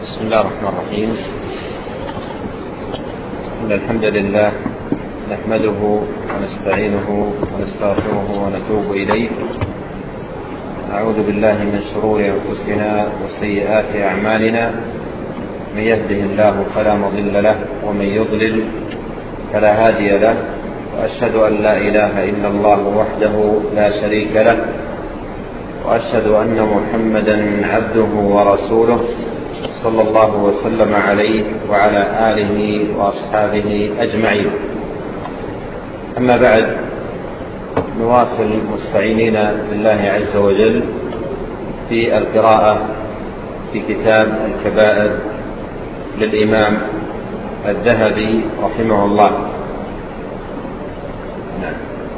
بسم الله الرحمن الرحيم. إن الحمد لله نحمده ونستعينه ونستغفره ونتوب إليه. أعوذ بالله من شرور أنفسنا وسيئات أعمالنا، من يهده الله فلا مضل له ومن يضلل فلا هادي له، وأشهد أن لا إله إلا الله وحده لا شريك له، وأشهد أن محمدا عبده ورسوله صلى الله وسلم عليه وعلى آله وأصحابه أجمعين. أما بعد، نواصل مستعينين بالله عز وجل في القراءة في كتاب الكبائر للإمام الذهبي رحمه الله. نعم.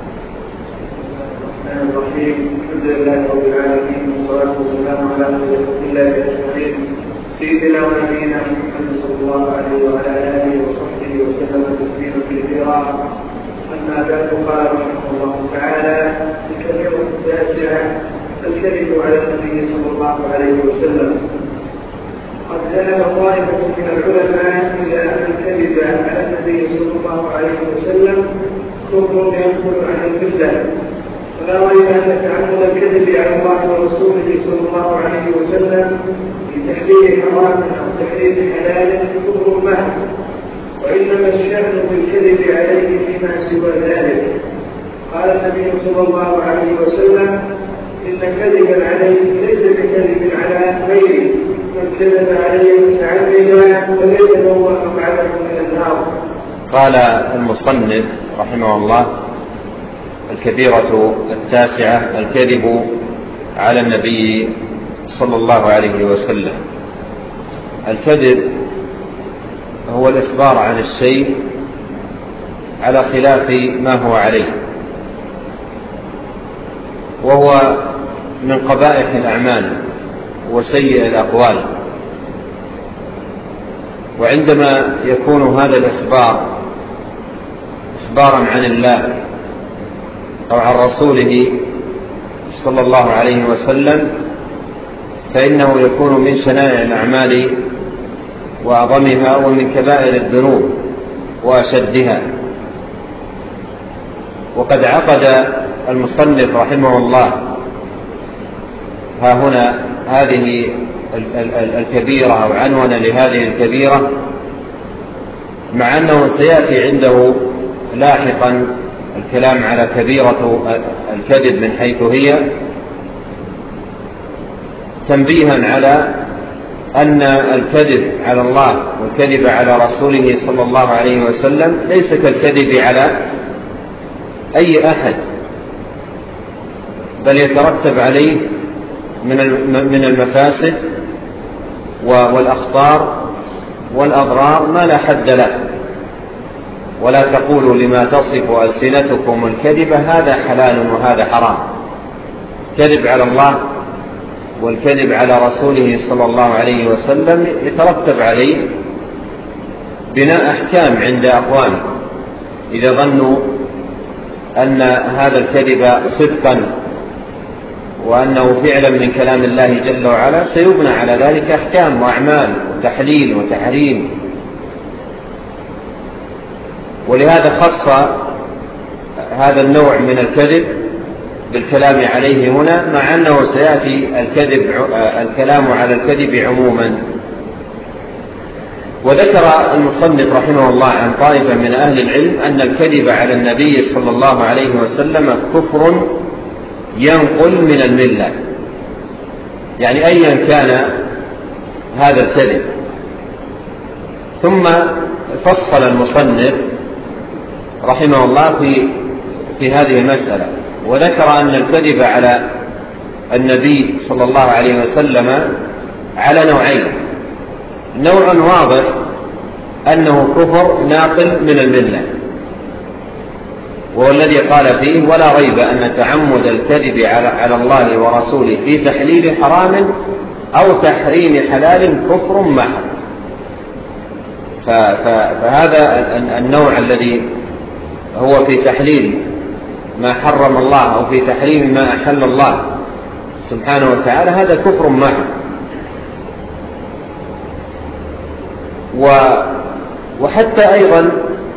الرحمن الرحيم. الحمد لله رب العالمين، والصلاة والسلام على رسول الله أجمعين، سيدنا ونبينا محمد صلى الله عليه وعلى آله وصحبه وسلم تسليما كثيرا. أما بعد، قال رحمه الله تعالى: الكبيرة التاسعة الكذب على النبي صلى الله عليه وسلم. قد ذهب طائفة من العلماء إلى أن الكذب على النبي صلى الله عليه وسلم كفر ينقل عن الملة، ولا ريب أن تعمد الكذب على الله ورسوله صلى الله عليه وسلم في تحليل حرام أو تحريم حلال كفر محض، وإنما الشأن بالكذب عليه فيما سوى ذلك. قال النبي صلى الله عليه وسلم: إن كذبا عليه ليس ككذب على غيره، من كذب عليه متعمدا فليتبوأ مقعده من النار. قال المصنف رحمه الله: الكبيرة التاسعة الكذب على النبي صلى الله عليه وسلم. الكذب هو الإخبار عن الشيء على خلاف ما هو عليه، وهو من قبائح الأعمال وسيء الأقوال. وعندما يكون هذا الإخبار إخبارا عن الله أو عن رسوله صلى الله عليه وسلم، فإنه يكون من شنائع الأعمال وأعظمها، ومن كبائر الذنوب وأشدها. وقد عقد المصنف رحمه الله ها هنا هذه الكبيرة أو عنوان لهذه الكبيرة، مع أنه سيأتي عنده لاحقا الكلام على كبيرة الكذب من حيث هي، تنبيها على أن الكذب على الله والكذب على رسوله صلى الله عليه وسلم ليس كالكذب على أي أحد، بل يترتب عليه من المفاسد والأخطار والأضرار ما لا حد له. ولا تقولوا لما تصف ألسنتكم الكذب هذا حلال وهذا حرام. الكذب على الله والكذب على رسوله صلى الله عليه وسلم يترتب عليه بناء أحكام عند أقوام إذا ظنوا أن هذا الكذب صدقا وأنه فعلا من كلام الله جل وعلا، سيبنى على ذلك أحكام وأعمال وتحليل وتحريم. ولهذا خص هذا النوع من الكذب بالكلام عليه هنا، مع أنه سيأتي الكلام على الكذب عموما. وذكر المصنف رحمه الله عن طائفة من أهل العلم أن الكذب على النبي صلى الله عليه وسلم كفر ينقل من الملة، يعني أيا كان هذا الكذب. ثم فصل المصنف رحمه الله في هذه المسألة، وذكر أن الكذب على النبي صلى الله عليه وسلم على نوعين: نوع واضح أنه كفر ناقل من الملة، وهو الذي قال فيه: ولا ريب أن تعمد الكذب على الله ورسوله في تحليل حرام أو تحريم حلال كفر محض. فهذا النوع الذي هو في تحليل ما حرم الله أو في تحريم ما أحل الله سبحانه وتعالى، هذا كفر محض. وحتى أيضا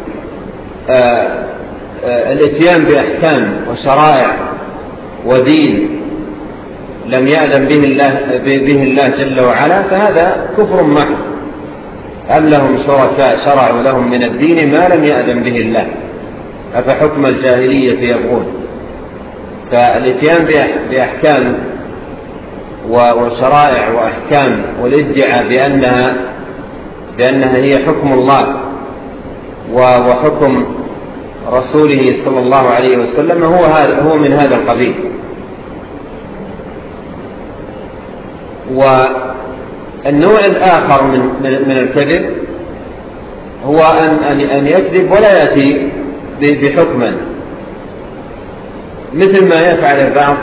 الاتيان بأحكام وشرائع ودين لم يأذن به الله جل وعلا، فهذا كفر محض. أم لهم شركاء شرعوا لهم من الدين ما لم يأذن به الله أفحكم الجاهلية يبغون. فالاتيان بأحكام وشرائع وأحكام والادعاء بأنها هي حكم الله وحكم رسوله صلى الله عليه وسلم هو من هذا القبيل. والنوع الآخر من الكذب هو أن يكذب ولا يأتي بحكما، مثل ما يفعل بعض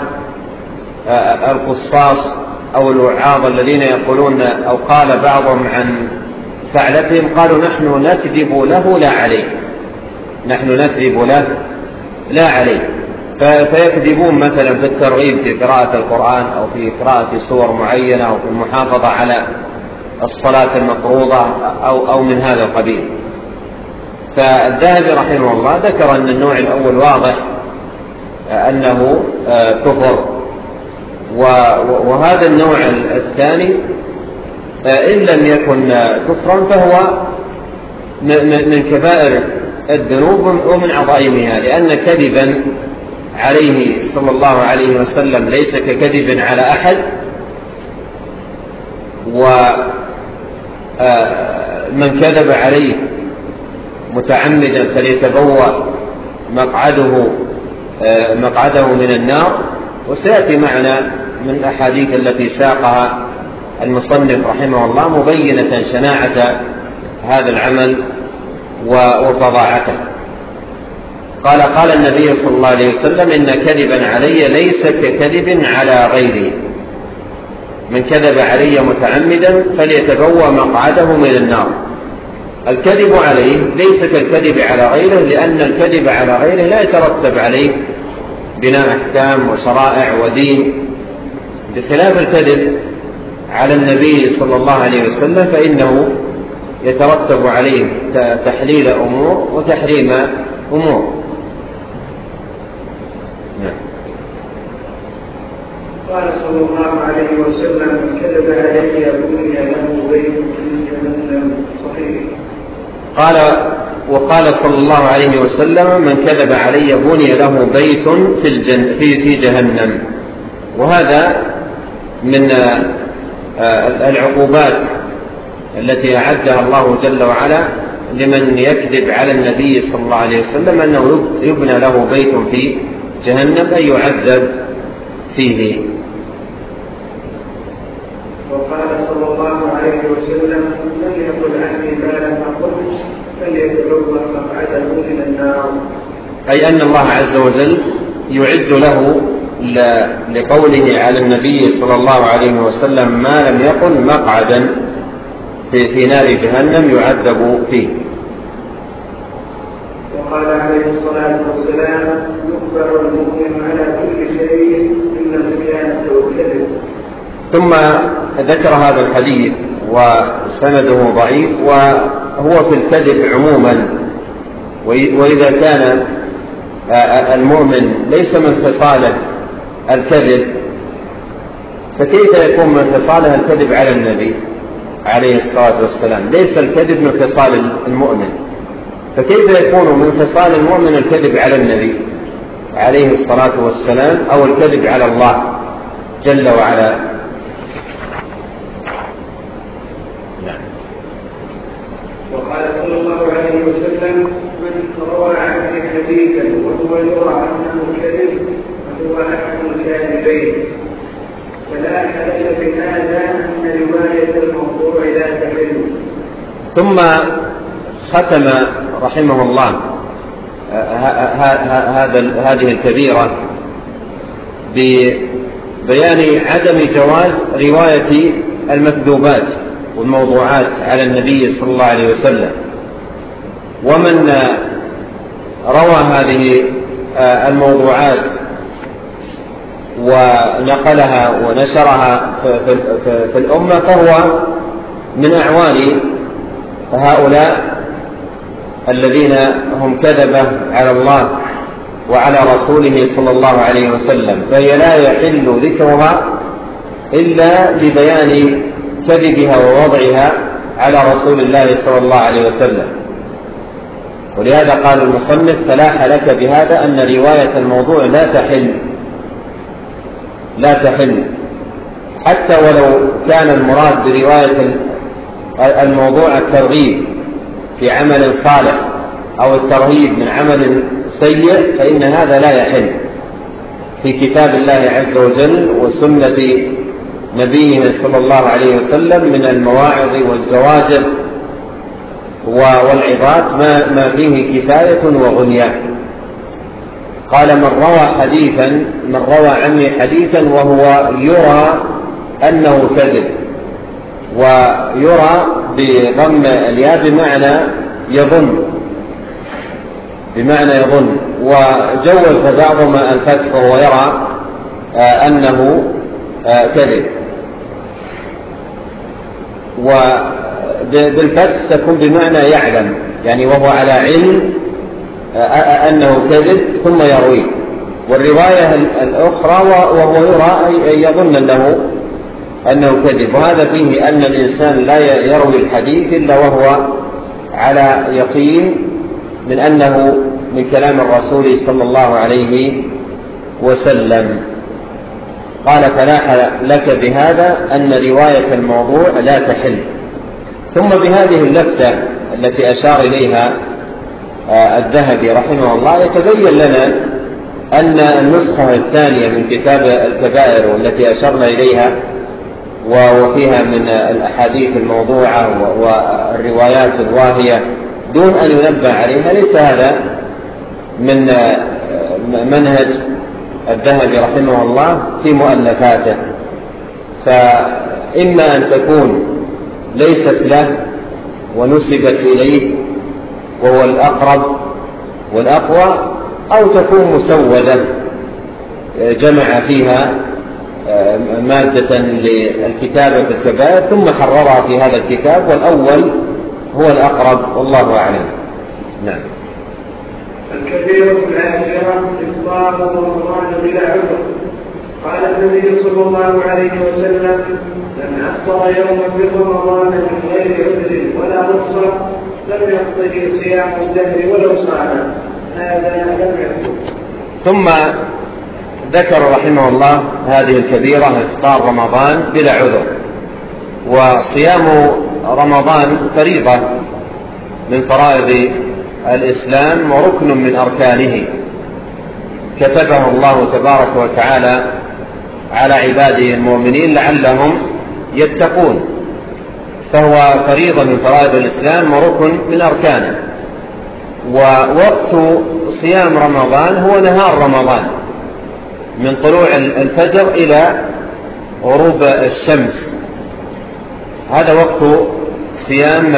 القصاص أو الوعاظ الذين يقولون، أو قال بعضهم عن فعلتهم قالوا نحن نكذب له لا عليه، نحن نكذب له لا عليه. فيكذبون مثلا في الترغيب في قراءة القرآن أو في قراءة سور معينة أو في المحافظة على الصلاة المفروضة أو من هذا القبيل. فالذهبي رحمه الله ذكر أن النوع الأول واضح أنه كفر، وهذا النوع الثاني إن لم يكن كفرا فهو من كبائر الذنوب ومن عظائمها، لأن كذبا عليه صلى الله عليه وسلم ليس ككذب على أحد. ومن كذب عليه متعمدا فليتبوأ مقعده من النار. وسيأتي معنا من الأحاديث التي ساقها المصنف رحمه الله مبينة شناعة هذا العمل وفظاعته. قال النبي صلى الله عليه وسلم إن كذبا علي ليس ككذب على غيري، من كذب علي متعمدا فليتبوأ مقعده من النار. الكذب عليه ليس كالكذب على غيره، لأن الكذب على غيره لا يترتب عليه بناء أحكام وشرائع ودين، بخلاف الكذب على النبي صلى الله عليه وسلم فإنه يترتب عليه تحليل أمور وتحريم أمور. قال صلى الله عليه وسلم من كذب علي بني له بيت في جهنم. صحيح. وقال صلى الله عليه وسلم من كذب علي بني له بيت في جهنم. وهذا من العقوبات التي أعدها الله جل وعلا لمن يكذب على النبي صلى الله عليه وسلم، أنه يبنى له بيت في جهنم أي يعذب فيه. وقال صلى الله عليه وسلم من يقل عني ما لم أقل فليتبوأ مقعده من النار. أي أن الله عز وجل يعد له لقوله على النبي صلى الله عليه وسلم ما لم يقل مقعدا في نار جهنم يعذب فيه. وقال عليه الصلاة والسلام يخبر المؤمن على كل شيء إلا الخيانة والكذب. ثم ذكر هذا الحديث وسنده ضعيف، وهو في الكذب عموما. وإذا كان المؤمن ليس من خصاله الكذب، فكيف يكون من خصاله الكذب على النبي عليه الصلاة والسلام؟ ليس الكذب من خصال المؤمن، فكيف يكون من خصال المؤمن الكذب على النبي عليه الصلاة والسلام أو الكذب على الله جل وعلا؟ وقال صلى الله عليه وسلم من روى عني حديثا وهو يرى عنه كذب فهو أحد الكاذبين. فلا حدث في هذا أن رواية الموضوع لا تحل. ثم ختم رحمه الله هذه الكبيرة ببيان عدم جواز رواية المكذوبات والموضوعات على النبي صلى الله عليه وسلم. ومن روى هذه الموضوعات ونقلها ونشرها في الأمة فهو من أعوان فهؤلاء الذين هم كذبة على الله وعلى رسوله صلى الله عليه وسلم، فهي لا يحل ذكرها إلا ببيان كذبها ووضعها على رسول الله صلى الله عليه وسلم. ولهذا قال المصنف: فلاح لك بهذا أن رواية الموضوع لا تحل حتى ولو كان المراد برواية الموضوع الترغيب في عمل صالح أو الترهيب من عمل سيء، فإن هذا لا يحل في كتاب الله عز وجل وسنة نبيه صلى الله عليه وسلم من المواعظ والزواجر والعظات ما فيه كفاية وغنيان. قال: من روى عني حديثا وهو يرى أنه كذب، ويرى بضم الياء بمعنى يظن، وجوز بعضهم الفتح وهو يرى أنه كذب، وبالفتح تكون بمعنى يعلم، يعني وهو على علم أنه كذب ثم يرويه. والرواية الأخرى وهو يرى أي يظن أنه كذب، وهذا فيه أن الإنسان لا يروي الحديث إلا وهو على يقين من أنه من كلام الرسول صلى الله عليه وسلم. قال: فلاح لك بهذا أن رواية الموضوع لا تحل. ثم بهذه اللفتة التي أشار إليها الذهبي رحمه الله يتبين لنا أن النسخة الثانية من كتاب الكبائر والتي أشرنا إليها وفيها من الأحاديث الموضوعة والروايات الواهية دون أن ينبه عليها، ليس هذا من منهج الذهبي رحمه الله في مؤلفاته، فإما أن تكون ليست له ونسبت إليه وهو الأقرب والأقوى، أو تكون مسودة جمع فيها مادة للكتابة في الكبائر ثم حررها في هذا الكتاب، والأول هو الأقرب والله أعلم. نعم. الكبيرة العاشرة إفطار رمضان بلا عذر. قال النبي صلى الله عليه وسلم: من أفطر يوما في رمضان من غير عذر ولا رخصة لم يقضه صيام الدهر ولو صام. هذا لم يكن. ثم ذكر رحمه الله هذه الكبيرة: إفطار رمضان بلا عذر. وصيام رمضان فريضة من فرائض الإسلام وركن من أركانه كتبه الله تبارك وتعالى على عباده المؤمنين لعلهم يتقون، فهو فريضة من فرائض الإسلام وركن من أركانه. ووقت صيام رمضان هو نهار رمضان من طلوع الفجر إلى غروب الشمس، هذا وقت صيام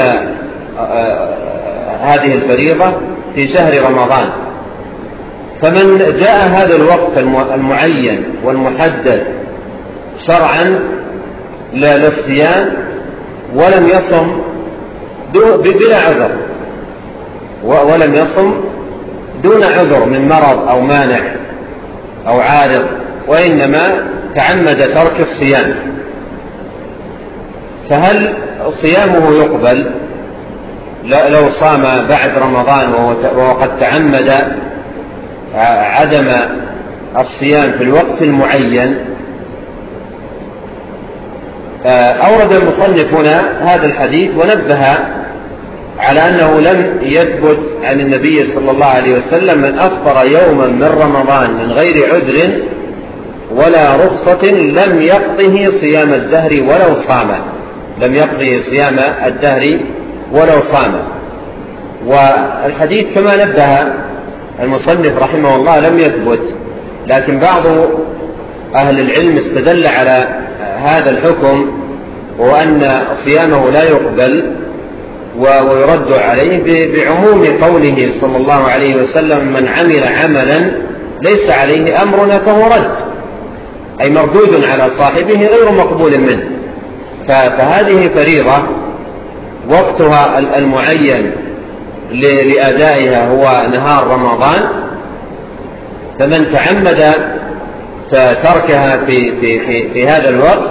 هذه الفريضة في شهر رمضان. فمن جاء هذا الوقت المعين والمحدد شرعا للصيام ولم يصم بلا عذر، ولم يصم دون عذر من مرض أو مانع أو عارض، وإنما تعمد ترك الصيام، فهل صيامه يقبل لو صام بعد رمضان وقد تعمد عدم الصيام في الوقت المعين؟ أورد المصنف هنا هذا الحديث ونبه على أنه لم يثبت عن النبي صلى الله عليه وسلم من أفطر يوما من رمضان من غير عذر ولا رخصة لم يقضه صيام الدهر ولو صام، لم يقضه صيام الدهر ولو صام. والحديث كما نبه المصنف رحمه الله لم يثبت، لكن بعض أهل العلم استدل على هذا الحكم وأن صيامه لا يقبل ويرد عليه بعموم قوله صلى الله عليه وسلم: من عمل عملا ليس عليه أمرنا فهو رد، أي مردود على صاحبه غير مقبول منه. فهذه فريضة وقتها المعين لأدائها هو نهار رمضان، فمن تعمد تركها في هذا الوقت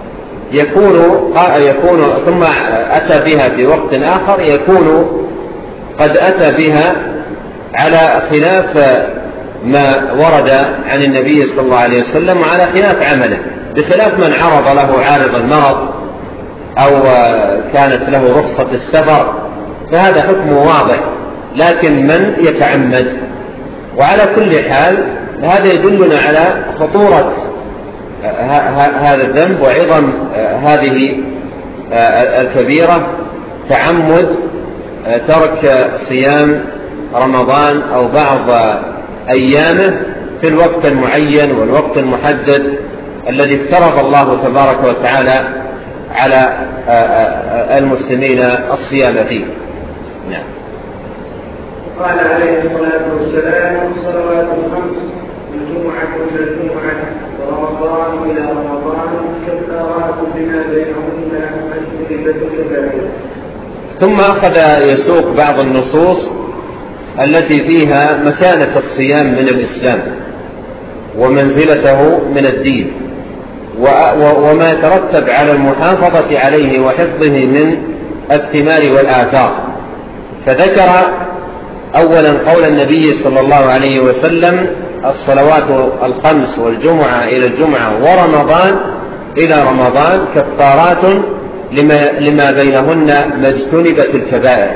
يكون ثم أتى بها في وقت آخر يكون قد أتى بها على خلاف ما ورد عن النبي صلى الله عليه وسلم وعلى خلاف عمله، بخلاف من عرض له عارض المرض أو كانت له رخصة السفر، فهذا حكمه واضح. لكن من يتعمد، وعلى كل حال هذا يدلنا على خطورة هذا الذنب وعظم هذه الكبيرة، تعمد ترك صيام رمضان أو بعض أيامه في الوقت المعين والوقت المحدد الذي افترض الله تبارك وتعالى على المسلمين الصيام فيه. نعم. قال عليه الصلاة والسلام: الصلوات الخمس الجمعة إلى الجمعة ورمضان إلى رمضان كفارات بما بينهن اجتنبت الكبائر. ثم أخذ يسوق بعض النصوص التي فيها مكانة الصيام من الإسلام ومنزلته من الدين وما يترتب على المحافظة عليه وحفظه من الثمار والآثار. فذكر أولا قول النبي صلى الله عليه وسلم: الصلوات الخمس والجمعة إلى الجمعة ورمضان إلى رمضان كفارات لما بينهن ما اجتنبت الكبائر.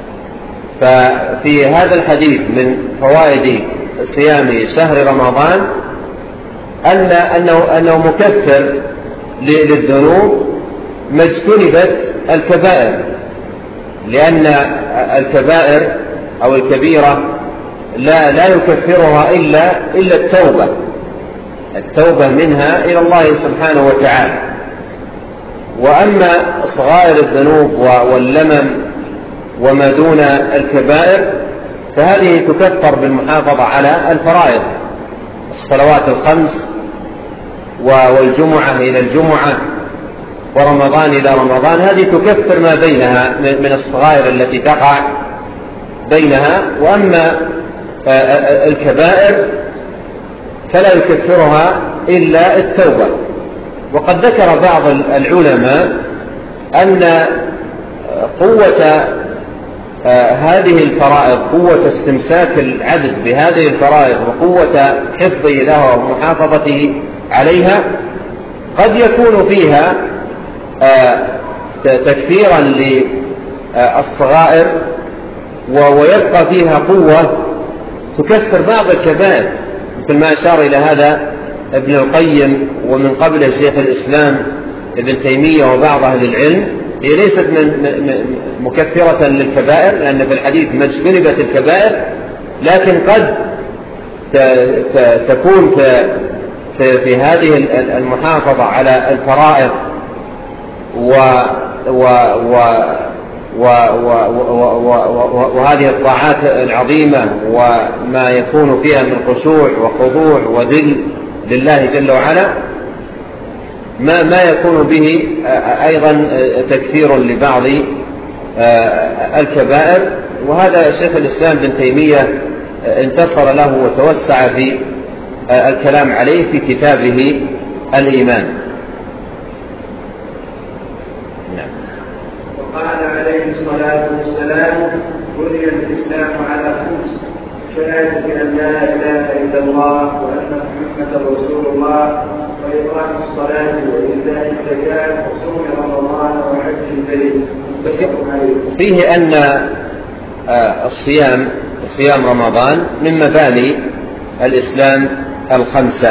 ففي هذا الحديث من فوائد صيام شهر رمضان أنه مكفر للذنوب ما اجتنبت الكبائر، لأن الكبائر أو الكبيرة لا يكفرها إلا التوبة منها إلى الله سبحانه وتعالى. وأما صغائر الذنوب واللمم وما دون الكبائر فهذه تكفر بالمحافظة على الفرائض، الصلوات الخمس والجمعة إلى الجمعة ورمضان إلى رمضان، هذه تكفر ما بينها من الصغائر التي تقع بينها. وأما الكبائر فلا يكفرها إلا التوبة. وقد ذكر بعض العلماء أن قوة هذه الفرائض، قوة استمساك العبد بهذه الفرائض وقوة حفظه لها ومحافظته عليها قد يكون فيها تكفيرا للصغائر ويبقى فيها قوة تكفر بعض الكبائر، مثل ما أشار إلى هذا ابن القيم ومن قبله شيخ الإسلام ابن تيمية وبعض أهل العلم. هي ليست مكفرة للكبائر لأن في الحديث ما اجتنبت الكبائر، لكن قد تكون في هذه المحافظة على الفرائض وهذه الطاعات العظيمة وما يكون فيها من خشوع وخضوع وذل لله جل وعلا ما يكون به أيضا تكفير لبعض الكبائر. وهذا شيخ الإسلام ابن تيمية انتصر له وتوسع في الكلام عليه في كتابه الإيمان. نعم. وقال عليه الصلاة والسلام: بني الإسلام على خمس: شهادة أن لا إله إلا الله وأن محمدا رسول الله وإقام الصلاة وإيتاء الزكاة وصوم رمضان وحج البيت. فيه أن صيام رمضان من مباني الإسلام الخمسة،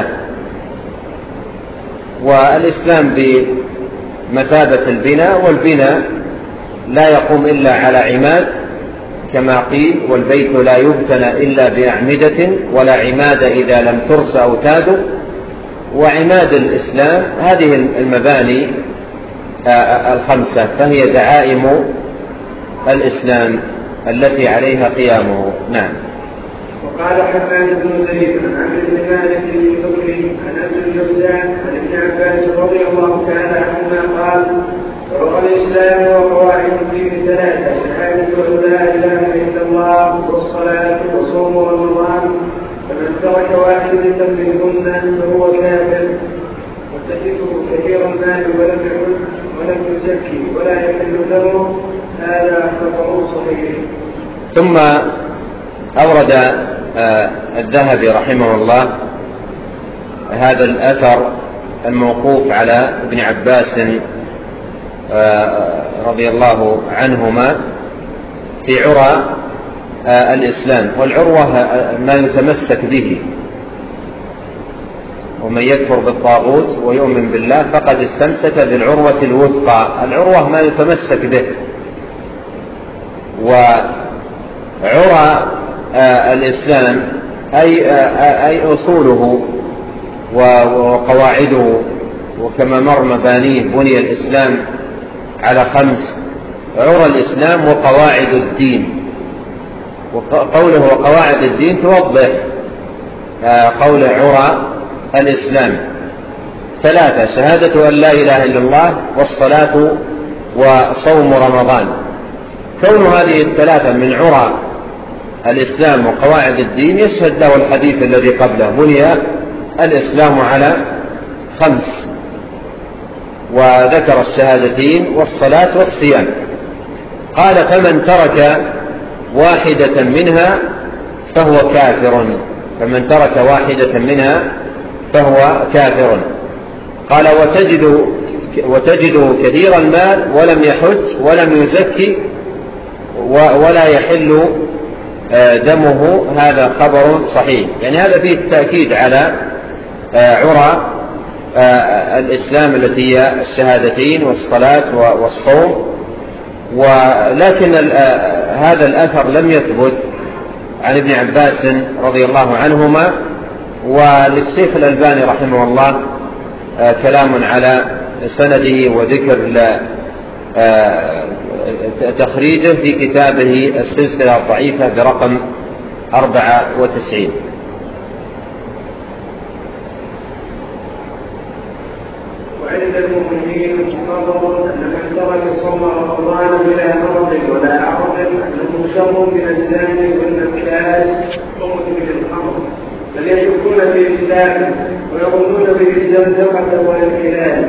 والإسلام بمثابة البناء، والبناء لا يقوم إلا على عماد كما قيل: والبيت لا يبتنى إلا بأعمدة ولا عماد إذا لم ترس أوتاده. وعماد الإسلام هذه المباني الخمسة، فهي دعائم الإسلام التي عليها قيامه. نعم. وقال حماد بن زيد عن عبد بن مالك بن بكر عن ابي الجوزاء عن ابن عباس رضي الله تعالى عنهما قال: وهو الاسلام وقواعد الدين الناس فهو كافر، وتجده كثير المال ولم يزكي ولا يحل له، هذا خبر صحيح. ثم أورد الذهبي رحمه الله هذا الأثر الموقوف على ابن عباس رضي الله عنهما في عرى الإسلام. والعروة ما يتمسك به، ومن يكفر بالطاغوت ويؤمن بالله فقد استمسك بالعروة الوثقى. العروة ما يتمسك به. وعرى الإسلام أي أصوله وقواعده، وكما مر مبانيه بني الإسلام على 5. عرى الإسلام وقواعد الدين، وقوله وقواعد الدين توضح قول عرى الإسلام 3: شهادة أن لا إله إلا الله، والصلاة، وصوم رمضان. كون هذه ال3 من عرى الإسلام وقواعد الدين يشهد له الحديث الذي قبله: بني الإسلام على 5، وذكر الشهادتين والصلاة والصيام. قال: فمن ترك واحدة منها فهو كافر. فمن ترك واحدة منها فهو كافر. قال: وتجد كثير المال ولم يحج ولم يزكي ولا يحل دمه، هذا خبر صحيح. يعني هذا فيه التأكيد على عرى الإسلام التي هي الشهادتين والصلاة والصوم. ولكن هذا الأثر لم يثبت عن ابن عباس رضي الله عنهما. وللشيخ الألباني رحمه الله كلام على سنده وذكر تخريجه في كتابه السلسلة الضعيفة برقم 94. وعند المؤمنين نظر أن من ترك صوم رمضان بلا مرض ولا عرض أنه شر من الزاني والنكال ومدمن الخمر، بل يشكون في الإسلام ويظنون به الزندقة والانحلال.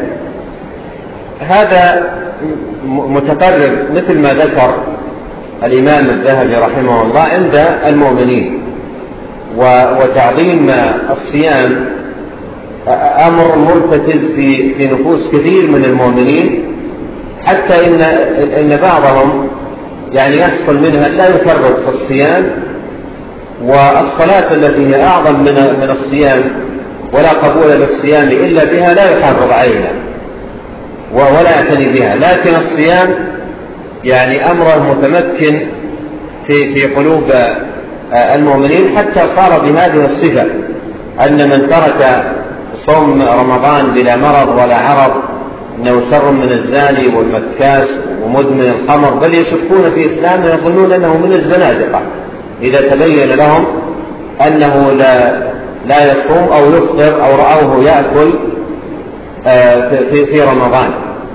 هذا متقرر مثل ما ذكر الإمام الذهبي رحمه الله عند المؤمنين. وتعظيم الصيام أمر مرتكز في نفوس كثير من المؤمنين، حتى إن بعضهم يعني يحصل منها لا يفرط في الصيام، والصلاة التي هي أعظم من الصيام ولا قبول للصيام إلا بها لا يحافظ عليها ولا يعتني بها. لكن الصيام يعني أمره متمكن في قلوب المؤمنين، حتى صار بهذه الصفة أن من ترك صوم رمضان بلا مرض ولا عرض أنه شر من الزاني والمكاس ومدمن الخمر، بل يشكون في إسلامه ويظنون أنه من الزنادقة إذا تبين لهم أنه لا يصوم أو يفطر أو رأوه يأكل في رمضان،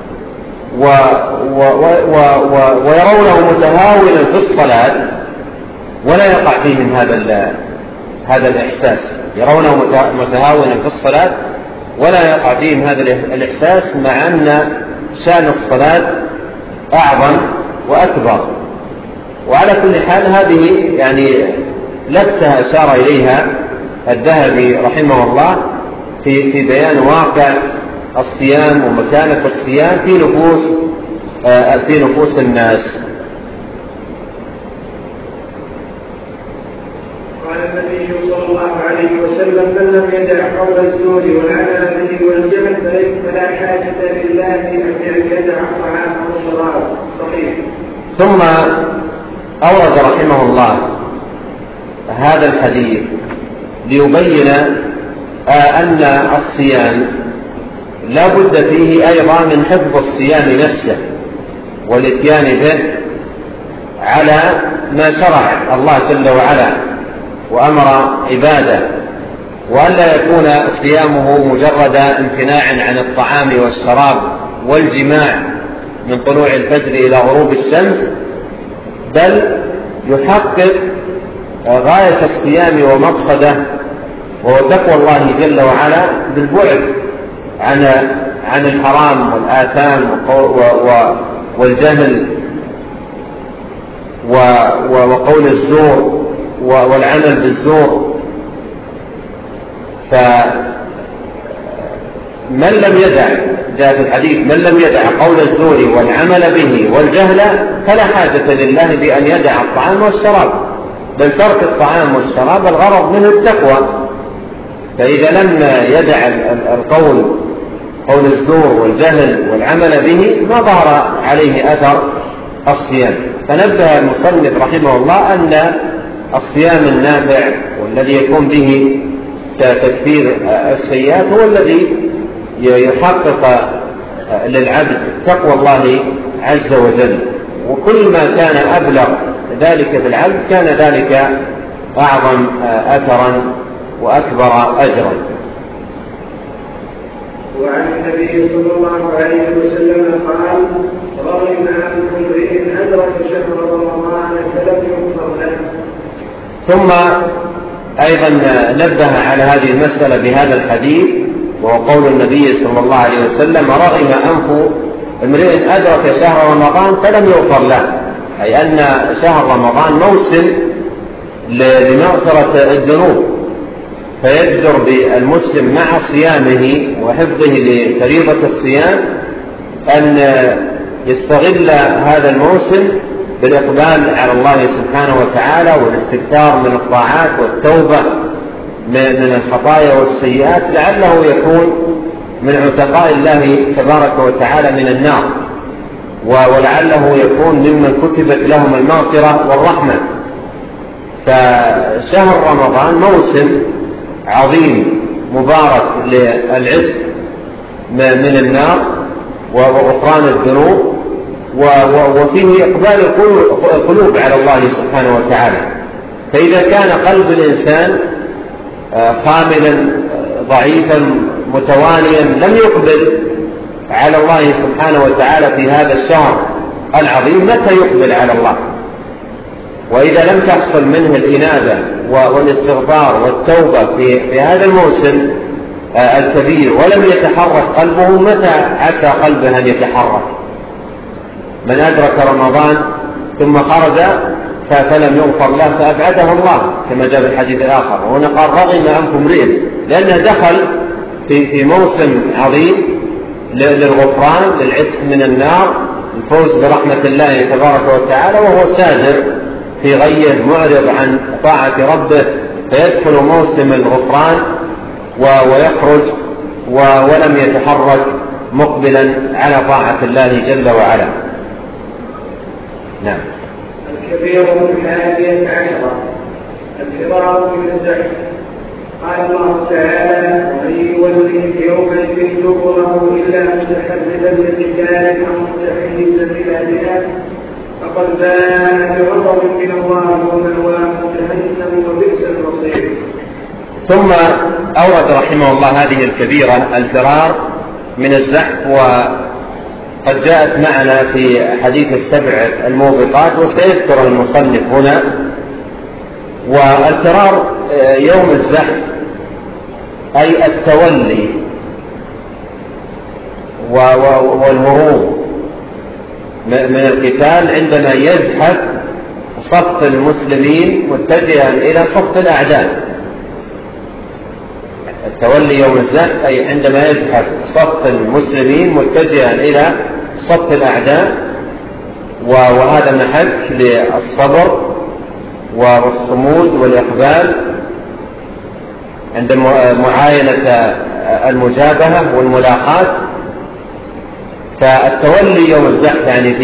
ويرونه متهاونا في الصلاة ولا يقع فيهم هذا الإحساس. يرونه متهاونا في الصلاة ولا يقع فيهم هذا الإحساس، مع أن شأن الصلاة أعظم وأكبر. وعلى كل حال هذه يعني لفتة أشار إليها الذهبي رحمه الله في بيان واقع الصيام ومكانة الصيام في نفوس الناس. قال النبي صلى الله عليه وسلم: من لم يدع قول الزور والعمل به والجهل فلا حاجة لله أن يدع الطعام والشراب. صحيح. ثم أورد رحمه الله هذا الحديث ليبين أن الصيام لا بد فيه أيضا من حفظ الصيام نفسه والاتيان به على ما شرع الله جل وعلا وأمر عباده، وأن لا يكون صيامه مجرد امتناع عن الطعام والشراب والجماع من طلوع الفجر إلى غروب الشمس، بل يحقق غاية الصيام ومقصده وهو تقوى الله جل وعلا بالبعد عن الحرام والآثام والجهل وقول الزور والعمل بالزور. فمن لم يدع، جاء في الحديث: من لم يدع قول الزور والعمل به والجهل فلا حاجة لله بأن يدع الطعام والشراب، بل ترك الطعام والشراب الغرض منه التقوى. فإذا لم يدع قول الزور والجهل والعمل به ما ظهر عليه أثر الصيام. فنبه المصنف رحمه الله أن الصيام النافع والذي يكون به تكفير السيئات هو الذي يحقق للعبد تقوى الله عز وجل، وكل ما كان أبلغ ذلك في العبد كان ذلك أعظم أثرا وأكبر أجرا. وعن النبي صلى الله عليه وسلم قال: رغم عن امرئ أدرك شهر رمضان فلم يغفر له. ثم أيضا نبه على هذه المسألة بهذا الحديث، وهو قول النبي صلى الله عليه وسلم: رغم أنف امرئ أدرك شهر رمضان فلم يغفر له، أي أن شهر رمضان موسم لمغفرة الذنوب، فيجدر بالمسلم مع صيامه وحفظه لفريضة الصيام أن يستغل هذا الموسم بالإقبال على الله سبحانه وتعالى والاستكثار من الطاعات والتوبة من الخطايا والسيئات، لعله يكون من عتقاء الله تبارك وتعالى من النار، ولعله يكون ممن كتبت لهم المغفرة والرحمة. فشهر رمضان موسم عظيم مبارك للعتق من النار وغفران الذنوب، وفيه إقبال القلوب على الله سبحانه وتعالى. فإذا كان قلب الإنسان خاملا ضعيفا متوانيا لم يقبل على الله سبحانه وتعالى في هذا الشهر العظيم، متى يقبل على الله؟ وإذا لم تحصل منه الإنابة والاستغفار والتوبة في هذا الموسم الكبير ولم يتحرك قلبه، متى عسى قلبه أن يتحرك؟ من أدرك رمضان ثم خرج فلم يغفر له فأبعده الله، كما جاء في الحديث الآخر. وهنا قال: رغم أنف امرئ، لأنه دخل في موسم عظيم للغفران، للعتق من النار، الفوز برحمة الله تبارك وتعالى، وهو ساجر في غيه معرض عن طاعة ربه، فيدخل موسم الغفران ويخرج ولم يتحرك مقبلا على طاعة الله جل وعلا. نعم. الكبير الحادية عشرة: الفرار من الزحف. قال الله تعالى: ومن يوليه يومئذ دبره إلا متحرزا لقتال أو متحيزا إلى جهاد فقد باء بغضب من الله ومأواه جهنم وبئس المصير. ثم أورد رحمه الله هذه الكبيرة: الفرار من الزحف، وقد جاءت معنا في حديث السبع الموبقات، وسيذكر المصنف هنا. والفرار يوم الزحف أي التولي والهروب من القتال عندما يزحف صف المسلمين متجها إلى صف الأعداء. التولي يوم الزحف أي عندما يزحف صف المسلمين متجها إلى صف الأعداء، وهذا محك للصبر والصمود والإقبال عند معاينة المجابهة والملاقاة. فالتولي يوم الزحف يعني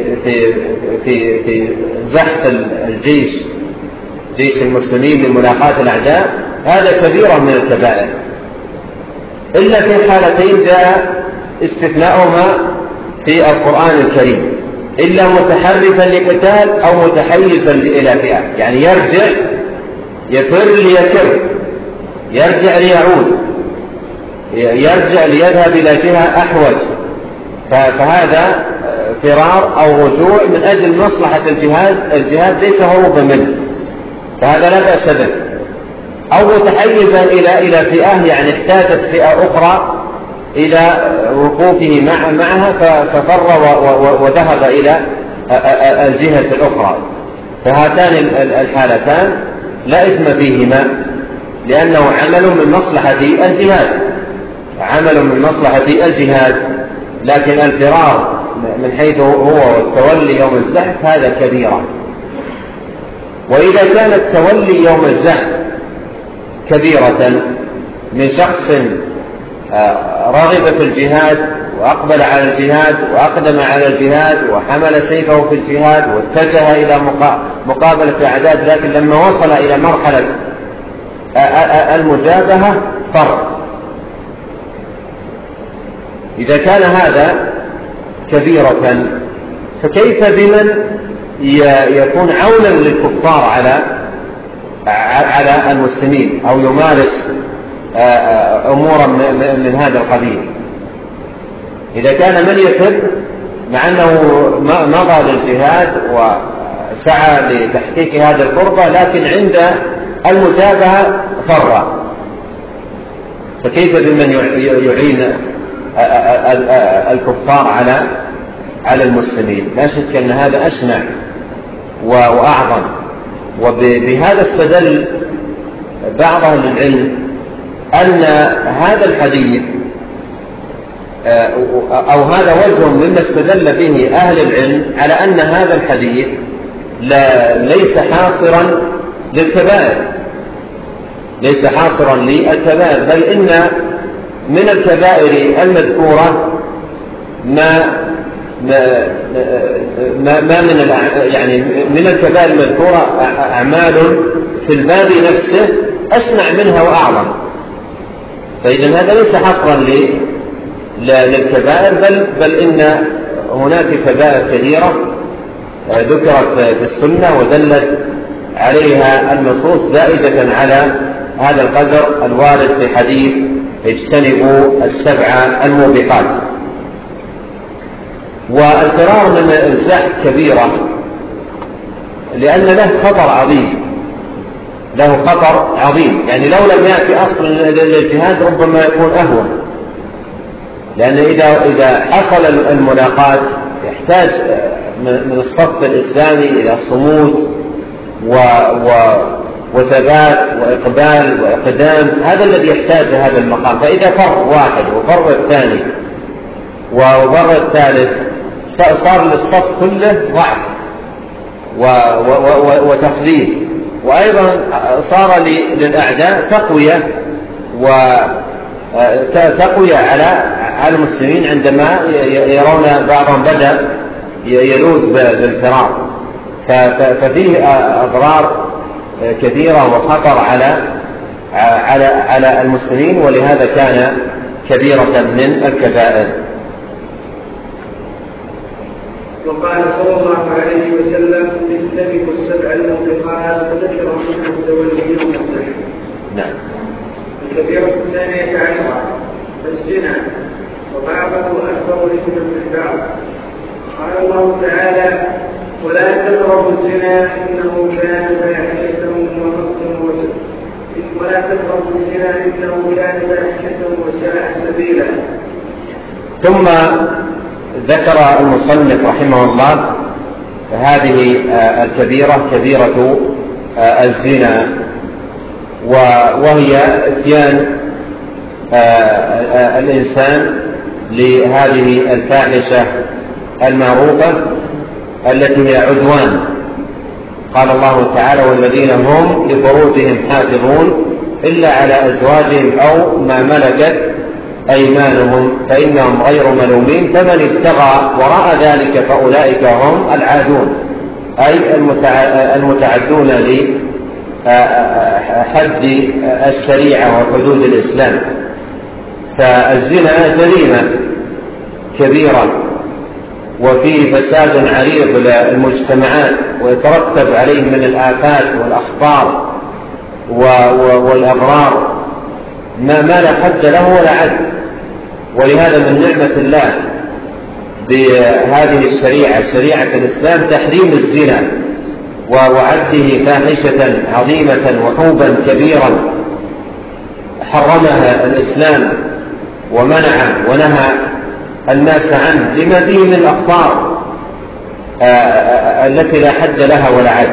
في زحف الجيش، جيش المسلمين لملاقاة الأعداء، هذا كبيرة من الكبائر، إلا في حالتين جاء استثناؤهما في القرآن الكريم: إلا متحرفا لقتال أو متحيزا إلى فئة، يعني يرجع يفر ليكر، يرجع ليعود، يرجع ليذهب إلى جهة أحوج، فهذا فرار أو رجوع من أجل مصلحة الجهاد ليس هروبا منه، فهذا لا بأس به. أو متحيزا إلى فئة، يعني احتاجت فئة أخرى إلى وقوفه معها ففر وذهب إلى الجهة الأخرى. فهاتان الحالتان لا إثم فيهما، لأنه عمل من مصلحة الجهاد، لكن الفرار من حيث هو التولي يوم الزحف هذا كبيرة. وإذا كان التولي يوم الزحف كبيرة من شخص رغب في الجهاد وأقبل على الجهاد وأقدم على الجهاد وحمل سيفه في الجهاد واتجه إلى مقابلة أعداد، لكن لما وصل إلى مرحلة المجابهة فر. إذا كان هذا كبيرة فكيف بمن يكون عونا للكفار على المسلمين أو يمارس أمورا من هذا القبيل؟ إذا كان من يحب مع أنه مضى للجهاد وسعى لتحقيق هذه القربة، لكن عند المجابهة فر، فكيف بمن يعين الكفار على المسلمين؟ لا شك أن هذا أشنع وأعظم. وبهذا استدل بعض أهل العلم أن هذا الحديث أو هذا وجه مما استدل به أهل العلم على أن هذا الحديث ليس حاصرا للكبائر، بل إن من الكبائر المذكورة من الكبائر المذكورة أعمال في الباب نفسه أشنع منها وأعظم. فإذا هذا ليس حصرا للكبائر، بل إن هناك كبائر كثيرة ذكرت في السنة ودلت عليها النصوص زائدة على هذا القدر الوارد في حديث اجتنبوا السبع الموبقات. والفرار من الزحف كبيرة لأن له خطر عظيم، يعني لو لم يأتي أصل للجهاد ربما يكون أهون، لأن إذا حصل الملاقات يحتاج من الصف الإسلامي إلى صمود وثبات وإقبال وإقدام، هذا الذي يحتاج هذا المقام. فإذا فر واحد وفر الثاني وفر الثالث صار للصف كله ضعف وتخذيل، وأيضا صار للأعداء تقوية على المسلمين عندما يرون بعضهم بدأ يلوذ بالفرار. ففيه أضرار كثيرة وخطر على المسلمين، ولهذا كان كبيرة من الكبائر. وقال صلى الله عليه وسلم اجتنبوا السبع الموبقات فذكر منها التولي يوم الزحف. نعم. الكبيرة الثانية عشرة الزنا، وبعضه أكبر إثما من بعض. قال الله تعالى ولا تقربوا الزنا إنه كان فاحشة وساء سبيلا. ثم ذكر المصنف رحمه الله هذه الكبيرة كبيرة الزنا، وهي اتيان الإنسان لهذه الفاحشة المعروفة التي هي عدوان. قال الله تعالى والذين هم لفروجهم حافظون إلا على أزواجهم أو ما ملكت أيمانهم فإنهم غير ملومين فمن ابتغى وراء ذلك فأولئك هم العادون، أي المتعدون لحد الشريعة وحدود الإسلام. فالزنا جريمة كبيرة وفيه فساد عريض للمجتمعات ويترتب عليه من الآفات والأخطار والأضرار ما لا حد له ولا عد. ولهذا من نعمة الله بهذه الشريعة شريعة الإسلام تحريم الزنا وعده فاحشة عظيمة وحوبا كبيرا حرمها الإسلام ومنع ونهى الناس عنه لما فيه من الأخطار التي لا حد لها ولا عد.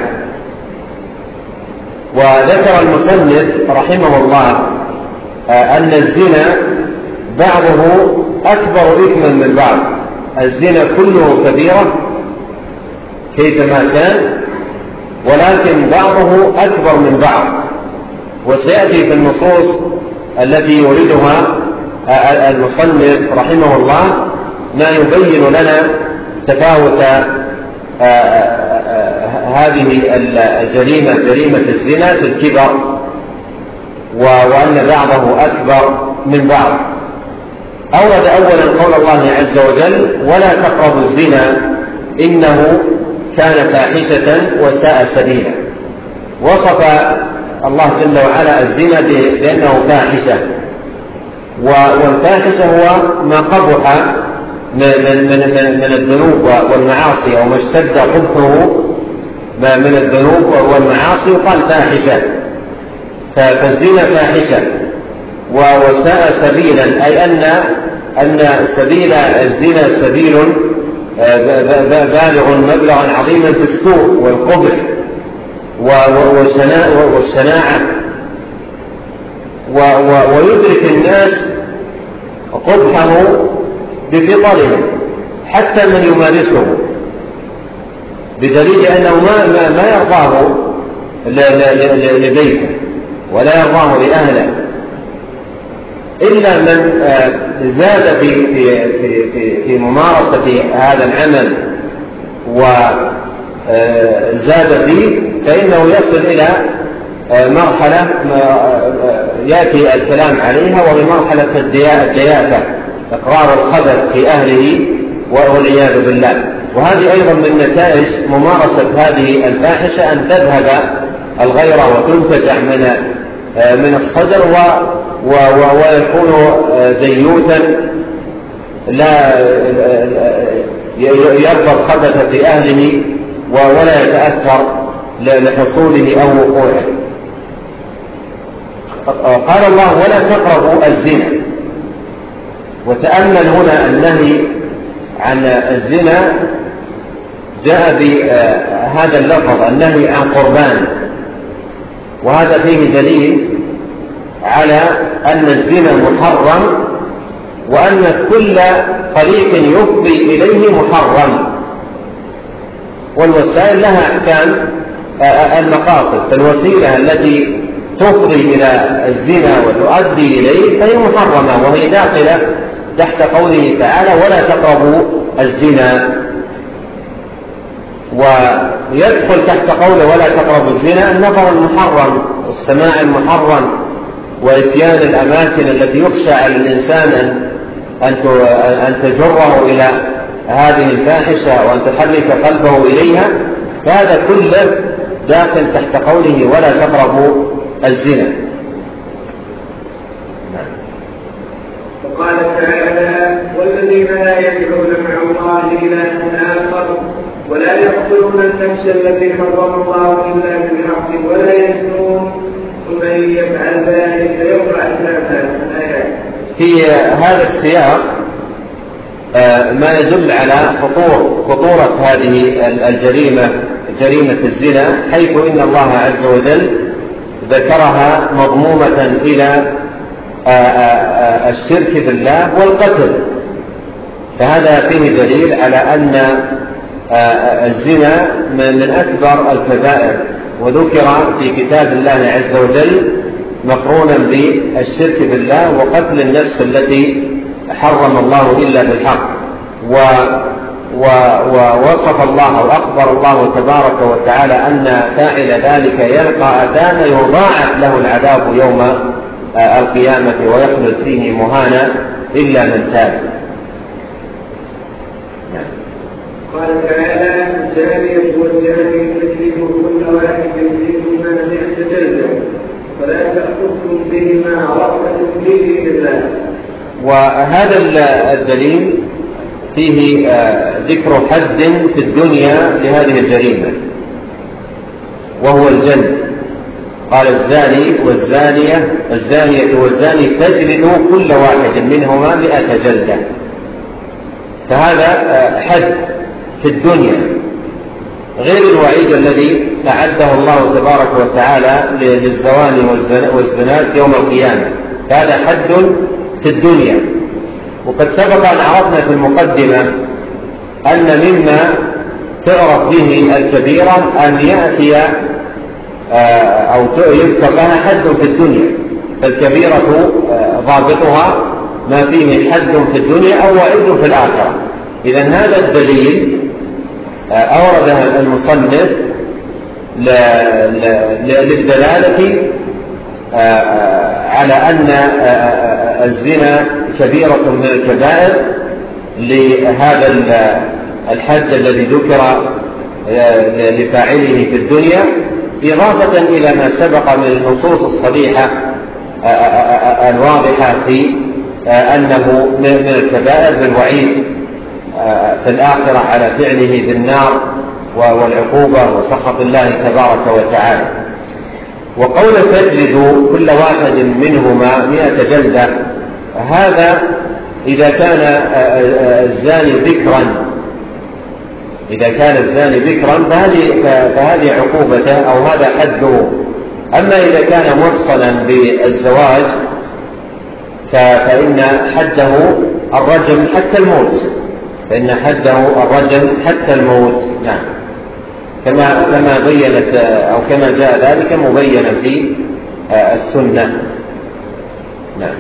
وذكر المصنف رحمه الله أن الزنا بعضه أكبر إثما من بعض. الزنا كله كبيرة كيفما كان، ولكن بعضه أكبر من بعض. وسيأتي في النصوص التي يوردها المصنف رحمه الله ما يبين لنا تفاوت هذه الجريمة، جريمة الزنا في الكبر، وأن بعضه أكبر من بعض. أورد أولا قول الله عز وجل: ولا تقربوا الزنا إنه كان فاحشة وساء سبيلا. وصف الله جل وعلا الزنا بأنه فاحشة، والفاحشة هو ما قبح من الذنوب والمعاصي، أو ما اشتد قبحه من الذنوب والمعاصي قال فاحشة. فالزنا فاحشة. وساء سبيلا أي أن سبيل الزنا سبيل بالغ مبلغا عظيما في السوء والقبح والشناعة، ويدرك الناس قبحه بفطرهم حتى من يمارسه، بدليل أنه ما يرضاه لبيته ولا يرضاه لأهله، إلا من زاد في ممارسة هذا العمل وزاد فيه، فإنه يصل إلى مرحلة يأتي الكلام عليها، وهي مرحلة الدياثة، إقرار الخبث في أهله والعياذ بالله. وهذه أيضا من نتائج ممارسة هذه الفاحشة أن تذهب الغيرة وتنتزع من الصدر ويكون ديوثا لا يرضى الخبث في أهله ولا يتأثر لحصوله أو وقوعه. قال الله: ولا تقربوا الزنا. وتأمل هنا النهي عن الزنا جاء بهذا اللفظ، النهي عن قربان، وهذا فيه دليل على أن الزنا محرم، وأن كل طريق يفضي إليه محرم. والوسائل لها أحكام المقاصد، فالوسيلة التي تفضي إلى الزنا وتؤدي إليه فهي محرمة، وهي داخلة تحت قوله تعالى: ولا تقربوا الزنا. ويدخل تحت قوله ولا تقربوا الزنا النظر المحرم، السماع المحرم، وإتيان الأماكن التي يخشى على الإنسان أن تجره إلى هذه الفاحشة وأن تحرك قلبه إليها، فهذا كله داخل تحت قوله ولا تقربوا الزنا. وقال تعالى: والذين لا يدعون مع الله إلها آخر ولا يقتلون النفس التي حرم الله إلا بالحق ولا يزنون ومن يفعل ذلك يقع أثاما. في هذا السياق ما يدل على خطورة هذه الجريمة، جريمة الزنا، حيث إن الله عز وجل ذكرها مضمومة إلى الشرك بالله والقتل. فهذا فيه دليل على أن الزنا من أكبر الكبائر، وذكر في كتاب الله عز وجل مقرونا بالشرك بالله وقتل النفس التي حرم الله إلا بالحق. ووصف الله وأخبر الله تبارك وتعالى أن فاعل ذلك يلقى أثاما يضاعف له العذاب يوم القيامة ويخلد فيه مهانا إلا من تاب. قال تعالى: الزانية والزاني فاجلدوا كل واحد منهما 100 جلدة ولا تأخذكم بهما رأفة في دين الله. وهذا الدليل فيه ذكر حد في الدنيا لهذه الجريمة، وهو الجلد. قال الزانية والزاني فاجلدوا كل واحد منهما 100 جلدة. فهذا حد في الدنيا غير الوعيد الذي أعده الله تبارك وتعالى للزواني والزنات يوم القيامة، فهذا حد في الدنيا. وقد سبق أن عرفنا في المقدمة أن مما تعرف به الكبيرة أن يأتي أو يذكر لها حد في الدنيا، فالكبيرة ضابطها ما فيه حد في الدنيا أو وعيد في الآخرة. إذن هذا الدليل أورده المصنف للدلالة على أن الزنا كبيرة من الكبائر لهذا الحد الذي ذكر لفاعله في الدنيا، إضافة إلى ما سبق من النصوص الصريحة الواضحة في أنه من الكبائر بالوعيد في الآخرة على فعله بالنار والعقوبة وسخط الله تبارك وتعالى. وقول فاجلدوا كل واحد منهما 100 جلدة، هذا إذا كان الزاني ذكرا فهذه عقوبته أو هذا حده. أما إذا كان مرسلا بالزواج فإن حده الرجم حتى الموت. نعم، كما بينت أو كما جاء ذلك مبينا في السنة. نعم.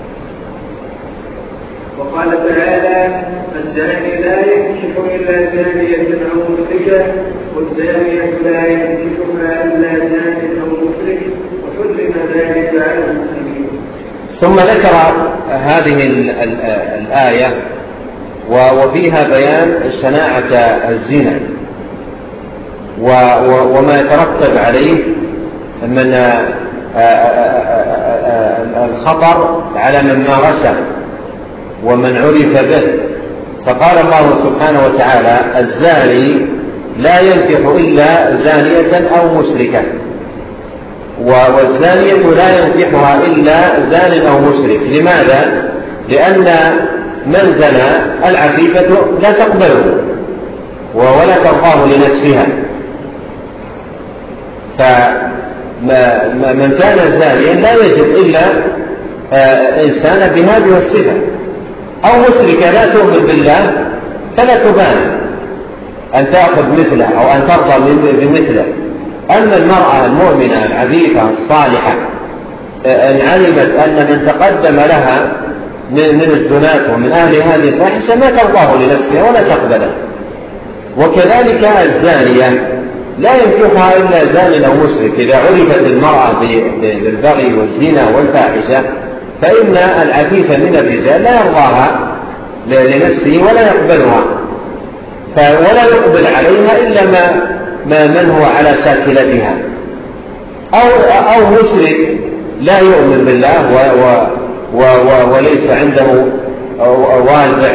وقال تعالى: الزاني لا ينكح إلا زانية أو مشركة، والزانية لا ينكحها إلا زان أو مشرك، وحرم ذلك على المسلمين. ثم ذكر هذه الآية وفيها بيان شناعة الزنا وما يترتب عليه من الخطر على من مارسه ومن عرف به. فقال الله سبحانه وتعالى: الزاني لا ينكح إلا زانية أو مشركة، والزانية لا ينكحها إلا زان أو مشرك. لماذا؟ لأن من زنى العفيفة لا تقبله ولا ترضاه لنفسها، فمن كان زانيا لا يجب إلا إنسان بهذه الصفة، أو مشركة لا تؤمن بالله فلا تبان أن تأخذ مثله أو أن ترضى بمثله. أما المرأة المؤمنة العفيفة الصالحة إن علمت أن من تقدم لها من الزنات ومن أهل هذه الفاحشة ما ترضاه لنفسها ولا تقبله. وكذلك الزانية لا ينكحها إلا زان أو مشرك. إذا عرفت المرأة بالبغي والزنا والفاحشة فإن العفيف من الرجال لا يرضاها لنفسه ولا يقبلها، ولا يقبل عليها إلا من هو على شاكلتها، أو مشرك لا يؤمن بالله وليس عنده وازع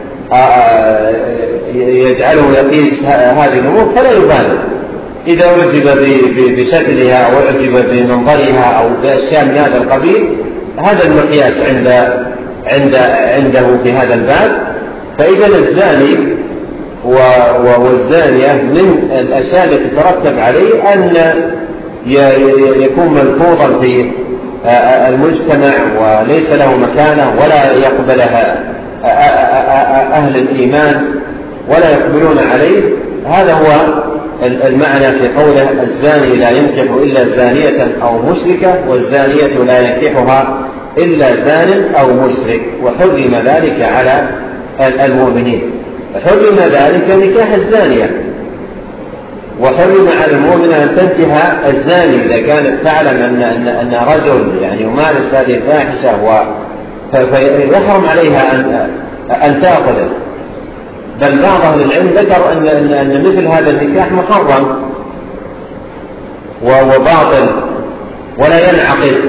يجعله يقيس هذه الأمور فلا يبالي. إذا أعجب بشكلها أو أعجب بمنظرها أو بأشياء من هذا القبيل، هذا المقياس عنده في هذا الباب. فإذا الزاني والزانية من الأشياء التي تترتب عليه أن يكون ملفوظا في المجتمع وليس له مكانة ولا يقبلها أهل الإيمان ولا يقبلون عليه. هذا هو المعنى في قوله: الزاني لا ينكح إلا زانية أو مشركة، والزانية لا ينكحها إلا زان أو مشرك، وحرم ذلك على المؤمنين. حرم ذلك نكاح الزانية، وحرم على المؤمن أن تنكح الزاني إذا كانت تعلم أن رجل يعني يمارس هذه الفاحشة فيحرم عليها أن تأخذه. بل بعض أهل العلم ذكر أن مثل هذا النكاح محرم وباطل ولا ينعقد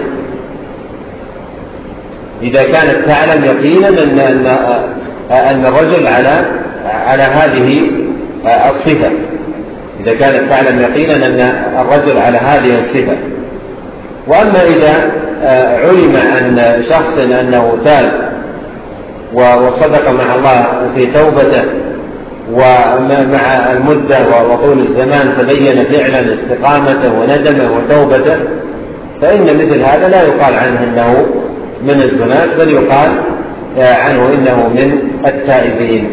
إذا كانت تعلم يقينا أن الرجل على هذه الصفة، إذا كانت تعلم يقينا أن الرجل على هذه الصفة. وأما إذا علم عن شخص أنه تاب وصدق مع الله في توبته، ومع المدة وطول الزمان تبين فعلا استقامته وندمه وتوبته، فإن مثل هذا لا يقال عنه أنه من الزناد، بل يقال عنه إنه من التائبين.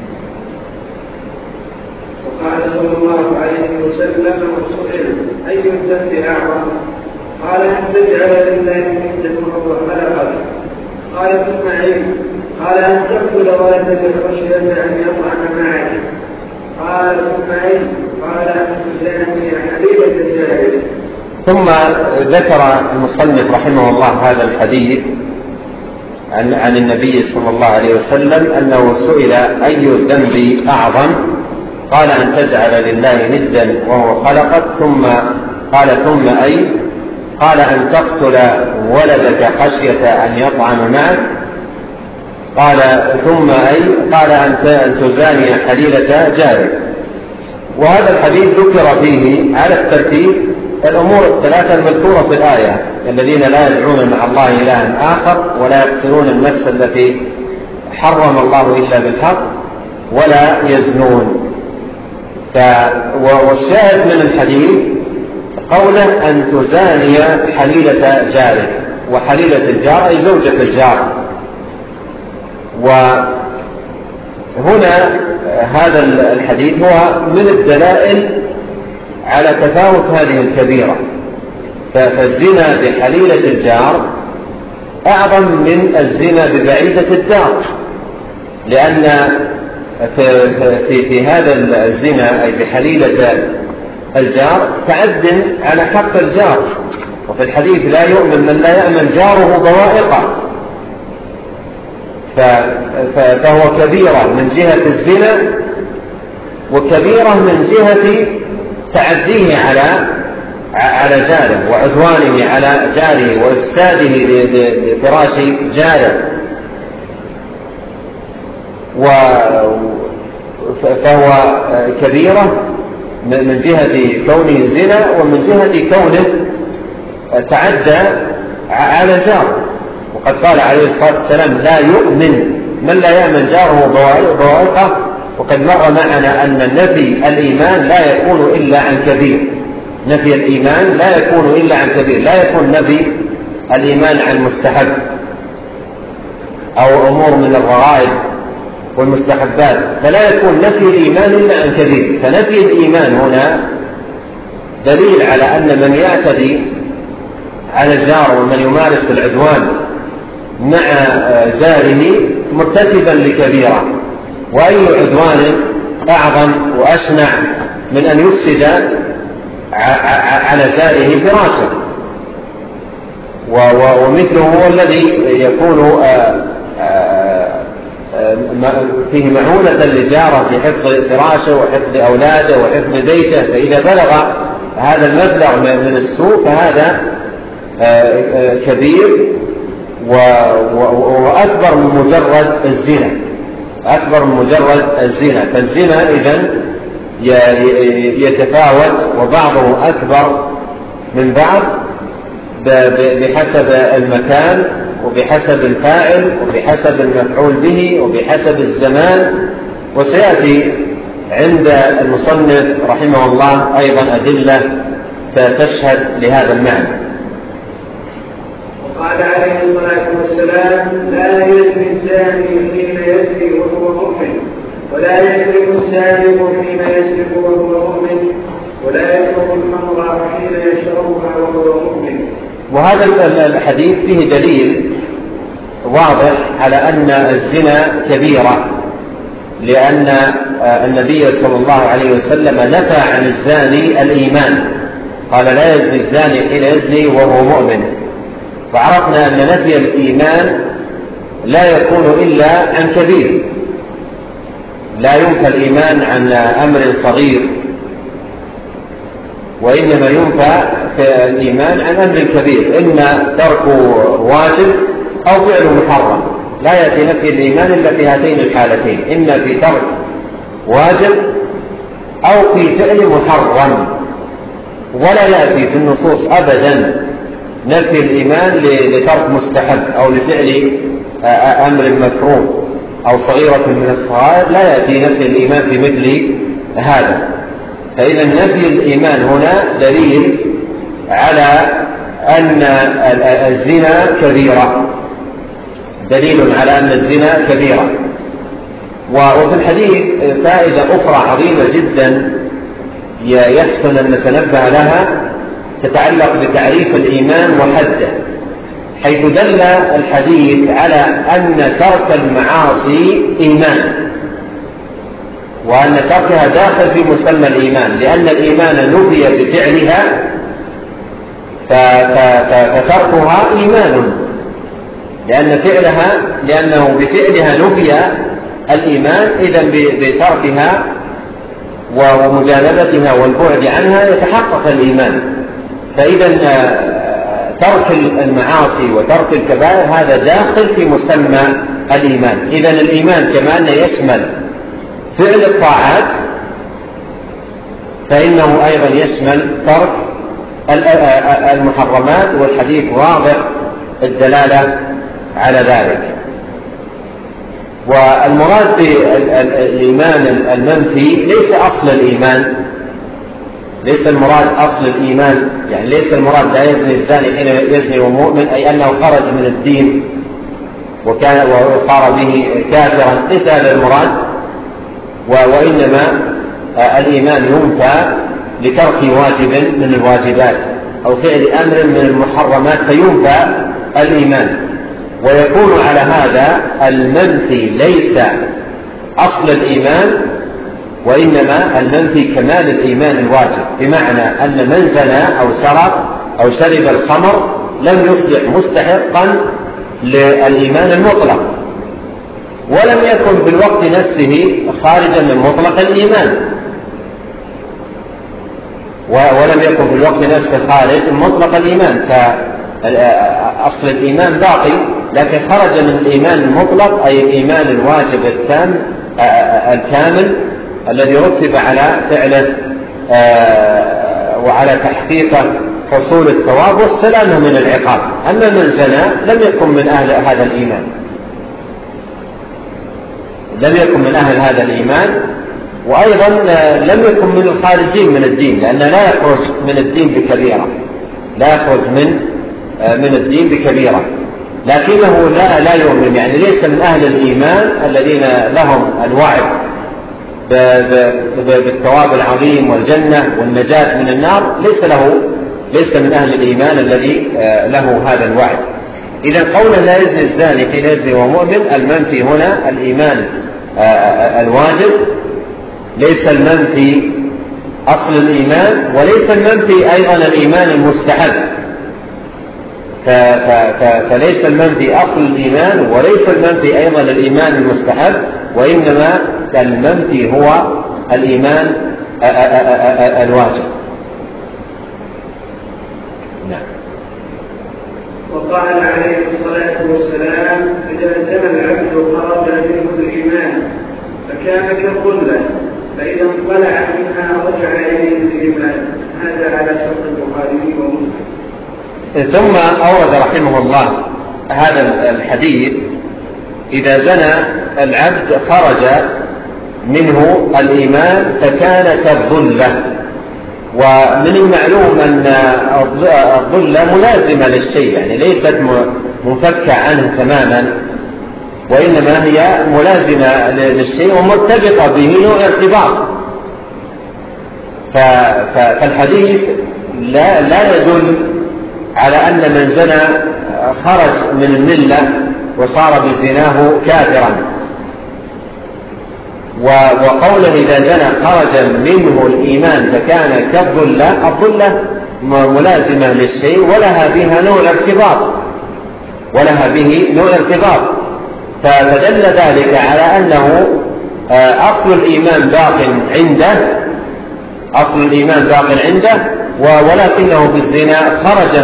وقال صلى الله عليه وسلم وسئل أي الذنب أعظم؟ قال أن تجعل لله ندا وهو خلقك. قال ثم أي؟ قال أن تقتل ولدك خشية أن يطعن معك. قال ثم أي؟ قال أن تزاني حليلة الجاهل. ثم ذكر المصنف رحمه الله هذا الحديث عن النبي صلى الله عليه وسلم أنه سئل أي الذنب أعظم؟ قال أن تجعل لله ندا وهو خلقك. ثم قال ثم أي؟ قال أن تقتل ولدك خشية أن يطعن معك. قال ثم أي؟ قال أن تزاني حليلة جارك. وهذا الحديث ذكر فيه على الترتيب الأمور الثلاثة المذكورة في الآية: الذين لا يدعون مع الله إلها آخر، ولا يقتلون النفس التي حرم الله إلا بالحق، ولا يزنون. والشاهد من الحديث قوله أن تزاني حليلة جارك، وحليلة الجار أي زوجة الجار. وهنا هذا الحديث هو من الدلائل على تفاوت هذه الكبيرة، فالزنا بحليلة الجار أعظم من الزنا ببعيدة الدار، لأن في هذا الزنا أي بحليلة الجار تعد على حق الجار. وفي الحديث لا يؤمن من لا يأمن جاره بوائقه، فهو كبيرة من جهة الزنا، وكبيرة من جهة تعديه على جاره وعدوانه على جاره وإفساده لفراش جاره. فهو كبيرة من جهة كونه زنا، ومن جهة كونه تعدى على جاره. وقد قال عليه الصلاة والسلام: لا يؤمن من لا يأمن جاره بوائقه. وقد مر معنا أن نفي الإيمان لا يكون إلا عن كبير. نفي الإيمان لا يكون إلا عن كبير، لا يكون نفي الإيمان عن مستحب أو أمور من الرغائب والمستحبات، فلا يكون نفي الإيمان إلا عن كبير. فنفي الإيمان هنا دليل على أن من يعتدي على الجار ومن يمارس العدوان مع جاره مرتكبا لكبيرة. وأي عدوان أعظم وأشنع من أن يفسد على جاره فراشه؟ ومثله هو الذي يكون فيه معونة للجارة في حفظ فراشه وحفظ أولاده وحفظ بيته، فإذا بلغ هذا المبلغ من السوء فهذا كبير وأكبر من مجرد الزنا، أكبر من مجرد الزنا. فالزنا إذن يتفاوت، وبعضه أكبر من بعض بحسب المكان وبحسب الفاعل وبحسب المفعول به وبحسب الزمان. وسيأتي عند المصنف رحمه الله أيضا أدلة تشهد لهذا المعنى. وقال عليه الصلاة والسلام: لا يزني الزاني حين يزني وهو مؤمن، ولا يسرق السارق حين يسرق وهو مؤمن، ولا يشرب الخمر حين يشربها وهو مؤمن. وهذا الحديث فيه دليل واضح على أن الزنا كبيرة، لأن النبي صلى الله عليه وسلم نفى عن الزاني الإيمان، قال: لا يزني الزاني حين يزني وهو مؤمن. وعرفنا أن نفي الإيمان لا يكون إلا عن كبير، لا ينفى الإيمان عن أمر صغير، وإنما ينفى الإيمان عن أمر كبير، إما ترك واجب أو فعل محرم. لا يأتي نفي الإيمان إلا في هاتين الحالتين: إما في ترك واجب أو في فعل محرم. ولا يأتي في النصوص أبدا نفي الإيمان لترك مستحب أو لفعل أمر مكروه أو صغيرة من الصغائر، لا يأتي نفي الإيمان في مثل هذا. فإذا نفي الإيمان هنا دليل على أن الزنا كبيرة، دليل على أن الزنا كبيرة. وفي الحديث فائدة أخرى عظيمة جدا يحسن أن نتنبه لها، تتعلق بتعريف الإيمان وحده، حيث دل الحديث على أن ترك المعاصي إيمان، وأن تركها داخل في مسمى الإيمان، لأن الإيمان نفي بفعلها فتركها إيمان، لأنه بفعلها نفي الإيمان، إذن بتركها ومجانبتها والبعد عنها يتحقق الإيمان. فإذا ترك المعاصي وترك الكبائر هذا داخل في مسمى الإيمان. إذن الإيمان كما أنه يشمل فعل الطاعات فإنه أيضا يشمل ترك المحرمات، والحديث واضح الدلالة على ذلك. والمراد بالإيمان المنفي ليس أصل الإيمان، ليس المراد أصل الإيمان، يعني ليس المراد لا يزني الزاني حين يزني ومؤمن، أي أنه خرج من الدين وصار به كافرا، ليس هذا المراد. وإنما الإيمان ينفى لترك واجب من الواجبات أو فعل أمر من المحرمات فينفى الإيمان. ويكون على هذا المنفي ليس أصل الإيمان، وإنما المنفي كمال الإيمان الواجب، بمعنى أن من زنى أو سرق أو شرب الخمر لم يصبح مستحقا للإيمان المطلق، ولم يكن في الوقت نفسه خارجا من مطلق الإيمان، ولم يكن في الوقت نفسه خارج من مطلق الإيمان، فأصل الإيمان باقي، لكن خرج من الإيمان المطلق، أي الإيمان الواجب التام الكامل الذي رتب على فعله وعلى تحقيق حصول الثواب والسلامة من العقاب. أما من زنى لم يكن من أهل هذا الإيمان، لم يكن من أهل هذا الإيمان، وأيضا لم يكن من الخارجين من الدين، لأنه لا يخرج من الدين بكبيرة، لا يخرج من الدين بكبيرة، لكنه لا يؤمن، يعني ليس من أهل الإيمان الذين لهم الوعد بالثواب العظيم والجنة والنجاة من النار، ليس من أهل الإيمان الذي له هذا الوعد. إذا قولا لا يزني الزاني حين يزني ومؤمن، المنفي هنا الإيمان الواجب، ليس المنفي أصل الإيمان، وليس المنفي أيضا الإيمان المستحب، فليس المنفي أصل الإيمان، وليس المنفي أيضا الإيمان المستحب، وإنما المنفي هو الإيمان الواجب. نعم. وقال عليه الصلاة والسلام: إذا زنى العبد خرج منه الإيمان فكان كالظلة، فإذا انطلع منها رجع إليه الإيمان. هذا على شرط البخاري ومسلم. ثم أورد رحمه الله هذا الحديث: إذا زنى العبد خرج منه الإيمان فكان كالظلة. ومن المعلوم أن الظلة ملازمة للشيء، يعني ليست منفكة عنه تماما، وإنما هي ملازمة للشيء ومرتبطة به نوع ارتباط. فالحديث لا يدل على أن من زنى خرج من الملة وصار بزناه كافرا. وقوله إذا زنى خرج منه الإيمان فكان كالظلة، الظلة ملازمة للشيء ولها بها نوع ارتباط، فدل ذلك على أنه أصل الإيمان باق عنده، ولكنه بالزنا خرج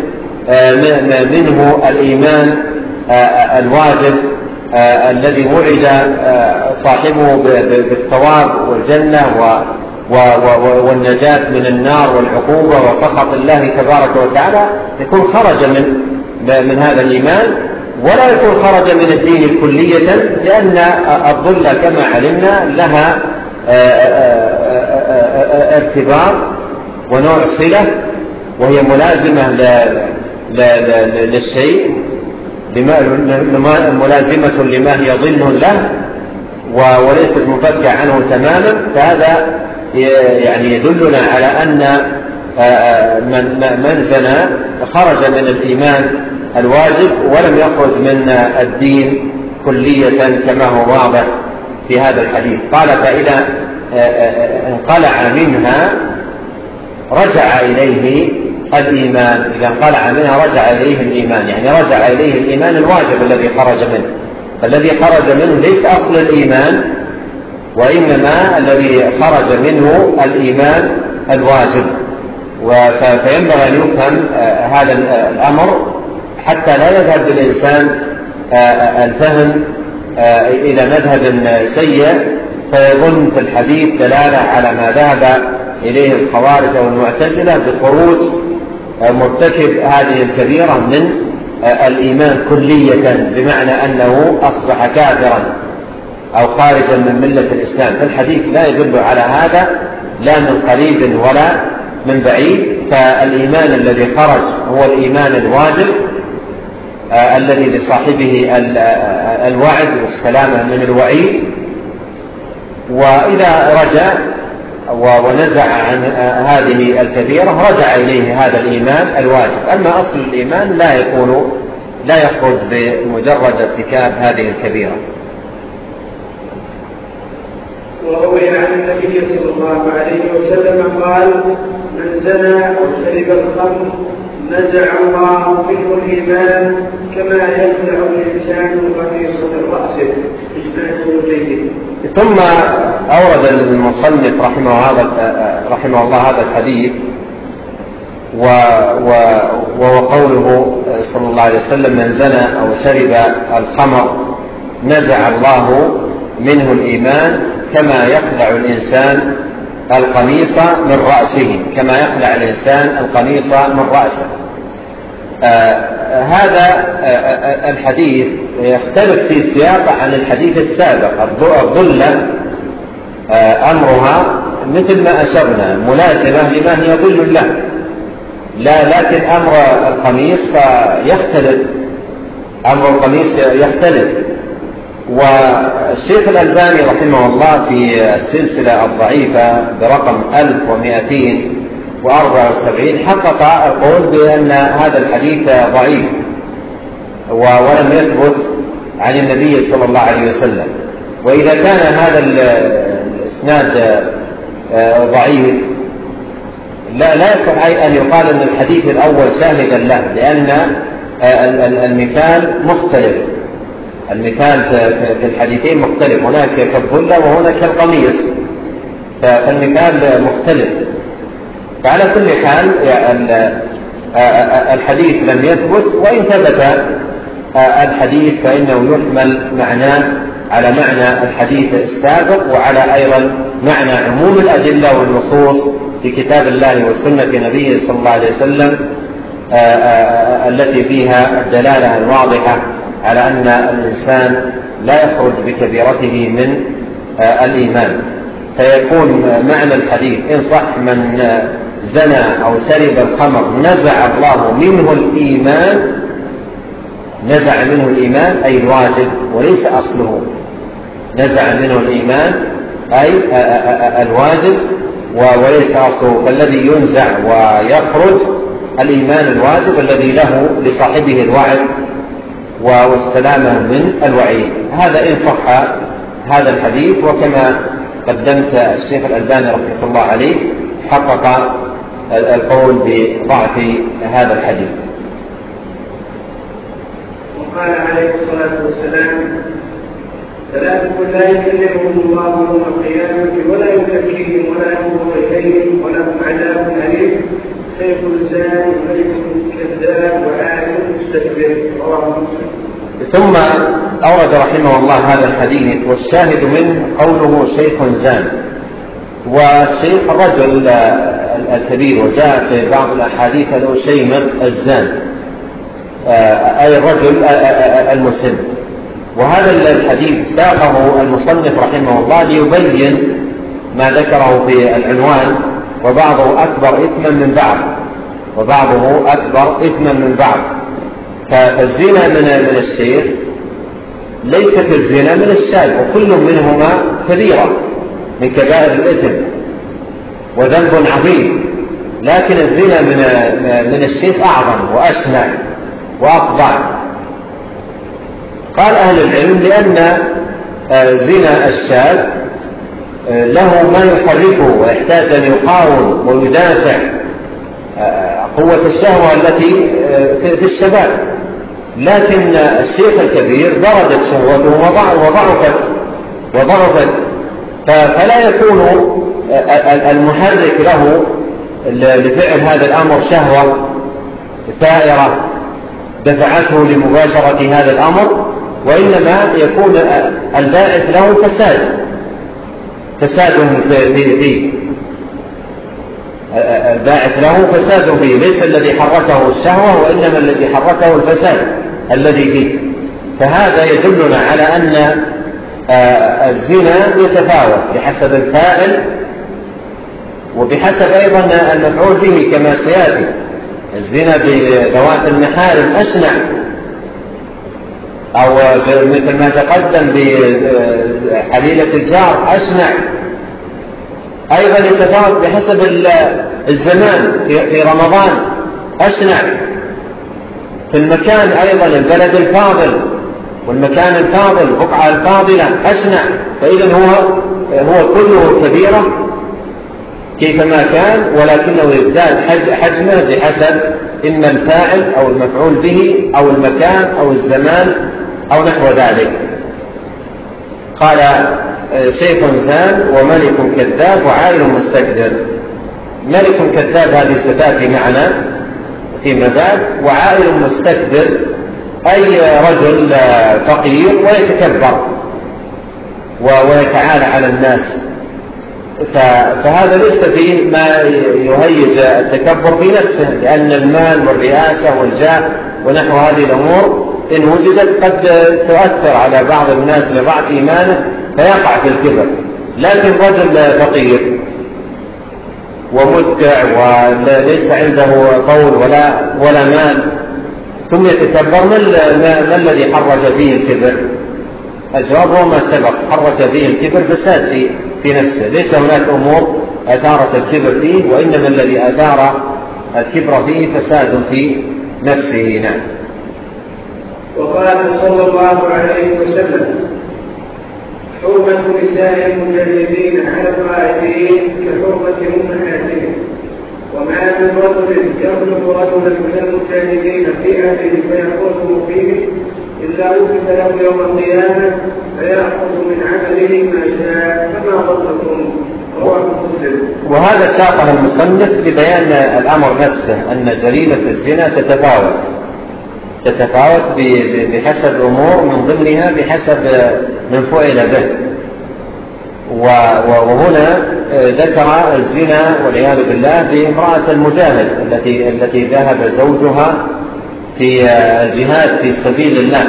منه الإيمان الواجب الذي وعد صاحبه بالثواب والجنة والنجاة من النار والعقوبة وسخط الله تبارك وتعالى يكون خرج من هذا الإيمان، ولا يكون خرج من الدين كلية، لأن الضلة كما علمنا لها ارتباط ونوع صلة، وهي ملازمة للشيء، ملازمة لما هي ضمن له وليست مفكة عنه تماما. فهذا يعني يدلنا على أن من زنى خرج من الإيمان الواجب ولم يخرج من الدين كلية كما هو واضح في هذا الحديث. قال فإذا انقلع منها رجع إليه الإيمان، إذا انقلع منها رجع إليه الإيمان، يعني رجع إليه الإيمان الواجب الذي خرج منه. فالذي خرج منه ليس أصل الإيمان، وإنما الذي خرج منه الإيمان الواجب. فينبغي أن يفهم هذا الأمر حتى لا يذهب بالإنسان الفهم إلى مذهب سيء فيظن في الحديث دلالة على ما ذهب إليه الخوارج أو المعتزلة بخروج مرتكب هذه الكبيرة من الإيمان كلية، بمعنى أنه أصبح كافرا أو خارجا من ملة الإسلام. فالحديث لا يدل على هذا لا من قريب ولا من بعيد. فالإيمان الذي خرج هو الإيمان الواجب الذي لصاحبه الوعد والسلامة من الوعيد، وإذا رجع ونزع عن هذه الكبيرة رجع إليه هذا الإيمان الواجب. أما أصل الإيمان لا يخرج بمجرد ارتكاب هذه الكبيرة. وروي عن النبي صلى الله عليه وسلم قال: من زنى أو شرب الخمر نزع الله منه الإيمان كما ينزع الإنسان القميص من رأسه. ثم أورد المصنف رحمه الله هذا الحديث وهو قوله صلى الله عليه وسلم: من زنى أو شرب الخمر نزع الله منه الإيمان كما يخلع الإنسان القميص من رأسه، كما يخلع الإنسان القميص من رأسه. هذا الحديث يختلف في سياقه عن الحديث السابق. الضلة أمرها مثل ما أشرنا ملازمة لما هي ضل له، لكن أمر القميص يختلف. والشيخ الألباني رحمه الله في السلسلة الضعيفة برقم 1274 حقق القول بأن هذا الحديث ضعيف ولم يثبت عن النبي صلى الله عليه وسلم. وإذا كان هذا الإسناد ضعيف لا يصح أن يقال أن الحديث الأول شاهدا له، لأن المثال مختلف. المثال في الحديثين مختلف، هناك كالظلة وهناك كالقميص، فالمثال مختلف. فعلى كل حال الحديث لم يثبت، وإن ثبت الحديث فإنه يحمل معناه على معنى الحديث السابق، وعلى أيضا معنى عموم الأدلة والنصوص في كتاب الله وسنة نبيه صلى الله عليه وسلم التي فيها الدلالة الواضحة على أن الإنسان لا يخرج بكبيرته من الإيمان. فيكون معنى الحديث إن صح: من زنى أو شرب الخمر نزع الله منه الإيمان، نزع منه الإيمان أي الواجب وليس أصله، نزع منه الإيمان أي الواجب وليس أصله. فالذي ينزع ويخرج الإيمان الواجب الذي له لصاحبه الوعد والسلامة من الوعيد. هذا إن صح هذا الحديث. وكما قدمت الشيخ الألباني رحمه الله عليه حقق القول بضعف هذا الحديث. وقال عليه الصلاة والسلام: ثلاثة لا يكلمهم الله يوم القيامة ولا يزكيهم ولا ينظر إليهم ولهم عذاب أليم: شيخ زاني وملك كذاب وعالم مستكبر. رواه مسلم. ثم أورد رحمه الله هذا الحديث، والشاهد منه قوله: شيخ زان. والشيخ الرجل الكبير، وجاء في بعض الأحاديث له شيمة الزان، أي الرجل المسن. وهذا الحديث ساقه المصنف رحمه الله ليبين ما ذكره في العنوان: وبعضه أكبر إثما من بعض، وبعضه أكبر إثما من بعض. فالزنا من الشيخ ليست الزنا من الشاب، وكل منهما كبيرة من كبائر الإثم وذنب عظيم، لكن الزنا من الشيخ أعظم وأشنع وأفظع. قال أهل العلم لأن زنا الشاب له ما يحركه ويحتاج أن يقاوم ويدافع قوة الشهوة التي في الشباب، لكن الشيخ الكبير بردت شهوته وضعفت، فلا يكون المحرك له لفعل هذا الأمر شهوة ثائرة دفعته لمباشرة هذا الأمر، وإنما يكون الباعث له فساد فيه، الباعث له فساد فيه، ليس الذي حركه الشهوة، وإنما الذي حركه الفساد الذي فيه. فهذا يدلنا على أن الزنا يتفاوت بحسب الفاعل وبحسب أيضا المفعول به، كما سيأتي. الزنا بذوات المحارم أشنع، أو مثل ما تقدم بحليلة الجار أشنع. أيضا يتفاوت بحسب الزمان، في رمضان أشنع، في المكان أيضا البلد الفاضل والمكان الفاضل البقعة الفاضلة أشنع. فإذا هو كله كبيرة كيفما كان، ولكنه يزداد حجمه بحسب إما الفاعل أو المفعول به أو المكان أو الزمان أو نحو ذلك. قال: شيخ زان وملك كذاب وعائل مستكبر. ملك كذاب هذه ستأتي معنا فيما بعد، وعائل مستكبر أي رجل فقير ويتكبر ويتعالى على الناس. فهذا ليس فيه ما يهيج التكبر في نفسه، لأن المال والرئاسة والجاه ونحو هذه الأمور إن وجدت قد تؤثر على بعض الناس لضعف إيمانه فيقع في الكبر. لكن رجل فقير ومدع وليس عنده طول ولا مال ثم يتكبر، ما الذي حرك فيه الكبر؟ الجواب هو ما سبق، حرك فيه الكبر فساد في نفسه. ليس هناك أمور أثارت الكبر فيه، وإنما الذي أثار الكبر فيه فساد في نفسه. نعم. وقال صلى الله عليه وسلم: حرمة نساء المجاهدين على القاعدين كحرمة أمهاتهم، وما من رجل يخلق رجلا من المجاهدين في أهله فيأخذه فيه إلا وجد له يوم القيامة فيأخذ من عمله ما شاء. فما ظنكم؟ رواه مسلم. وهذا ساقه المصنف لبيان الأمر نفسه، أن جريمة الزنا تتفاوت بحسب أمور، من ضمنها بحسب من فعل به. وهنا ذكر الزنا والعياذ بالله بامرأة المجاهد التي ذهب زوجها في الجهاد في سبيل الله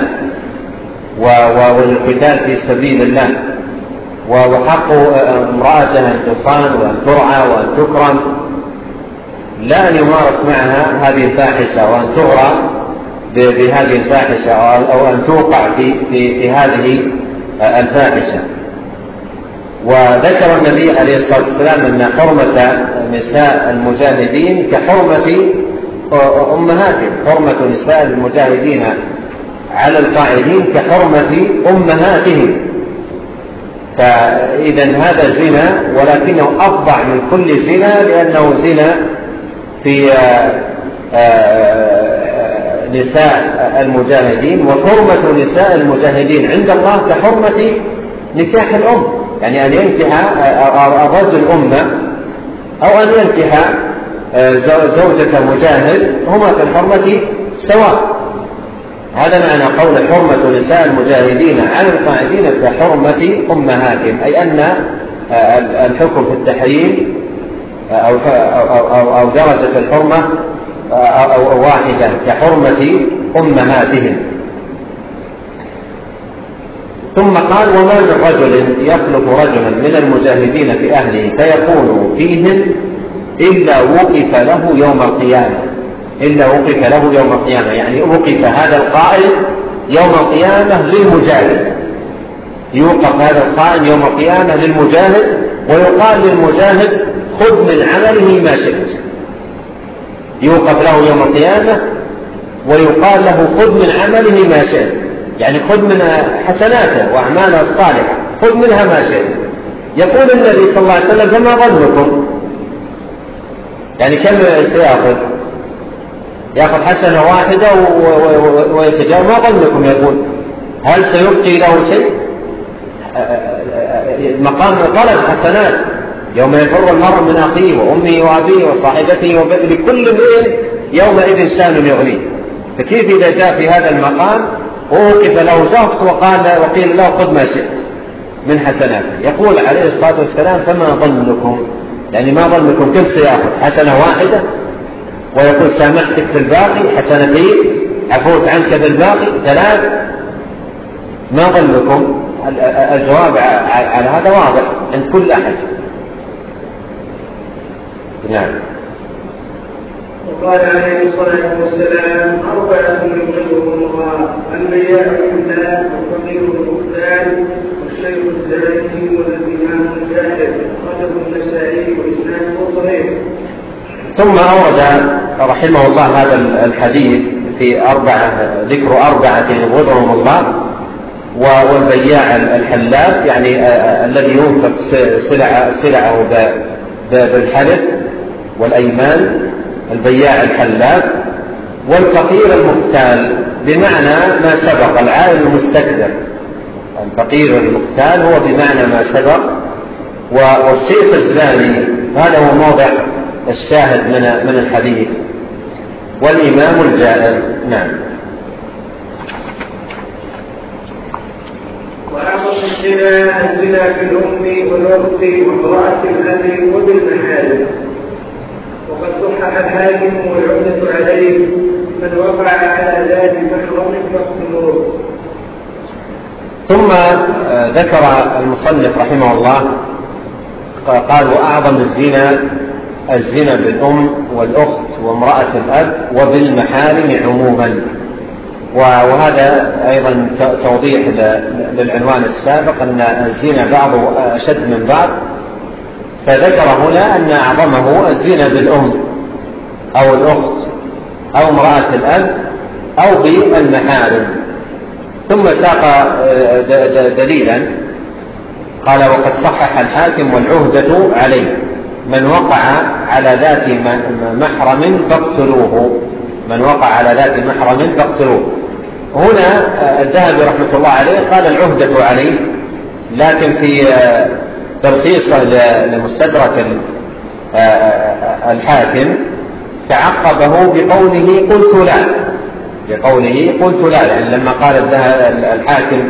والقتال في سبيل الله، وحق امرأته أن تصان وأن ترعى وأن تكرم، لا أن يمارس معها هذه الفاحشة وأن تغرى بهذه الفاحشة أو أن توقع في هذه الفاحشة. وذكر النبي عليه الصلاة والسلام أن حرمة نساء المجاهدين كحرمة أمهاتهم، حرمة نساء المجاهدين على القاعدين كحرمة أمهاتهم. فإذا هذا زنا، ولكنه أفظع من كل زنا، لأنه زنا في نساء المجاهدين. وحرمة نساء المجاهدين عند الله كحرمة نكاح الأم، يعني أن ينكح الرجل أمه أو أن ينكح زوجة مجاهد، هما في الحرمة سواء. هذا معنى قول حرمة نساء المجاهدين على القاعدين كحرمة أمهاتهم، أي أن الحكم في التحريم أو درجة الحرمة أو واحدة كحرمة أمهاتهم. ثم قال: وما من رجل يخلف رجلا من المجاهدين في أهله فيكون فيهم إلا وقف له يوم القيامة. يعني وقف هذا القائل يوم القيامة للمجاهد، يوقف هذا القائل يوم القيامة للمجاهد، ويقال للمجاهد: خذ من عمله ما شئت. يوقف له يوم القيامة ويقال له: خذ من عمله ما شئت، يعني خذ من حسناته وأعماله الصالحة، خذ منها ما شئت. يقول النبي صلى الله عليه وسلم: فما ظنكم؟ يعني كم سيأخذ؟ يأخذ حسنة واحدة ويتجاوز. ما ظنكم؟ يقول: هل سيبقي له شيء؟ مقام طلب حسنات، يوم يفر المرء من أخيه وأمه وأبيه وصاحبته وبنيه كل امرئ يومئذ شان يغنيه. فكيف إذا جاء في هذا المقام ووقف له شخص وقيل له: خذ ما شئت من حسناته؟ يقول عليه الصلاة والسلام: فما ظنكم؟ يعني ما ظنكم كم سيأخذ؟ حسنة واحدة، ويقول: سامحتك في الباقي، حسنتين، عفوت عنك بالباقي، 3. ما ظنكم؟ الجواب على هذا واضح عند كل أحد. نعم. وقال عليه الصلاة والسلام: 4 يظلمهم الله: الأنبياء بالله، والفقير المختال، والشيخ الزاني، والإمام الجاهل. أخرجه النسائي وإسناده صحيح. ثم أورد رحمه الله هذا الحديث في ذكر 4 يبغضهم الله، والبياع الحلاف، يعني الذي ينفق سلعه بالحلف والأيمان، البياع الحلاف، والفقير المختال، بمعنى ما سبق، العائل المستكبر. الفقير المختال هو بمعنى ما سبق. والشيخ الزاني هذا هو موضع الشاهد من الحديث، والإمام الجائر. نعم. وأعظم الزنا في الأم والأخت وامرأة الأب وبالمحارم. وقد صحح الحاكم والعمدة عليه: من وقع على ذات محرم فاقتلوه. ثم ذكر المصنف رحمه الله قال: وأعظم الزنا بالأم والأخت وامرأة الأب وبالمحارم عموما. وهذا أيضا توضيح للعنوان السابق أن الزنا بعضه أشد من بعض، فذكر هنا أن أعظمه الزنا بالأم أو الأخت أو امرأة الأب أو بالمحارم. ثم ساق دليلا قال: وقد صحح الحاكم والعهدة عليه: من وقع على ذات محرم فاقتلوه. من وقع على ذات محرم فاقتلوه. هنا الذهبي رحمة الله عليه قال: العهدة عليه، لكن في تلخيص لمستدرك الحاكم تعقبه بقوله: قلت لا. يعني لما قال الحاكم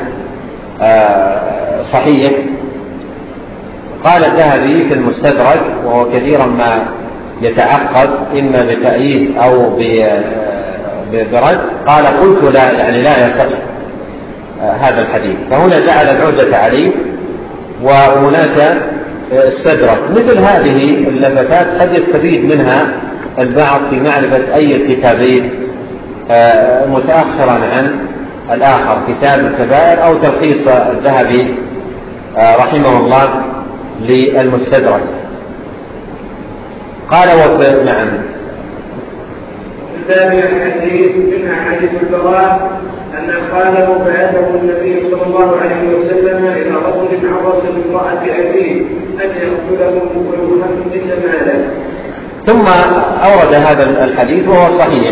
صحيح، قال الذهبي في المستدرك، وهو كثيرا ما يتعقد إما بتأييد أو برد، قال: قلت لا، يعني لا يصح هذا الحديث. فهنا جعل العهدة عليه، وهناك استدرك. مثل هذه اللفتات قد يستفيد منها البعض في معرفة أي الكتابين متأخرا عن الآخر، كتاب الكبائر أو تلخيص الذهبي رحمه الله للمستدرك. قال: نعم. الثاني الحديث من أحاديث البراء أن قاله بعثه النبي صلى الله عليه وسلم إلى رجل عرس بامرأة أبيه أن يقتله ويخمس ماله. ثم أورد هذا الحديث وهو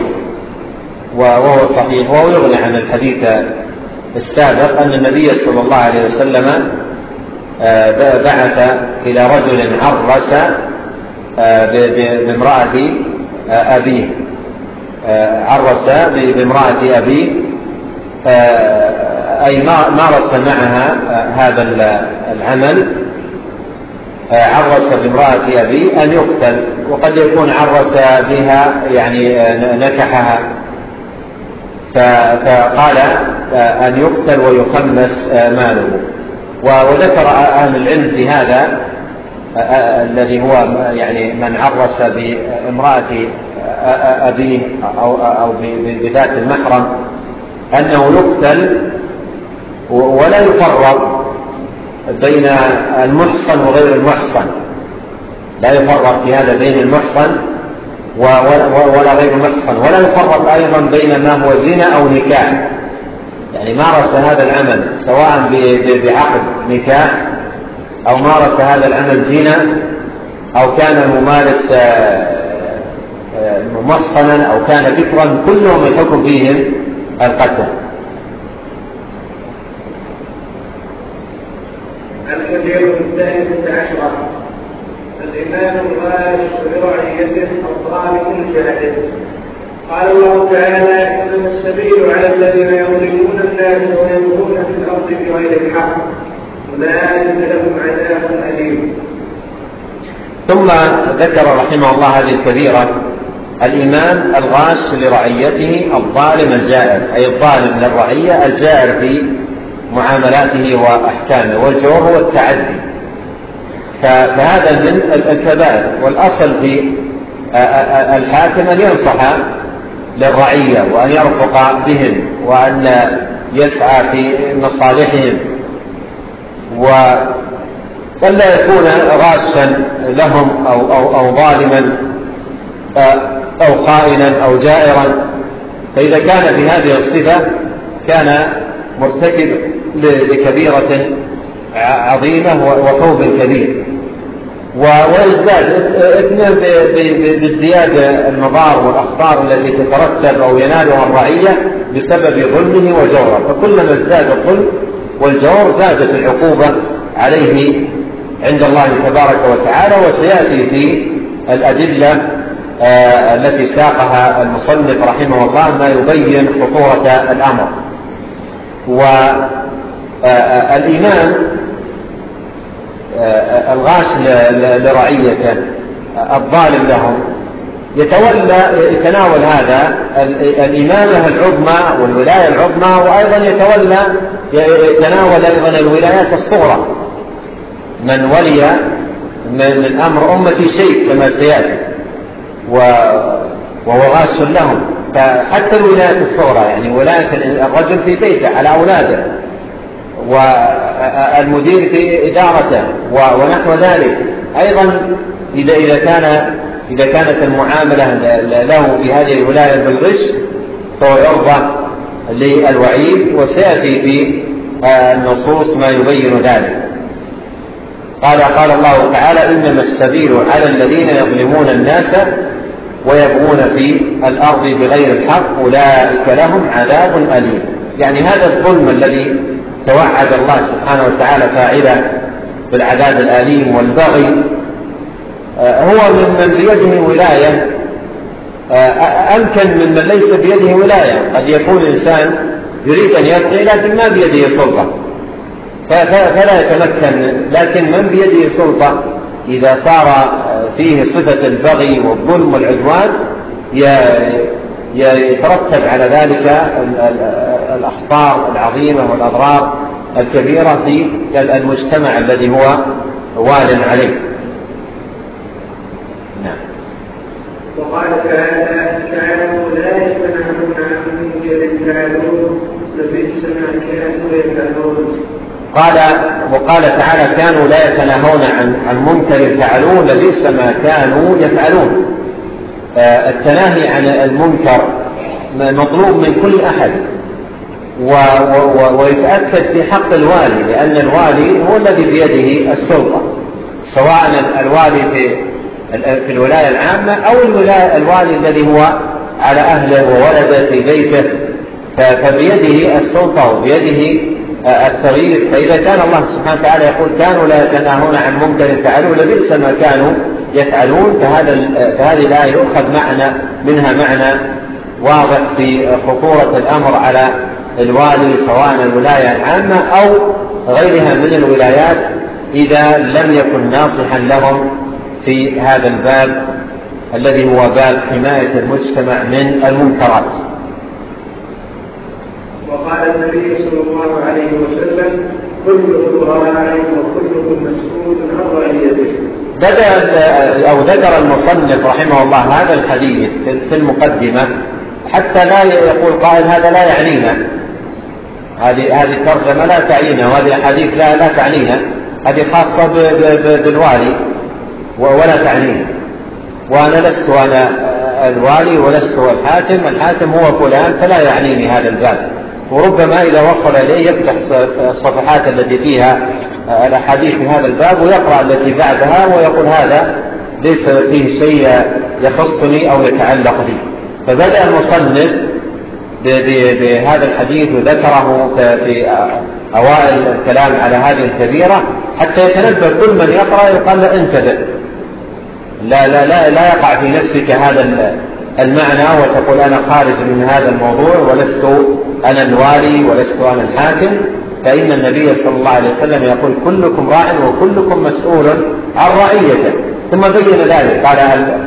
صحيح وهو يغني عن الحديث السابق، أن النبي صلى الله عليه وسلم بعث إلى رجل عرس بامرأة أبيه، عرس بامرأة أبيه، أي مارس معها هذا العمل، عرس بامرأة أبيه أن يقتل، وقد يكون عرس بها يعني نكحها، فقال أن يقتل ويخمس ماله. وذكر أهل العلم في هذا الذي هو يعني من عرس بامرأة أبيه أو بذات المحرم أنه يقتل ولا يفرق بين المحصن وغير المحصن، لا يفرق في هذا بين المحصن ولا غير المحصن، ولا يفرق أيضا بين ما هو زنا أو نكاح، يعني مارس هذا العمل سواء بعقد نكاح أو مارس هذا العمل زنا أو كان الممارس محصنا أو كان بكرا، كلهم الحكم فيهم القتل. الكبير الثالث عشر الإمام الغاش برعيته أو ظالم جاهل. قال الله تعالى: إنما السبيل على الذين يظلمون الناس ويبغون في الأرض بغير الحق أولئك لهم عذاب أليم. ثم ذكر رحمه الله هذه الكبيرة: الإمام الغاش لرعيته الظالم الجائر، أي الظالم للرعية الجائر في معاملاته وأحكامه، والجور هو التعدي، فهذا من الكبائر. والأصل في الحاكم أن ينصح للرعية وأن يرفق بهم وأن يسعى في مصالحهم، ولا يكون غاشا لهم أو ظالما أو خائنا أو جائرا. فإذا كان في هذه الصفة كان مرتكب لكبيرة عظيمة وحوب كبير، ويزداد اثنين بازدياد المضار والأخطار التي تترتب أو ينالها الرعية بسبب ظلمه وجوره، فكلما ازداد الظلم والجور زادت العقوبة عليه عند الله تبارك وتعالى. وسيأتي في الأدلة التي ساقها المصنف رحمه الله ما يبين خطورة الأمر. والإمام الغاش لرعيته الظالم لهم يتناول هذا الإمامة العظمى والولاية العظمى، وأيضا يتناول أيضا الولايات الصغرى، من ولي من أمر أمتي شيء كما سيأتي وهو غاش لهم. فحتى الولايات الصغرى يعني ولاية الرجل في بيته على أولاده، والمدير في إدارته ونحو ذلك، أيضا إذا كانت المعاملة له في هذه الولاية بالغش فهو يرضى للوعيد، وسيأتي في النصوص ما يبين ذلك. قال الله تعالى: إنما السبيل على الذين يظلمون الناس ويبغون في الأرض بغير الحق أولئك لهم عذاب أليم. يعني هذا الظلم الذي توعد الله سبحانه وتعالى فاعله بالعذاب الأليم والبغي هو من بيده ولاية أمكن من ليس بيده ولاية. قد يكون إنسان يريد أن يبغي لكن ما بيده سلطة فلا يتمكن، لكن من بيده سلطة إذا صار فيه صفة البغي والظلم والعدوان يترتب على ذلك الأخطار العظيمة والأضرار الكبيرة في المجتمع الذي هو وال عليه. نعم. وقال تعالى: كانوا لا يتناهون عن منكر فعلوه لبئس ما كانوا يفعلون. وقال تعالى: كانوا لا يتناهون عن منكر فعلوه لبئس ما كانوا يفعلون. التناهي عن المنكر مطلوب من كل أحد، ويتأكد في حق الوالي، لأن الوالي هو الذي بيده السلطة، سواء الوالي في الولاية العامة أو الوالي الذي هو على أهله وولده في بيته، فبيده السلطة وبيده التغيير. فإذا كان الله سبحانه وتعالى يقول: كانوا لا يتناهون عن منكر فعلوه لبئس ما كانوا يفعلون، فهذه لا يؤخذ منها معنى واضح في خطورة الأمر على الوالي، سواء الولاية العامة أو غيرها من الولايات إذا لم يكن ناصحا لهم في هذا الباب الذي هو باب حماية المجتمع من المنكرات. وقال النبي صلى الله عليه وسلم: كلكم راع وكلكم مسؤول عن رعيته. ذكر المصنف رحمه الله هذا الحديث في المقدمة حتى لا يقول قائل هذا لا يعنينا، هذه الترجمة لا تعنينا، وهذه الحديث لا تعنينا، هذه خاصة بالوالي ولا تعنينا، وأنا لست أنا الوالي ولست الحاكم هو فلان فلا يعنيني هذا الباب. وربما إذا وصل إليه يفتح الصفحات التي فيها الأحاديث في هذا الباب ويقرأ التي بعدها ويقول هذا ليس فيه شيء يخصني أو يتعلق بي. فبدأ المصنف بهذا الحديث وذكره في أوائل الكلام على هذه الكبيرة حتى يتنبه كل من يقرأ يقال له انتبه، لا يقع في نفسك هذا المعنى وتقول أنا خارج من هذا الموضوع ولست أنا الوالي ولست أنا الحاكم، فإن النبي صلى الله عليه وسلم يقول كلكم راع وكلكم مسؤول عن رعيته. ثم بين ذلك قال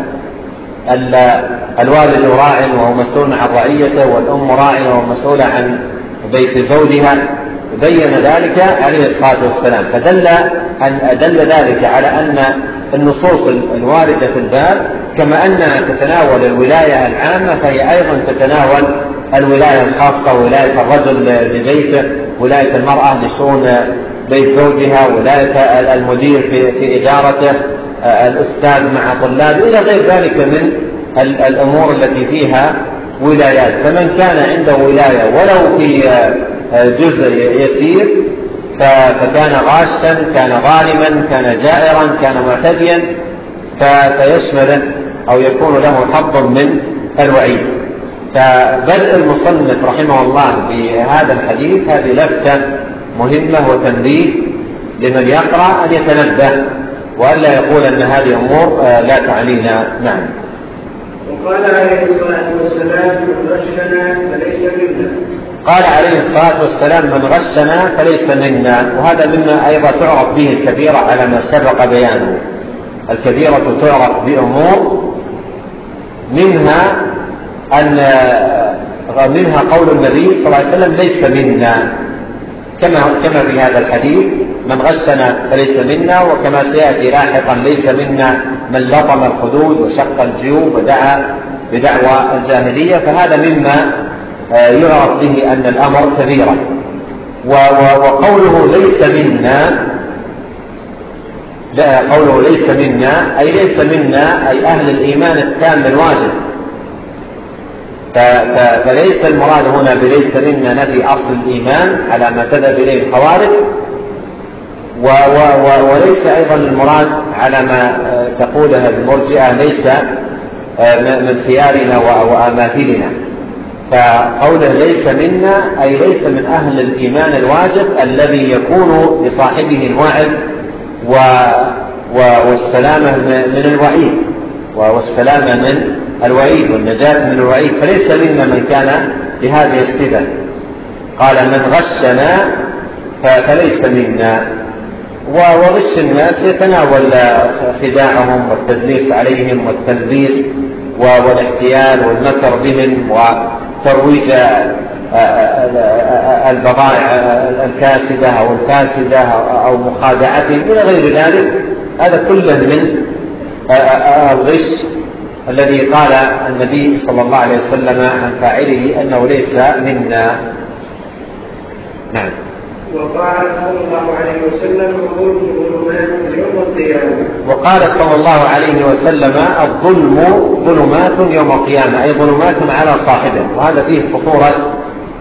الوالد راع وهو مسؤول عن رعيته، والأم راع وهو مسؤول عن بيت زوجها، بين ذلك عليه الصلاة والسلام. فدل ذلك على أن النصوص الواردة في الباب كما أنها تتناول الولاية العامة فهي أيضا تتناول الولاية الخاصة، ولاية الرجل لبيته، ولاية المرأة لشؤون بيت زوجها، ولاية المدير في إدارته، الأستاذ مع طلاب، إلى غير ذلك من الأمور التي فيها ولايات. فمن كان عنده ولاية ولو في جزء يسير فكان غاشا، كان ظالما، كان جائرا، كان معتديا، فيشمل أو يكون له حظ من الوعيد. فبدأ المصنف رحمه الله بهذا الحديث هذه لفتة مهمة وتنبيه لمن يقرأ أن يتنبه وألا يقول أن هذه أمور لا تعنينا. نعم. وقال عليه الصلاة والسلام: من غشنا فليس منا. قال عليه الصلاة والسلام: من غشنا فليس منا. وهذا مما أيضا تعرف به الكبيرة على ما سبق بيانه. الكبيرة تعرف بأمور منها قول النبي صلى الله عليه وسلم: ليس منا، كما في هذا الحديث: من غشنا فليس منا، وكما سيأتي لاحقا: ليس منا من لطم الخدود وشق الجيوب ودعا بدعوى الجاهلية. فهذا مما يعرف به أن الأمر كبيرة. وقوله ليس منا، قوله ليس منا أي ليس منا أي أهل الإيمان التام الواجب. فليس المراد هنا بليس منا نفي أصل الإيمان على ما تذهب إليه الخوارج، وليس أيضا المراد على ما تقوله المرجئة ليس من خيارنا وأماثلنا. فقوله ليس منا أي ليس من أهل الإيمان الواجب الذي يكون لصاحبه الوعد والسلامة من الوعيد، والسلامة من الوعيد والنجاة من الوعيد. فليس منا من كان بهذه الصفة. قال: من غشنا فليس منا. وغش الناس يتناول خداعهم والتدليس عليهم والتلبيس والاحتيال والمكر بهم وترويج البضائع الكاسدة أو الفاسدة أو مخادعتهم إلى غير ذلك. هذا كله من الغش الذي قال النبي صلى الله عليه وسلم عن فاعله أنه ليس منا. نعم. وقال صلى الله عليه وسلم: الظلم ظلمات يوم القيامة. وقال صلى الله عليه وسلم: الظلم ظلمات يوم القيامة، أي ظلمات على صاحبه. وهذا فيه خطورة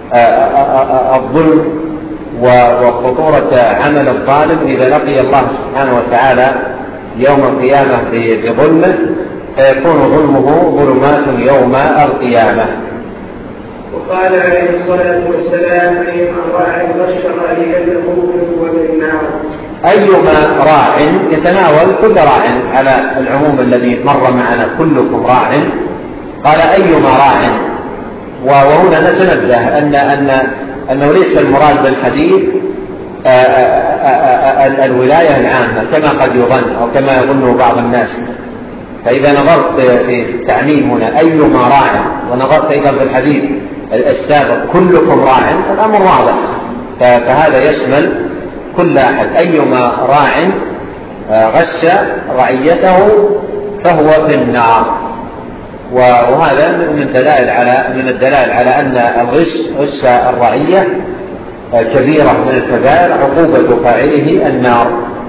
الظلم وخطورة عمل الظالم إذا لقي الله سبحانه وتعالى يوم القيامة بظلمه، فيكون ظلمه ظلمات يوم القيامة. وقال عليه الصلاة والسلام: أيما راع غش رعيته فهو في النار. أيما راع يتناول كل راع على العموم الذي مر معنا: كلكم راع. قال: أيما راع. وهنا نتنبه أنه ليس المراد بالحديث الولاية العامة كما قد يظن أو كما يظنه بعض الناس. فإذا نظرت في التعميم هنا أيما راع، ونظرت أيضا في الحديث السابق كلكم راع، الأمر واضح، فهذا يشمل كل أحد. أيما راع غش رعيته فهو في النار. وهذا من الدلائل على أن غش الرعية كبيرة من الكبائر، عقوبة فاعله النار.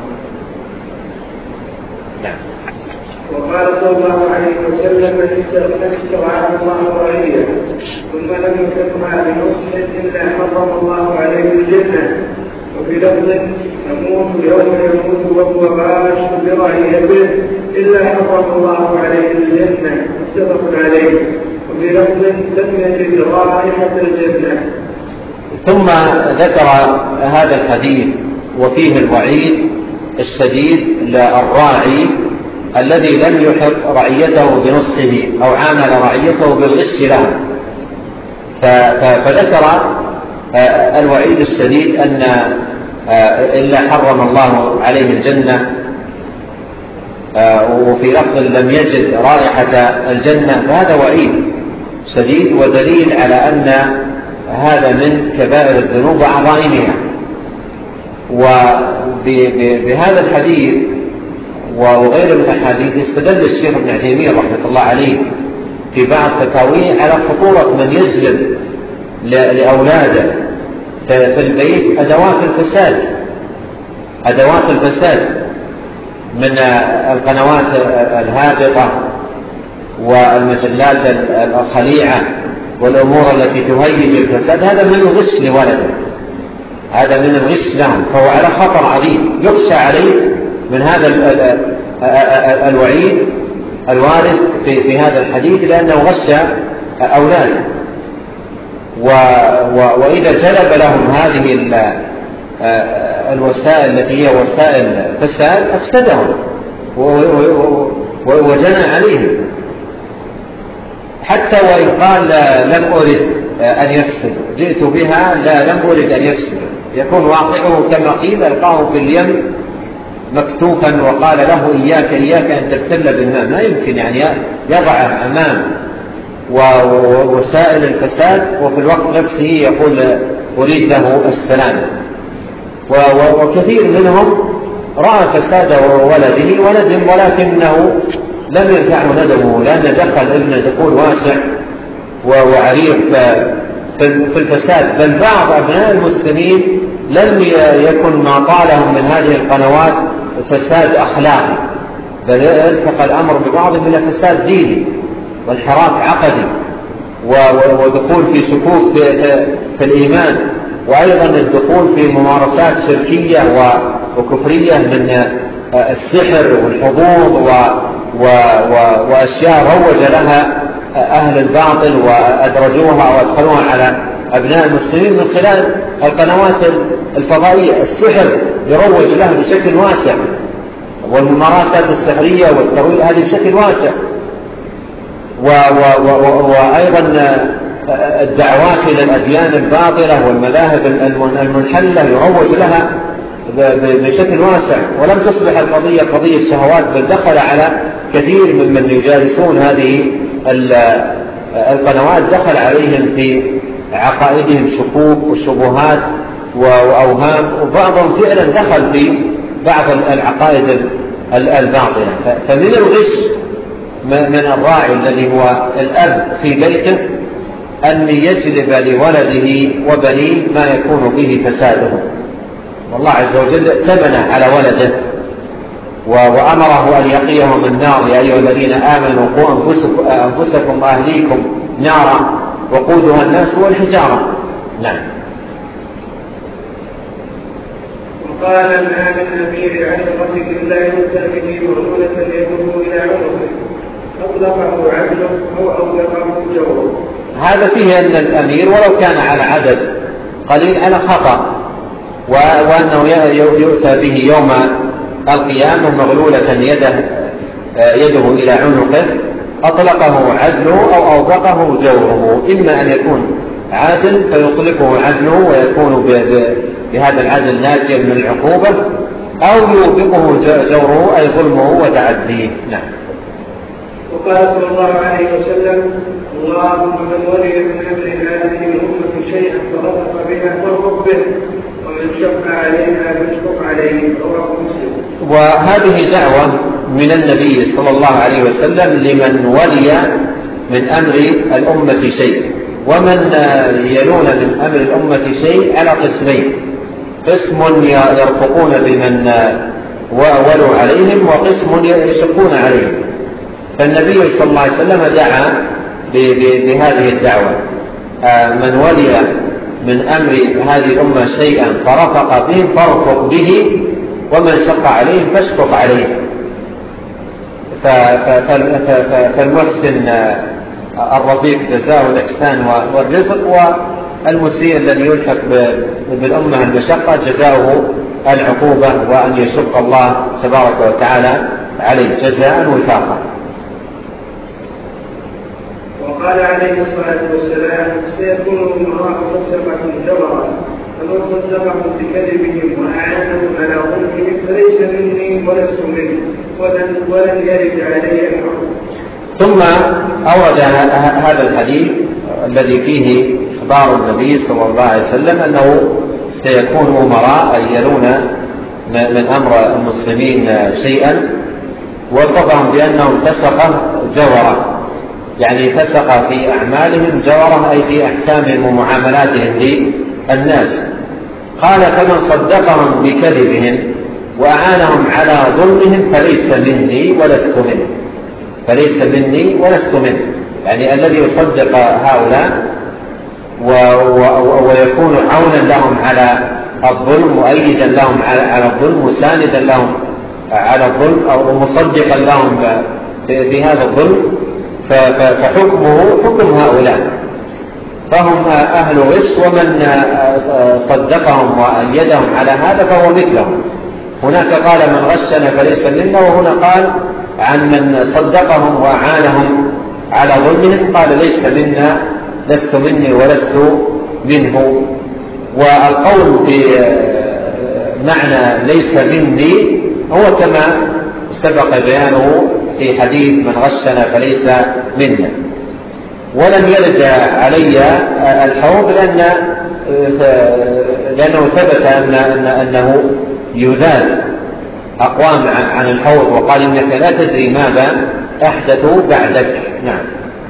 نعم. وقال صلى الله عليه وسلم: من استرعاه الله رعية ثم لم يكفها بنصح إلا حرم الله عليه الجنة. وفي لفظ: يموت يوم يموت وهو غاش برعيته إلا حرم الله عليه الجنة. متفق عليه. وفي لفظ: لم يجد رائحة الجنة. ثم ذكر هذا الحديث وفيه الوعيد الشديد للراعي الذي لم يحق رعيته بنصحه أو عامل رعيته بالغش له. فذكر الوعيد الشديد أن إلا حرم الله عليه الجنة، وفي لفظ لم يجد رائحة الجنة. فهذا وعيد شديد ودليل على أن هذا من كبائر الذنوب وعظائمها. وبهذا الحديث وغير من الأحاديث استدل الشيخ ابن عثيمين رحمة الله عليه في بعض فتاويه على خطورة من يجلب لأولاده في البيت أدوات الفساد من القنوات الهابطة والمجلات الخليعة والأمور التي تهيج الفساد. هذا من الغش لولده، هذا من الغش لهم، فهو على خطر عظيم يخشى عليه من هذا الوعيد الوارد في هذا الحديث، لأنه غش أولاده. وإذا جلب لهم هذه الوسائل التي هي وسائل فساد أفسدهم وجنى عليهم، حتى وإن قال لم أرد أن يفسد، جئت بها لم أرد أن يفسد، يكون واقعه كما قيل: ألقاه في اليم مكتوفا وقال له إياك أن تبتل بالماء. ما يمكن يعني يضع أمام ووسائل الفساد وفي الوقت نفسه يقول أريد له السلام. وكثير منهم رأى فساد ولده وندم، ولكنه لم ينفعه ندمه، لأن دخل ابن دخول واسع وعريض في الفساد. بل بعض أبناء المسلمين لم يكن ما طالهم من هذه القنوات فساد أخلاقي، بل التقى الأمر ببعض من فساد ديني وانحراف عقدي ودخول في شكوك في الإيمان، وأيضا الدخول في ممارسات شركية وكفرية من السحر والحظوظ وأشياء روج لها أهل الباطل وأدرجوها وأدخلوها على أبناء المسلمين من خلال القنوات الفضائية. السحر يروج له بشكل واسع، والممارسات السحرية والترويج هذه بشكل واسع، وأيضا الدعوات إلى الأديان الباطلة والمذاهب المنحلة يروج لها بشكل واسع. ولم تصبح القضية قضية شهوات، بل دخل على كثير ممن يجالسون هذه القنوات دخل عليهم في عقائدهم شكوك وشبهات وأوهام، وبعضهم فعلا دخل في بعض العقائد الباطلة. فمن الغش من الراعي الذي هو الأب في بيته أن يجلب لولده وبنيه ما يكون به فساده. والله عز وجل ائتمن على ولده وأمره أن يقيهم النار: يا أيها الذين آمنوا قوا أنفسكم وأهليكم نارا وقودها الناس والحجارة. نعم. وقال: ما من أمير على قتل لا يؤتى به مغلولة يده إلى عنقه أطلقه عدله أو أطلقه جوره. هذا فيه أن الأمير ولو كان على عدد قليل على خطأ، وأنه يؤتى به يوم القيامة مغلولة يده إلى عنقه أطلقه عدله أو أوبقه جوره. إما أن يكون عادل فيطلقه عدله ويكون بهذا العدل ناجيا من العقوبة، أو يوبقه جوره أي ظلمه وتعديه. نعم. وقال صلى الله عليه وسلم: اللهم من ولي من أمر هذه الأمة شيئا فرفق بها فارفق به، ومن شق عليها فاشفق عليه. رواه مسلم. وهذه دعوة من النبي صلى الله عليه وسلم لمن ولي من أمر الأمة شيء، ومن يلون من أمر الأمة شيء على قسمين: قسم يرفقون بمن ولوا عليهم، وقسم يشقون عليهم. فالنبي صلى الله عليه وسلم دعا بهذه الدعوة: من ولي من أمر هذه الأمة شيئا فرفق بهم فارفق به، ومن شق عليهم فاشفق عليه. فالمحسن الرفيق جزاء الإحسان والرزق، والمسيء الذي يلحق بالأمة المشقة جزاؤه العقوبة، وأن يشق الله تبارك وتعالى عليه جزاء وفاقا. وقال عليه الصلاة والسلام: سيكون أمراء تصدق جبرا، فمن صدقهم بكذبهم وأعانهم على ظلمهم فليس مني ولست منه، ولن يرد علي الحكم. ثم أورد هذا الحديث الذي فيه إخبار النبي صلى الله عليه وسلم أنه سيكون أمراء يلون من أمر المسلمين شيئا، وصفهم بأنهم فسقة جورة، يعني فسق في أعمالهم جورة أي في أحكامهم ومعاملاتهم للناس. قال: فمن صدقهم بكذبهم وأعانهم على ظلمهم فليس مني ولست منه. فليس مني ولست منه، يعني الذي يصدق هؤلاء ويكون عونا لهم على الظلم، مؤيدا لهم على الظلم، مساندا لهم على الظلم، أو مصدقا لهم في هذا الظلم، فحكمه حكم هؤلاء، فهم أهل غش، ومن صدقهم وأيدهم على هذا فهو مثلهم. هناك قال: من غشنا فليس منا، وهنا قال عن من صدقهم وأعانهم على ظلمهم قال: ليس منا، لست مني ولست منه. والقول بمعنى ليس مني هو كما سبق بيانه في حديث: من غشنا فليس منا. ولن يرد علي الحوض لأنه ثبت أنه يذال أقوام عن الحوض، وقال: إنك لا تدري ماذا أحدثوا بعدك. نعم.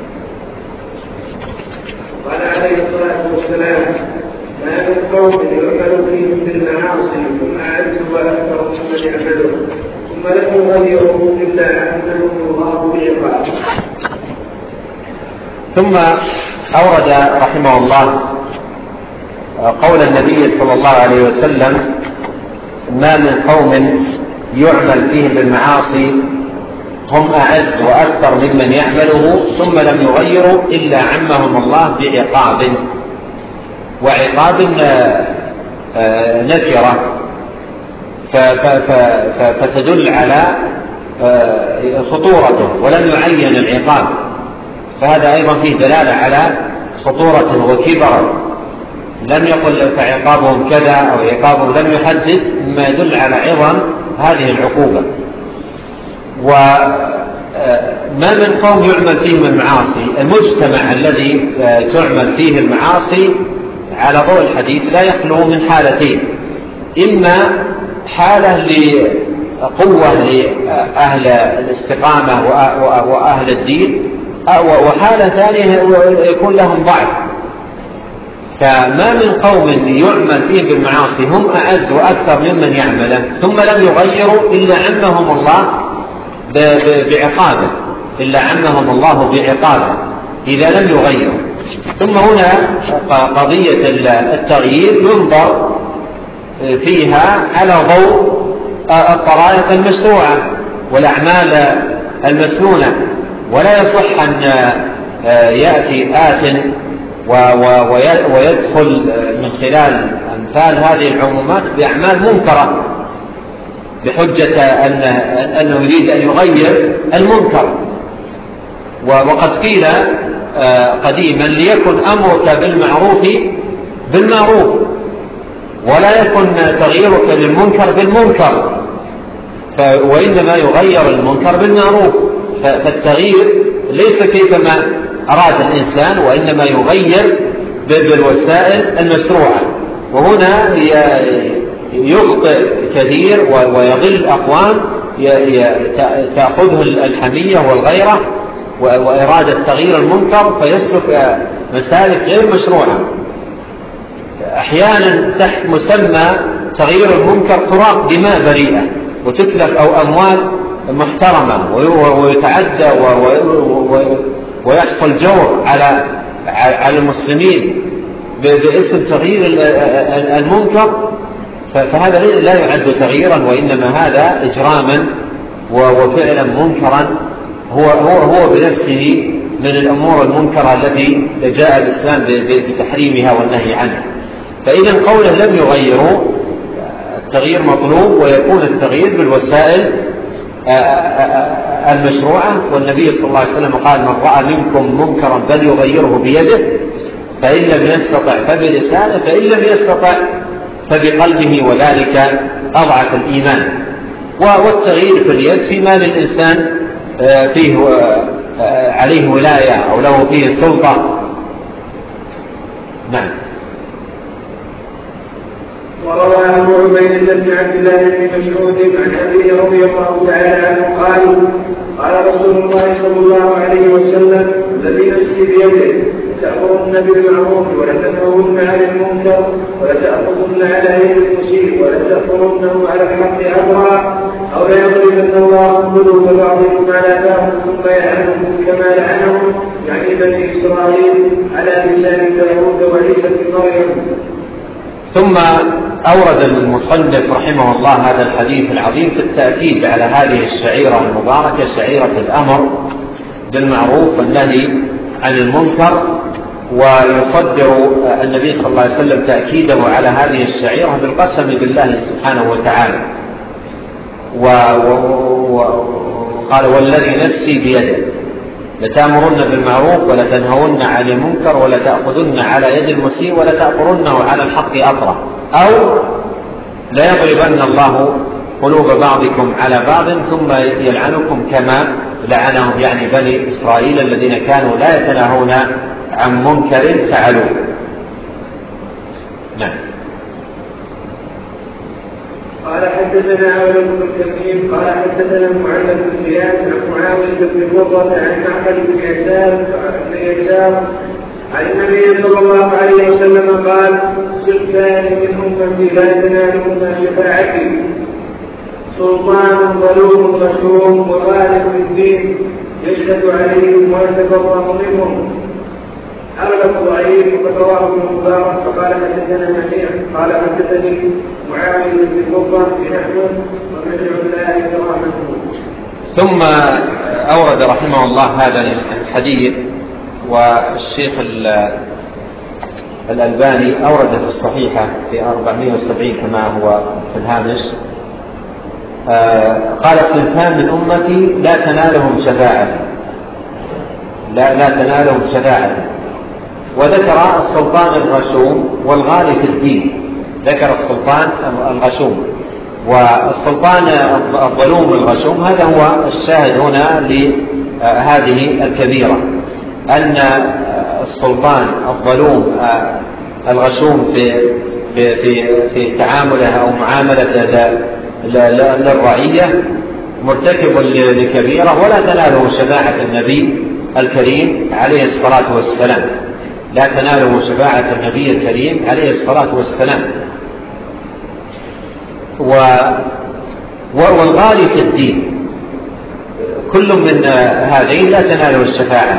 قال عليه الصلاة والسلام: ما من قوم يعمل فيهم بالمعاصي ثم أعزوا وأكثر ممن يعملون ثم لم يغيروا إلا عنهم الله بعقابه. ثم أورد رحمه الله قول النبي صلى الله عليه وسلم: ما من قوم يعمل فيهم بالمعاصي هم أعز وأكثر ممن يعمله ثم لم يغيروا إلا عمهم الله بعقاب. وعقاب نكرة فتدل على خطورته، ولم يعين العقاب، فهذا أيضا فيه دلالة على خطورة وكبر. لم يقل فعقابهم كذا أو عقابهم، لم يحدد، مما يدل على عظم هذه العقوبة. وما من قوم يعمل فيهم المعاصي، المجتمع الذي تعمل فيه المعاصي على ضوء الحديث لا يخلو من حالتين: إما حالة لقوة لأهل الاستقامة وأهل الدين، وحالة ثانية يكون لهم ضعف. فما من قوم يعمل فيهم بالمعاصي هم أعز وأكثر ممن يعمله ثم لم يغيروا إلا عمهم الله بعقابه، إلا عمهم الله بعقابه إذا لم يغيروا. ثم هنا قضية التغيير ينظر فيها على ضوء الطرائق المشروعة والأعمال المسنونة، ولا يصح أن يأتي آت ويدخل من خلال أمثال هذه العمومات بأعمال منكرة بحجة أنه يريد أن يغير المنكر. وقد قيل قديما: ليكن أمرك بالمعروف بالمعروف، ولا يكن تغييرك للمنكر بالمنكر، وإنما يغير المنكر بالمعروف. فالتغيير ليس كيفما أراد الإنسان، وإنما يغير بالوسائل المشروعة. وهنا يخطئ كثير ويضل أقوام تأخذه الحمية والغيرة وإرادة تغيير المنكر، فيسلك مسالك غير مشروعة. أحيانا تحت مسمى تغيير المنكر تراق دماء بريئة وتتلف أو أموال محترمة، ويتعدى ويحصل جور على المسلمين باسم تغيير المنكر. فهذا لا يعد تغييرا، وإنما هذا إجراما وفعلا منكرا هو بنفسه من الأمور المنكرة التي جاء الإسلام بتحريمها والنهي عنها. فإذا قوله لم يغيروا، التغيير مطلوب، ويكون التغيير بالوسائل المشروعة. والنبي صلى الله عليه وسلم قال: من رأى منكم منكرا فليغيره بيده، فإن لم يستطع فبلسانه، فإن لم يستطع فبقلبه، وذلك أضعف الإيمان. والتغيير في اليد فيما للإنسان فيه عليه ولاية أو له فيه سلطة. نعم. وروى أبو عبيدة بن عبد الله بن مسعود عن أبيه رضي الله تعالى عنه قال رسول الله صلى الله عليه وسلم: الذي نفسي بيده تأمرن بالمعروف ولتنهون عن المنكر ولتأخذن على يد المسيء ولتأخذنه على الحق أمرا، أو ليضربن الله قلوب بعضكم على بعض ثم يلعنهم كما لعنهم، يعني بني إسرائيل، على لسان داود وعيسى بن مريم. ثم أورد المصنف رحمه الله هذا الحديث العظيم في التأكيد على هذه الشعيرة المباركة، شعيرة الأمر بالمعروف والنهي عن المنكر. ويصدر النبي صلى الله عليه وسلم تأكيده على هذه الشعيرة بالقسم بالله سبحانه وتعالى، وقال: والذي نفسي بيده لتأمرن بالمعروف ولتنهون عن المنكر ولتأخذن على يد المسيء ولتأخذنه على الحق أطرا، أو ليضربن الله قلوب بعضكم على بعض ثم يلعنكم كما لعنهم، يعني بني إسرائيل الذين كانوا لا يتناهون عن منكر فعلوه. نعم. قال حدثنا أولاد بن التميم قال حدثنا معاذ بن زياد عن معاوية بن قرة عن معقل بن يسار عن النبي صلى الله عليه وسلم قال: صنفان من أمتي لا تنالهما شفاعتي: سلطان ظلوم مشروم وغالب في الدين يشهد عليهم ويتبرأ منهم. أغلب ضعيف وفتواه ابن مبارك فقال حدثنا منيع قال حدثني معاوية بن قرة بنحو ومنع الله كرامته. ثم أورد رحمه الله هذا الحديث، والشيخ الألباني أورد في الصحيحة في 470 كما هو في الهامش. قال: صنفان من أمتي لا تنالهم شفاعة، لا تنالهم شفاعة. وذكر السلطان الغشوم والغالي في الدين، ذكر السلطان الغشوم والسلطان الظلوم الغشوم. هذا هو الشاهد هنا لهذه الكبيرة، أن السلطان الظلوم الغشوم في تعامله أو معاملته للرعية مرتكب لكبيرة، ولا تناله شفاعة النبي الكريم عليه الصلاة والسلام، لا تناله شفاعة النبي الكريم عليه الصلاة والسلام. والغالي في الدين، كل من هذين لا تناله الشفاعة،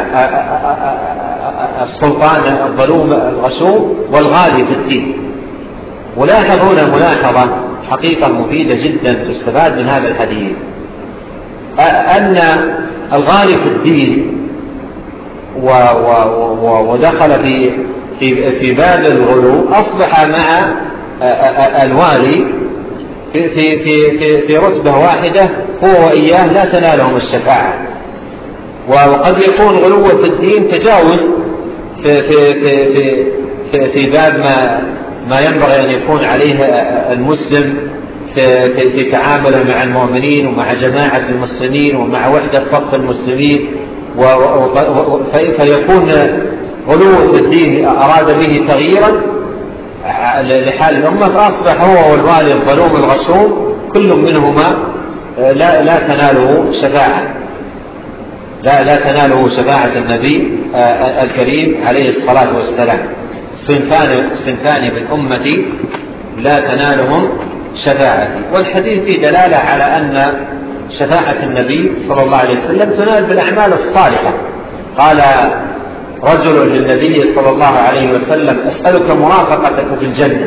السلطان الظلوم الغشوم والغالي في الدين. ولاحظ هنا ملاحظة حقيقة مفيدة جدا تستفاد من هذا الحديث، أن الغالي في الدين ودخل في باب الغلو أصبح مع الوالي في رتبة واحدة، هو وإياه لا تنالهم الشفاعة. وقد يكون غلو في الدين تجاوز في باب ما ما ينبغي أن يكون عليه المسلم في تعامله مع المؤمنين ومع جماعة المسلمين ومع وحدة صف المسلمين، فيكون غلو في الدين أراد به تغييرا لحال الأمة، فأصبح هو والوالي الظلوم الغشوم كل منهما لا تناله شفاعة، لا تناله شفاعة النبي الكريم عليه الصلاة والسلام. صنفان من أمتي لا تنالهم شفاعتي. والحديث فيه دلالة على أن شفاعة النبي صلى الله عليه وسلم تنال بالأعمال الصالحة. قال رجل للنبي صلى الله عليه وسلم: أسألك مرافقتك في الجنة.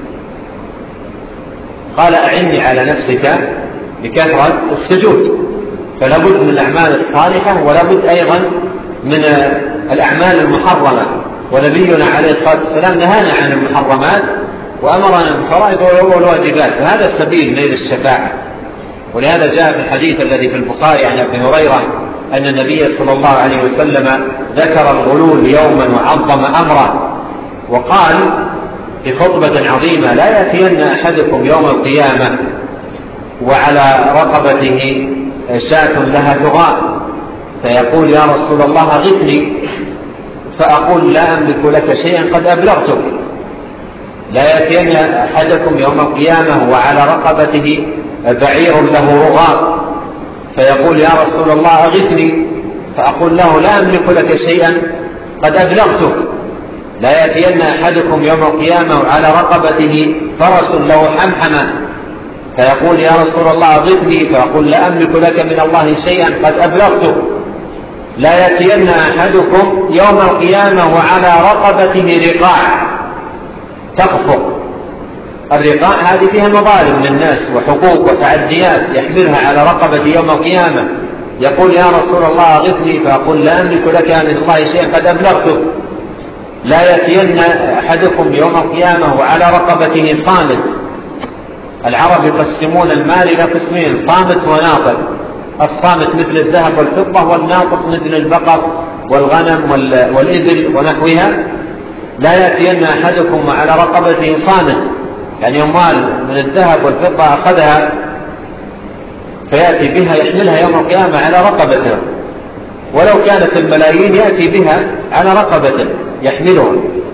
قال: أعني على نفسك بكثرة السجود. فلا بد من الأعمال الصالحة ولا بد أيضا من الأعمال المحرمة، ونبينا عليه الصلاة والسلام نهانا عن المحرمات وأمرنا بالفرائض والواجبات، فهذا سبيل نيل الشفاعة. ولهذا جاء في الحديث الذي في البخاري عن أبي هريرة أن النبي صلى الله عليه وسلم ذكر الغلول يوما وعظم أمره، وقال في خطبة عظيمة: لا يأتين أحدكم يوم القيامة وعلى رقبته شاة لها تغاء فيقول: يا رسول الله أغثني، فأقول: لا أملك لك شيئا قد أبلغتك. لا يأتين أحدكم يوم القيامة وعلى رقبته بعير له رغاء فيقول: يا رسول الله أغثني، فأقول له: لا أملك لك شيئا قد أبلغتك. لا يأتين أحدكم يوم القيامة وعلى رقبته فرس له حمحمة فيقول: يا رسول الله أغثني، فأقول: لا أملك لك من الله شيئا قد أبلغتك. لا يأتين أحدكم يوم القيامة وعلى رقبته رقاع تخفق. الرقاع هذه فيها مظالم للناس وحقوق وتعديات يحملها على رقبة يوم القيامة، يقول: يا رسول الله أغثني، فأقول: لا أملك لك من الله شيئا قد أبلغتك. لا يأتين أحدكم يوم القيامة وعلى رقبته صامت. العرب يقسمون المال إلى قسمين: صامت وناطق. الصامت مثل الذهب والفضة، والناطق مثل البقر والغنم والإبل ونحوها. لا يأتين أحدكم وعلى رقبته صامت، يعني أموال من الذهب والفضة أخذها فيأتي بها يحملها يوم القيامة على رقبته، ولو كانت الملايين يأتي بها على رقبته يحملها.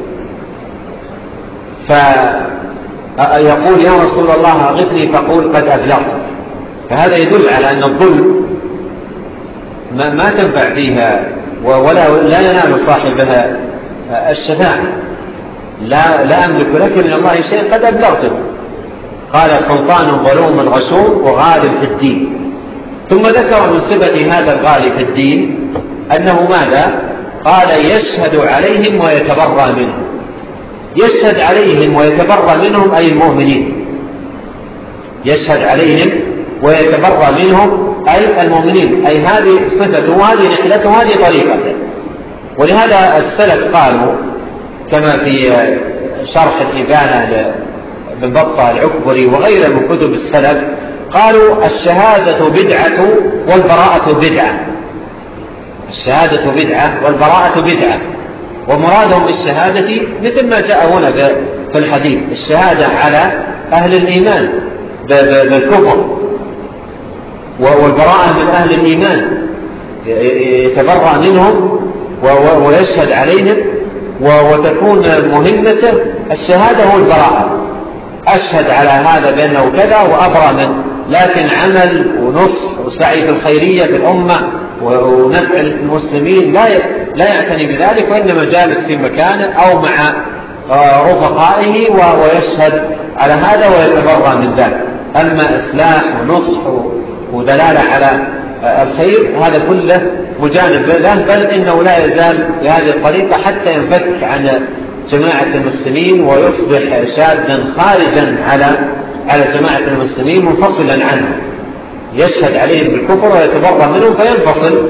فيقول: يا رسول الله أغثني، فقول: قد أبلغت. فهذا يدل على أن الظلم ما تنفع فيها ولا ينال صاحبها الشفاعة. لا أملك لك من الله شيء قد أبلغته. قال: سلطان ظلوم غشوم وغالب في الدين. ثم ذكر من صفة هذا الغالب في الدين أنه ماذا؟ قال: يشهد عليهم ويتبرأ منهم. يشهد عليهم ويتبرأ منهم أي المؤمنين. يشهد عليهم ويتبرأ منهم أي المؤمنين، أي هذه صفته وهذه نحلته وهذه طريقته. ولهذا السلف قالوا كما في شرح الإبانة لابن بطة العكبري وغيره من كتب السلف، قالوا: الشهادة بدعة والبراءة بدعة. الشهادة بدعة والبراءة بدعة. ومرادهم بالشهادة مثل ما جاء هنا في الحديث: الشهادة على أهل الإيمان بالكفر، والبراءة من أهل الإيمان يتبرأ منهم ويشهد عليهم، وتكون مهمته الشهادة والبراءة. أشهد على هذا بأنه كذا وأبرأ منه، لكن عمل ونصح وسعي في الخيرية في الأمة ونفع المسلمين لا يعتني بذلك، وإنما جالس في مكانه أو مع رفقائه ويشهد على هذا ويتبرأ من ذلك. أما إصلاح ونصح ودلالة على الخير هذا كله مجانب له، بل إنه لا يزال بهذه الطريقة حتى ينفك عن جماعة المسلمين ويصبح شاذا خارجا على جماعة المسلمين منفصلا عنه، يشهد عليهم بالكفر ويتبرأ منهم فينفصل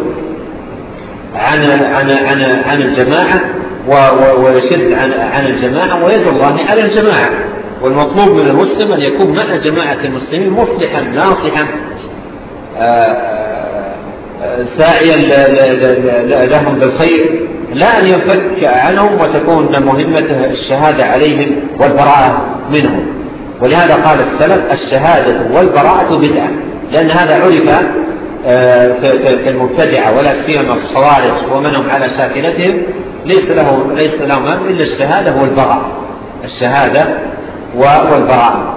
عن الجماعة ويشد عن الجماعة ويد الله على الجماعة. والمطلوب من المسلم أن يكون مع جماعة المسلمين مصلحا ناصحا ساعيا لهم بالخير لا أن ينفك عنهم وتكون مهمته الشهادة عليهم والبراءة منهم. ولهذا قال السلف الشهادة والبراءة بدعة، لأن هذا عرف في المبتدعة ولا سيما الخوارج ومنهم على ساكنتهم ليس لهم إلا الشهادة والبراءة، الشهادة والبراءة.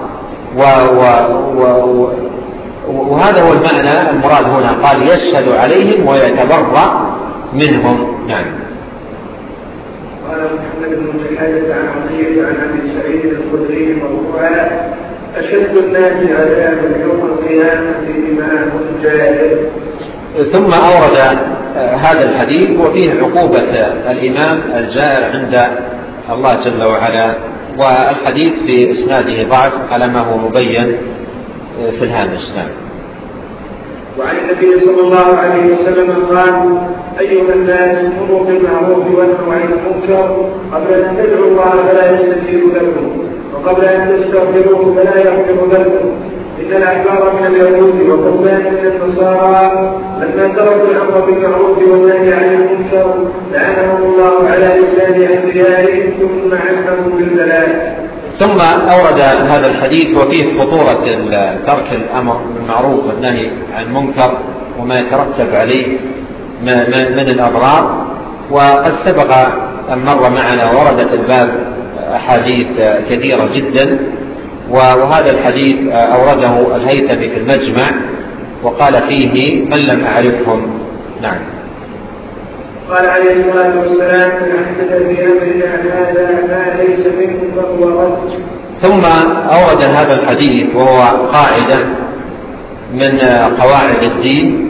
وهذا هو المعنى المراد هنا، قال يشهد عليهم ويتبرأ منهم. نعم. قال محمد بن الحارث عن عطية عن أبي سعيد الخدري مرفوعا: أشد الناس عذابا يوم القيامة إمام جاهل. ثم أورد هذا الحديث وفيه عقوبة الإمام الجائر عند الله جل وعلا، والحديث في إسناده ضعف على ما هو مبين في الهامش. نعم. وعن النبي صلى الله عليه وسلم قال: أيها الناس مروا بالمعروف وانهوا عن المنكر قبل أن تدعوا الله فلا يستجيب لكم، وقبل أن تستغفروه فلا يغفر لكم. إن الأحبار من اليهود والرهبان من النصارى لما تركوا الأمر بالمعروف والنهي عن المنكر لعنهم الله على لسان أنبيائهم ثم عمهم بالبلاء. ثم أورد هذا الحديث وفيه خطورة ترك الأمر بالمعروف والنهي عن المنكر وما يترتب عليه من الأضرار. وقد سبق أن مر معنا وردت الباب أحاديث كثيرة جدا، وهذا الحديث أورده الهيثمي في المجمع وقال فيه من لم أعرفهم. نعم. قال عليه الصلاة والسلام: من أحدث في أمرنا هذا ما ليس منه فهو رد. ثم أورد هذا الحديث وهو قاعدة من قواعد الدين،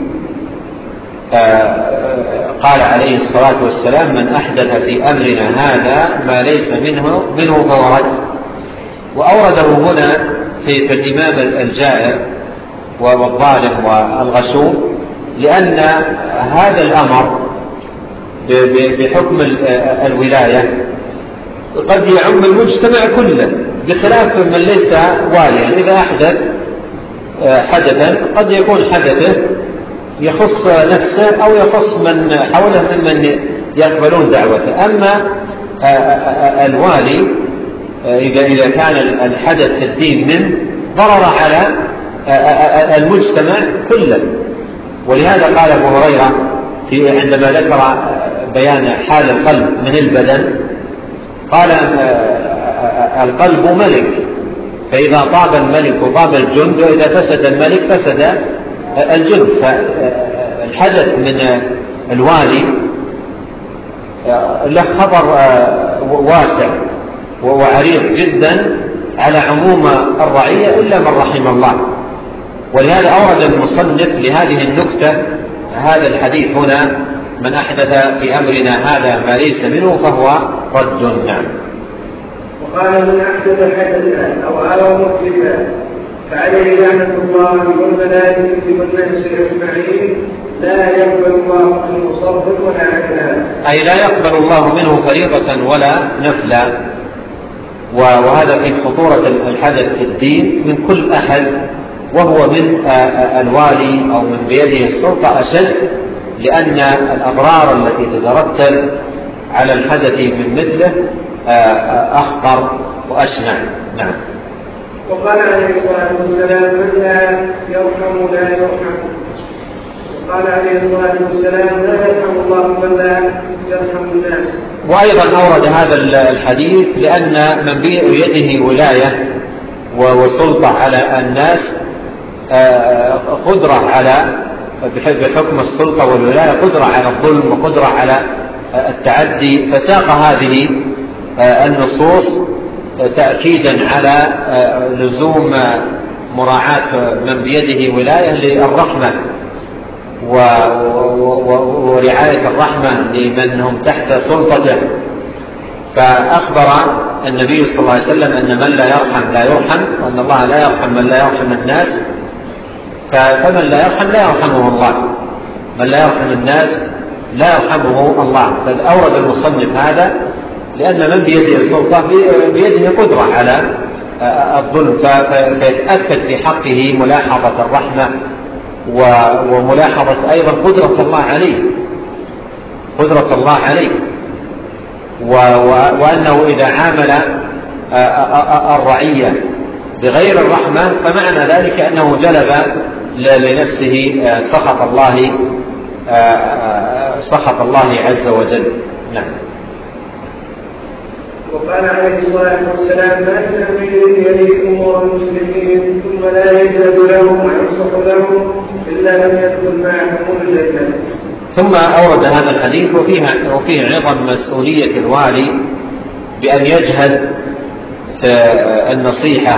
قال عليه الصلاة والسلام: من أحدث في أمرنا هذا ما ليس منه فهو رد. وأورده هنا في الإمام الجائر والظالم والغشوم، لأن هذا الأمر بحكم الولاية قد يعم المجتمع كله، بخلاف من ليس واليا. إذا أحدث حدثا قد يكون حدثه يخص نفسه أو يخص من حوله ممن يقبلون دعوته. أما الوالي إذا كان الحدث في الدين منه ضرر على المجتمع كله. ولهذا قال أبو هريرة عندما ذكر بيان حال القلب من البدن قال: القلب ملك، فإذا طاب الملك طاب الجند، وإذا فسد الملك فسد الجند. فالحدث من الوالي له خبر واسع وعريض جدا على عموم الرعية إلا من رحم الله. ولهذا أورد المصنف لهذه النكتة هذا الحديث هنا: من أحدث في أمرنا هذا ما ليس منه فهو رد. نعم. وقال: من أحدث حدثا أو آوى محدثا فعليه لعنة الله والملائكة والناس أجمعين لا يقبل الله منه صرفا ولا عدلا. أي لا يقبل الله منه فريضة ولا نفلا. وهذا في خطورة الحدث في الدين من كل أحد، وهو من الوالي أو من بيده السلطة أشد، لأن الأضرار التي تترتب على الحدث من مثله أخطر وأشنع. نعم. وقال عليه الصلاة والسلام: من لا يرحم لا يرحم. وقال عليه الصلاة والسلام: لا يرحم الله من لا يرحم الناس. وأيضا أورد هذا الحديث لأن من بيده ولاية وسلطة على الناس قدرة على بحكم السلطة والولاية قدرة على الظلم وقدرة على التعدي، فساق هذه النصوص تأكيدا على لزوم مراعاة من بيده ولاية للرحمة ورعاية الرحمة لمن هم تحت سلطته. فأخبر النبي صلى الله عليه وسلم أن من لا يرحم لا يرحم، وأن الله لا يرحم من لا يرحم الناس. فمن لا يرحم لا يرحمه الله، من لا يرحم الناس لا يرحمه الله. فأورد المصنف هذا لأن من بيده السلطة بيده قدرة على الظلم، فيتأكد في حقه ملاحظة الرحمة وملاحظة أيضا قدرة الله عليه، وأنه إذا عامل الرعية بغير الرحمة فمعنى ذلك أنه جلب لنفسه سخط الله عز وجل. نعم. وقال عليه الصلاة والسلام: ما من أمير يلي أمور المسلمين ثم لا يجهد لهم وينصح لهم إلا لم يدخل معهم الجنة. ثم أورد هذا الحديث وفيه عظم مسؤولية الوالي بأن يجهد النصيحة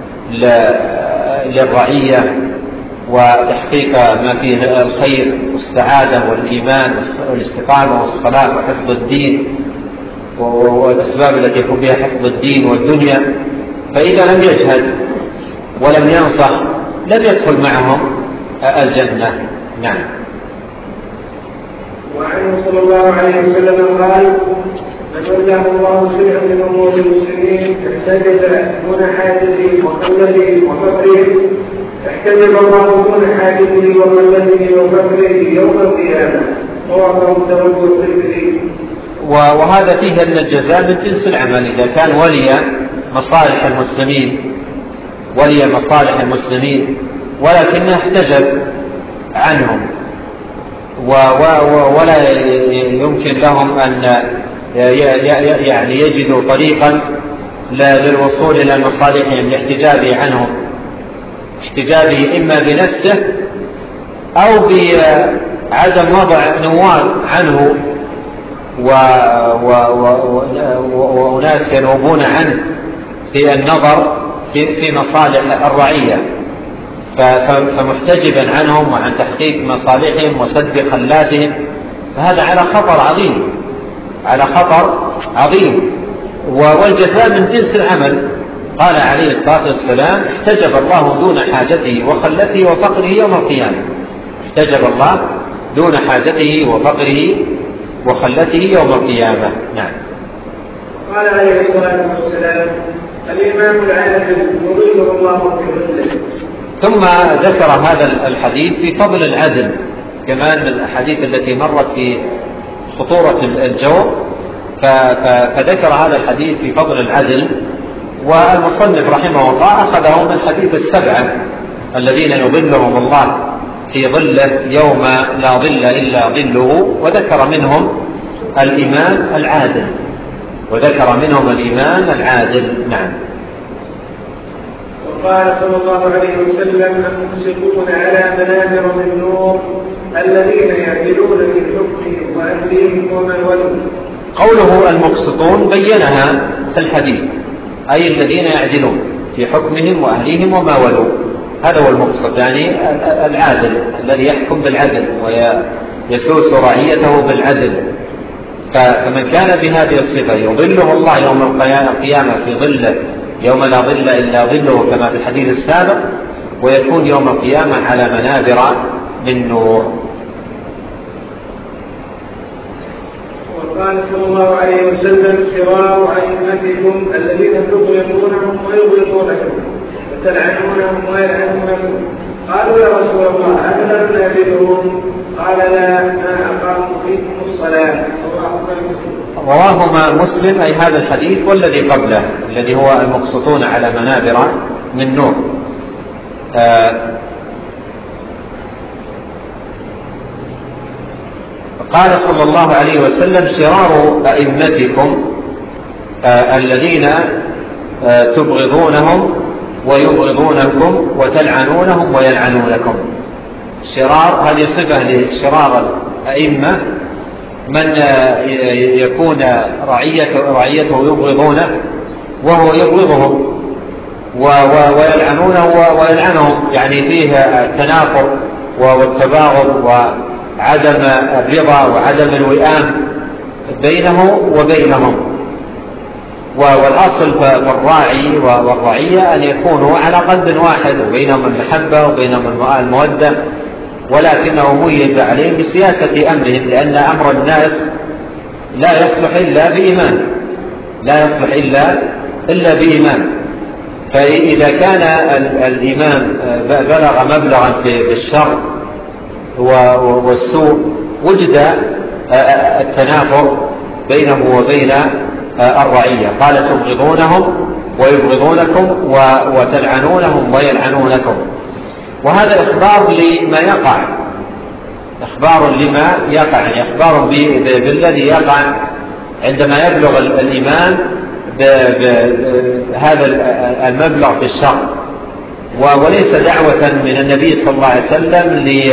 للرعية وتحقيق ما فيه الخير والسعادة والإيمان والاستقامة والصلاة وحفظ الدين والأسباب التي يكون بها حفظ الدين والدنيا. فإذا لم يجهد ولم ينصح لم يدخل معهم الجنة. نعم. وعنه صلى الله عليه وسلم قال: من ولاه الله شيئا من امور المسلمين احتجب دون حاجته وقلته وفقره احتجب الله دون حاجته وقلته وفقره يوم القيامه. رواه داود والترمذي. وهذا فيه أن الجزاء من جنس العمل. إذا كان ولي مصالح المسلمين ولكنه احتجب عنهم ولا يمكن لهم أن يعني يجدوا طريقا للوصول إلى مصالحهم لاحتجابه عنهم، احتجابه إما بنفسه أو بعدم وضع نواب عنه وناس ينوبون عنه في النظر في مصالح الرعية، فمحتجبا عنهم وعن تحقيق مصالحهم وسد خلاتهم، فهذا على خطر عظيم. والجزاء من جنس العمل. قال عليه الصلاة والسلام: احتجب الله دون حاجته وخلته وفقره يوم القيامة. احتجب الله دون حاجته وفقره وخلته يوم القيامة. نعم. قال عليه الصلاة والسلام: الإمام العادل يظله الله في ظله. ثم ذكر هذا الحديث في فضل العدل، كمان الأحاديث التي مرت في خطورة الجور، فذكر هذا الحديث في فضل العدل. والمصنف رحمه الله أخذه من حديث السبعة الذين يظلهم الله في ظله يوم لا ظل إلا ظله، وذكر منهم الإمام العادل. نعم. وقال صلى الله عليه وسلم: المقسطون على منابر من نور الذين يعدلون في حكمهم وأهلهم ومن ولوا. قوله المقسطون بينها في الحديث، أي الذين يعدلون في حكمهم وأهلهم وما ولوا. هذا هو المقسط، يعني العادل الذي يحكم بالعدل ويسوس رعيته بالعدل. فمن كان بهذه الصفة يظله الله يوم القيامة في ظله يوم لا ظل إلا ظله كما في الحديث السابق، ويكون يوم القيامة على منابر من نور. وقال صلى الله عليه وسلم: شرار أئمتكم الذين تظلمونهم ويظلمونكم وتلعنونهم ويلعنونكم. قالوا: يا رسول الله أهل نعبدهم؟ قال: لا، ما أقاموا فيكم الصلاة. رواهما مسلم، أي هذا الحديث والذي قبله الذي هو المقسطون على منابر من نور. قال صلى الله عليه وسلم: شرار أئمتكم الذين تبغضونهم ويبغضونكم وتلعنونهم ويلعنونكم. شرار هذه صفة لشرار الأئمة، من يكون رعيته يبغضونه وهو يبغضهم ويلعنونه ويلعنهم، يعني فيه التنافر والتباغض وعدم الرضا وعدم الوئام بينه وبينهم. والأصل في الراعي والرعية أن يكونوا على قلب واحد وبينهم المحبة وبينهم المودة، ولكنه ميز عليهم بسياسة أمرهم، لأن أمر الناس لا يصلح إلا بإمام. فإذا كان الإمام بلغ مبلغا في الشر والسوء وجد التنافر بينه وبين الرعية. قال تبغضونهم ويبغضونكم وتلعنونهم ويلعنونكم. وهذا إخبار لما يقع، إخبار لما يقع، يعني إخبار بالذي يقع عندما يبلغ الإيمان بهذا المبلغ في الشر، وليس دعوة من النبي صلى الله عليه وسلم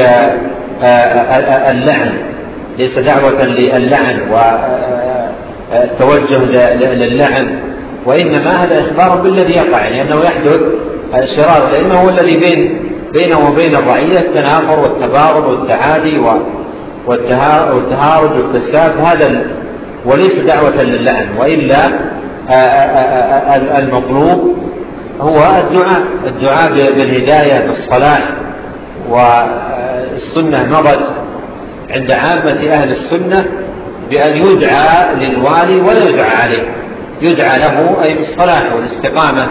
للعن، ليس دعوة للعن والتوجه للعن، وإنما هذا إخبار بالذي يقع، يعني أنه يحدث شرار، لأنه هو الذي بينه وبين الرعية التنافر والتباغض والتعادي والتهارج والتساب، هذا وليس دعوة للعن. وإلا المطلوب هو الدعاء بالهداية بالصلاح. والسنة مضت عند عامة أهل السنة بأن يدعى للوالي ولا يدعى عليه، يدعى له أي بالصلاح والاستقامة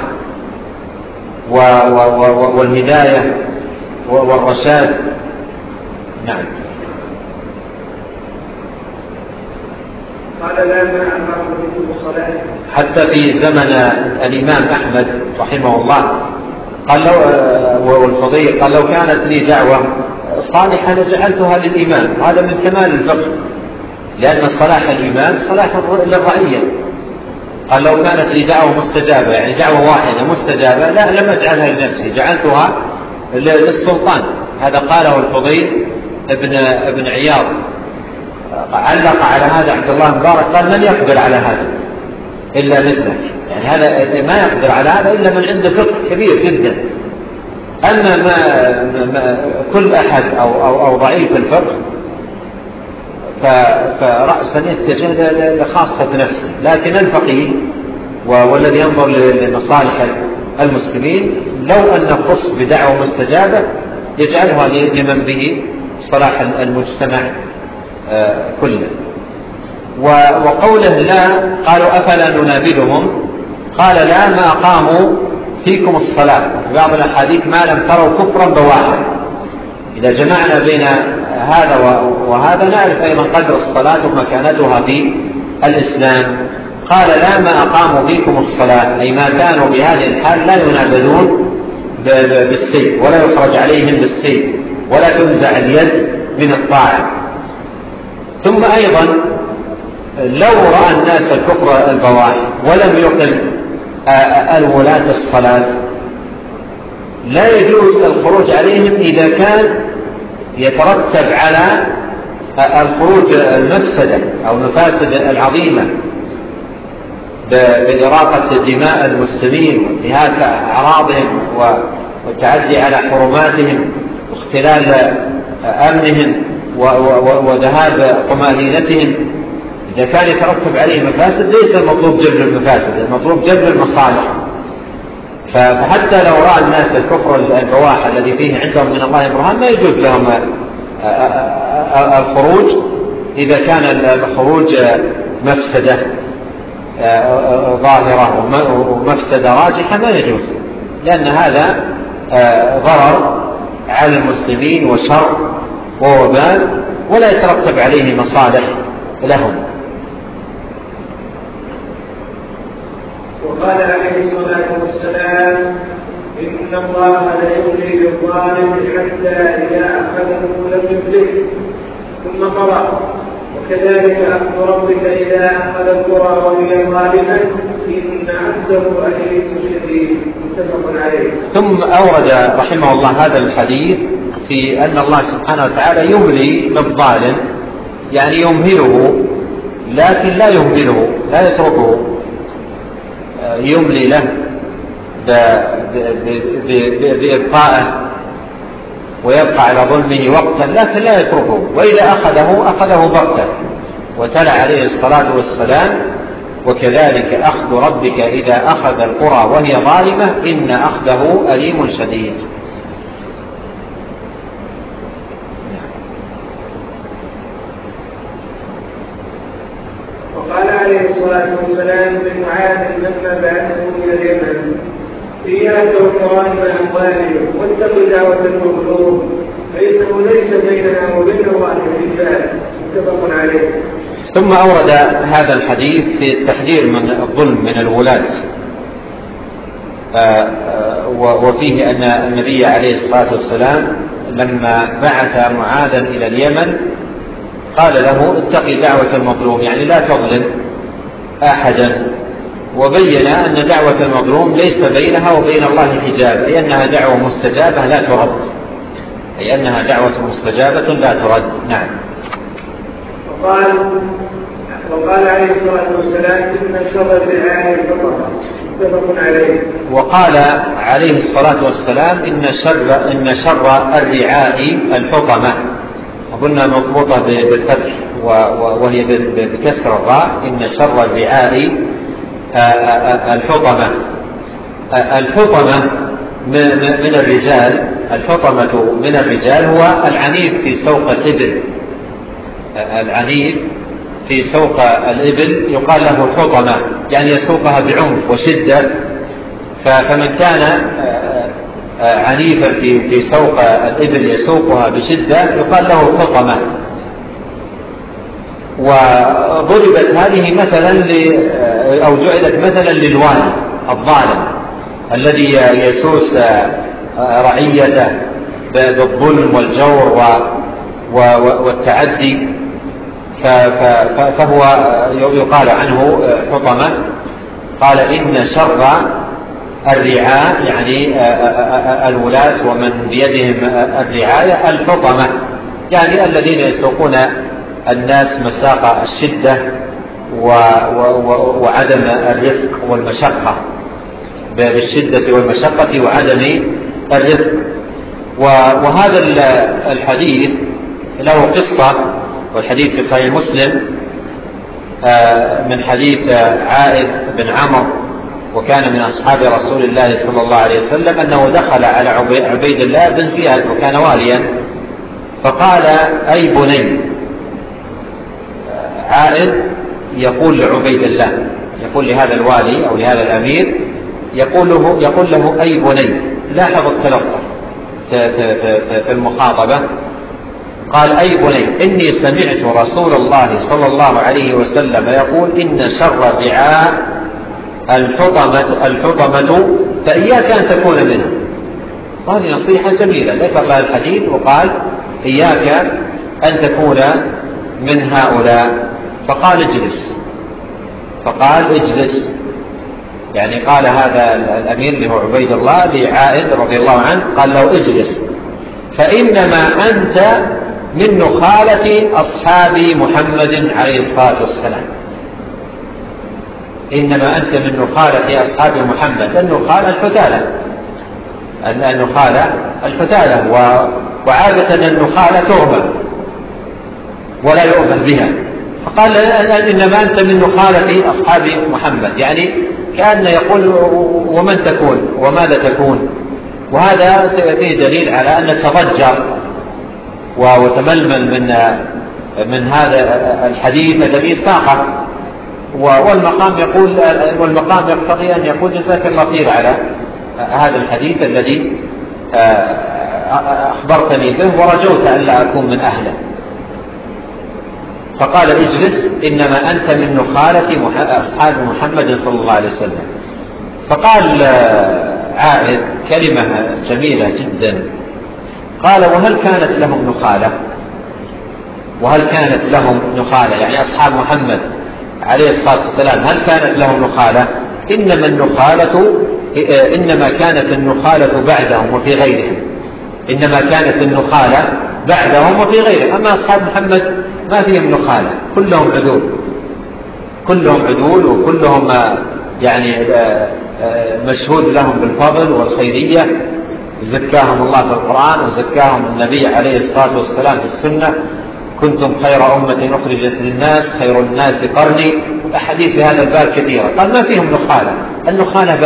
والهداية والرشاد. نعم. قال لا ما أمر بالصلاة. حتى في زمن الإمام أحمد رحمه الله قال والفضيل قال لو كانت لي دعوة صالحة لجعلتها للإمام. هذا من كمال الفقه، لأن صلاح الإمام صلاح للرعية. قال لو كانت لي دعوة مستجابة، يعني دعوة واحدة مستجابة، لا لم أجعلها لنفسي، جعلتها للسلطان. هذا قاله الفضيل ابن عياض. علق على هذا عبد الله مبارك قال من يقدر على هذا إلا مثلك، يعني هذا ما يقدر على هذا إلا من عنده فقه كبير جدا. أما ما كل أحد أو ضعيف الفقه فرأسا يتجه لخاصة نفسه. لكن الفقيه والذي ينظر لمصالح المسلمين لو أن خص بدعوة مستجابة يجعلها لمن به صلاح المجتمع كله. وقوله لا قالوا أفلا ننابذهم، قال لا ما أقاموا فيكم الصلاة. في بعض الأحاديث ما لم تروا كفرا بواحد. إذا جمعنا بين هذا وهذا نعرف أيضا قدر الصلاة ومكانتها في الإسلام. قال لا ما أقاموا فيكم الصلاة، أي ما كانوا بهذه الحال لا ينابذون بالسيف ولا يخرج عليهم بالسيف ولا تنزع اليد من الطاعة. ثم أيضا لو رأى الناس الكفر البواح ولم يقم الولاة الصلاة لا يجوز الخروج عليهم إذا كان يترتب على الخروج المفسدة أو المفاسد العظيمة بإراقة دماء المسلمين وانتهاك أعراضهم والتعدي على حرماتهم واختلال أمنهم وذهاب طمأنينتهم. إذا كان يترتب عليه مفاسد ليس المطلوب جلب المفاسد، المطلوب جلب المصالح. فحتى لو رأى الناس الكفر البواح الذي فيه عندهم من الله برهان ما يجوز لهم الخروج إذا كان الخروج مفسدة ظاهرة ومفسدة راجحة ما يجوز، لأن هذا ضرر على المسلمين وشر ووبال ولا يترتب عليه مصالح لهم. وقال عليه الصلاة والسلام إن الله لا يملي للظالم حتى إذا أخذه لم يفلته. ثم قرأ وكذلك أخذ ربك إذا أخذ القرى وهي ظالمة إن أخذه أليم شديد. متفق عليه. ثم أورد رحمه الله هذا الحديث في أن الله سبحانه وتعالى يملي للظالم، يعني يمهله لكن لا يهمله، لا يتركه، يملي له بإبقائه ويبقى على ظلمه وقتا لكن لا يتركه، وإذا أخذه بغتة. وتلا عليه الصلاة والسلام وكذلك أخذ ربك إذا أخذ القرى وهي ظالمة إن أخذه أليم شديد. وقال عليه الصلاة والسلام لمعاذ لما بعثه إلى اليمن إياك وكرائم أموالهم واتق دعوة المظلوم فإنه ليس بيننا وبين الله حجاب. متفق عليه. ثم أورد هذا الحديث في التحذير من الظلم من الولاة، وفيه أن النبي عليه الصلاة والسلام لما بعث معاذا إلى اليمن قال له اتقي دعوة المظلوم، يعني لا تظلم أحدا، وبين أن دعوة المظلوم ليس بينها وبين الله حجاب، أي أنها دعوة مستجابة لا ترد، أي أنها دعوة مستجابة لا ترد. نعم. وقال عليه الصلاة والسلام إن شر الرعاية الفطرة، متفق عليه. وقال عليه الصلاة والسلام إن شر الرعاء الحطمة، وقلنا مضبوطة بالفتح وهي بكسر الراء، إن شر الرعاء الحطمة. الحطمة من الرجال، الحطمة من الرجال هو العنيف في سوق الإبل، العنيف في سوق الإبل يقال له حطمة، يعني يسوقها بعنف وشدة، فمن كان عنيفا في سوق الإبل يسوقها بشدة يقال له حطمة. وضربت هذه مثلا أو جعلت مثلا للوالي الظالم الذي يسوس رعيته بالظلم والجور والتعدي، فهو يقال عنه حطمة. قال إن شر الرعاء يعني الولاة ومن بيدهم الرعاية الحطمة، يعني الذين يسوقون الناس مساق الشدة وعدم الرفق والمشقة، بالشدة والمشقة وعدم الرفق. وهذا الحديث له قصة، والحديث في صحيح مسلم من حديث عائد بن عمرو، وكان من أصحاب رسول الله صلى الله عليه وسلم، أنه دخل على عبيد الله بن زياد وكان واليا، فقال أي بني. عائد يقول لعبيد الله، يقول لهذا الوالي أو لهذا الأمير، يقول له أي بني. لاحظ التلطف في المخاطبة. قال أي بني إني سمعت رسول الله صلى الله عليه وسلم يقول إن شر الرعاء الحطمة فإياك أن تكون منها. هذه نصيحة جميلة، ذكر لها الحديث وقال إياك أن تكون من هؤلاء. فقال اجلس، يعني قال هذا الأمير اللي هو عبيد الله لعائد رضي الله عنه، قال له اجلس فإنما أنت من نخالة أصحاب محمد عليه الصلاة والسلام. إنما أنت من نخالة أصحاب محمد. النخالة الفتالة، وعادة النخالة تغبى ولا يؤمن بها. فقال إنما أنت من نخالة أصحاب محمد، يعني كأن يقول ومن تكون وماذا تكون. وهذا فيه دليل على أن التضجر وتململ من هذا الحديث الذي ساقه، والمقام يقتضي أن يقول جزاك الله خير على هذا الحديث الذي أخبرتني به ورجوت أن لا أكون من أهله. فقال اجلس إنما أنت من نخالة أصحاب محمد صلى الله عليه وسلم. فقال عائد كلمة جميلة جدا، قال وهل كانت لهم نخالة يعني أصحاب محمد عليه الصلاة والسلام هل كانت لهم نخالة؟ إنما كانت النخالة بعدهم وفي غيرهم، أما أصحاب محمد ما فيهم نخالة، كلهم عدول وكلهم يعني مشهود لهم بالفضل والخيرية، زكاهم الله في القرآن وزكاهم النبي عليه الصلاة والسلام في السنة، كنتم خير أمة أخرجت للناس خير الناس قرني، أحاديث هذا الباب كثيرة. قال ما فيهم نخالة، النخالة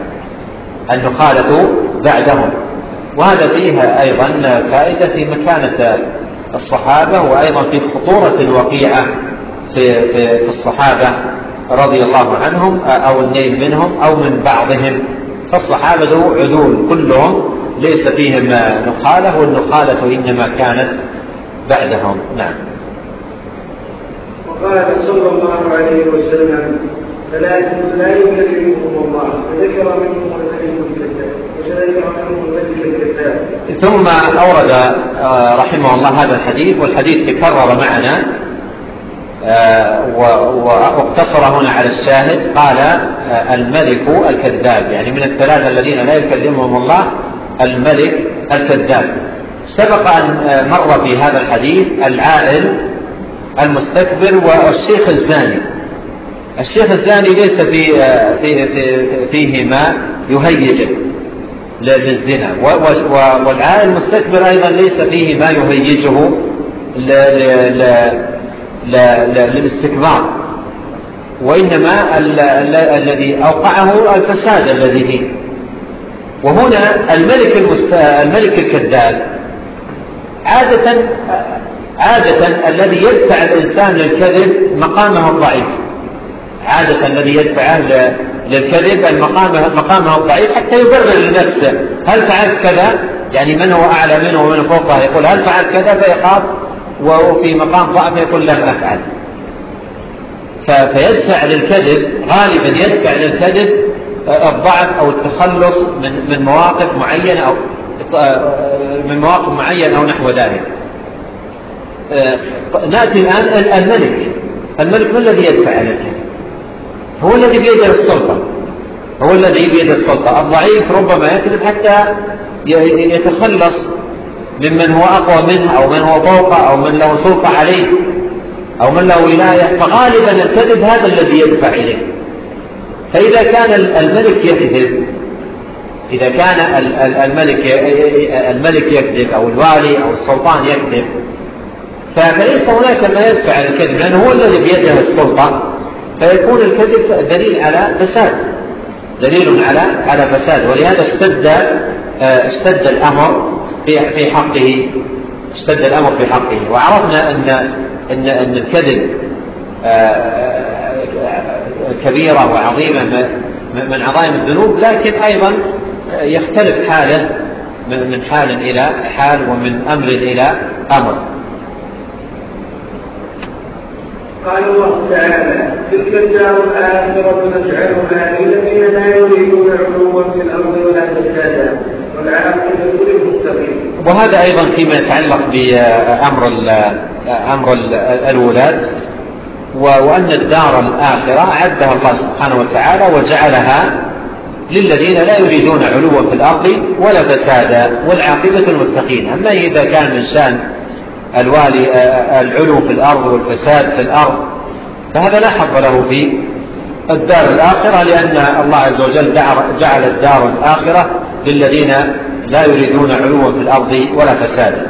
بعدهم. وهذا فيها أيضا فائدة في مكانة الصحابة، وأيضا في خطورة الوقيعة في الصحابة رضي الله عنهم أو النيل منهم أو من بعضهم. فالصحابة عدول كلهم ليس فيهم نخالة، والنخالة إنما كانت بعدهم. نعم. قال صلى الله عليه وسلم: ثلاثة لا يكلمهم الله، فذكر منهم الملك الكذاب، وسذكر منهم الملك الكذاب. ثم أورد رحمه الله هذا الحديث، والحديث تكرر معنا واقتصر هنا على الشاهد. قال الملك الكذاب، يعني من الثلاثة الذين لا يكلمهم الله الملك الكذاب. سبق أن مر في هذا الحديث العائل المستكبر والشيخ الزاني. الشيخ الزاني ليس فيه ما يهيجه للزنا، والعائل المستكبر أيضا ليس فيه ما يهيجه للاستكبار، وإنما الذي أوقعه الفساد الذي فيه. وهنا الملك الكذاب عادة الذي يدفع الإنسان للكذب مقامه الضعيف، عادة الذي يدفعه للكذب مقامه الضعيف حتى يبرر لنفسه: هل فعلت كذا؟ يعني من هو أعلى منه ومن فوقه يقول هل فعلت كذا، فيخاف، وفي مقام ضعف يقول لم أفعل. فيدفع للكذب، غالبا يدفع للكذب الضعف أو التخلص من مواقف معينة أو من مواقف معينة أو نحو ذلك. نأتي الآن الملك ما الذي يدفع للكذب؟ هو الذي بيده السلطة، هو الذي بيده السلطة. الضعيف ربما يكذب حتى يتخلص ممن هو أقوى منه أو من هو فوقه أو من له سلطة عليه أو من له ولاية، فغالبا الكذب هذا الذي يدفع إليه. فإذا كان الملك يكذب، إذا كان الملك يكذب أو الوالي أو السلطان يكذب، فليس هناك ما يدفع الكذب، لأنه هو الذي بيده السلطة، فيكون الكذب دليل على فساد، دليل على فساد. ولهذا اشتد الأمر في حقه، اشتد الأمر في حقه. وعرفنا أن الكذب كبيرة وعظيمة من عظائم الذنوب، لكن أيضا يختلف حاله من حال إلى حال ومن أمر إلى أمر. قال الله تعالى: تلك الدار الآخرة نجعلها للذين لا يريدون علوا في الأرض ولا فسادا والعاقبة للمتقين. وهذا أيضا فيما يتعلق بأمر الولاد، وأن الدار الآخرة عدها الله سبحانه وتعالى وجعلها للذين لا يريدون علوا في الأرض ولا فسادا والعاقبة للمتقين. أما إذا كان من شأن الوالي العلو في الأرض والفساد في الأرض، فهذا لا حظ له في الدار الآخرة، لأن الله عز وجل جعل الدار الآخرة للذين لا يريدون علوا في الأرض ولا فسادا.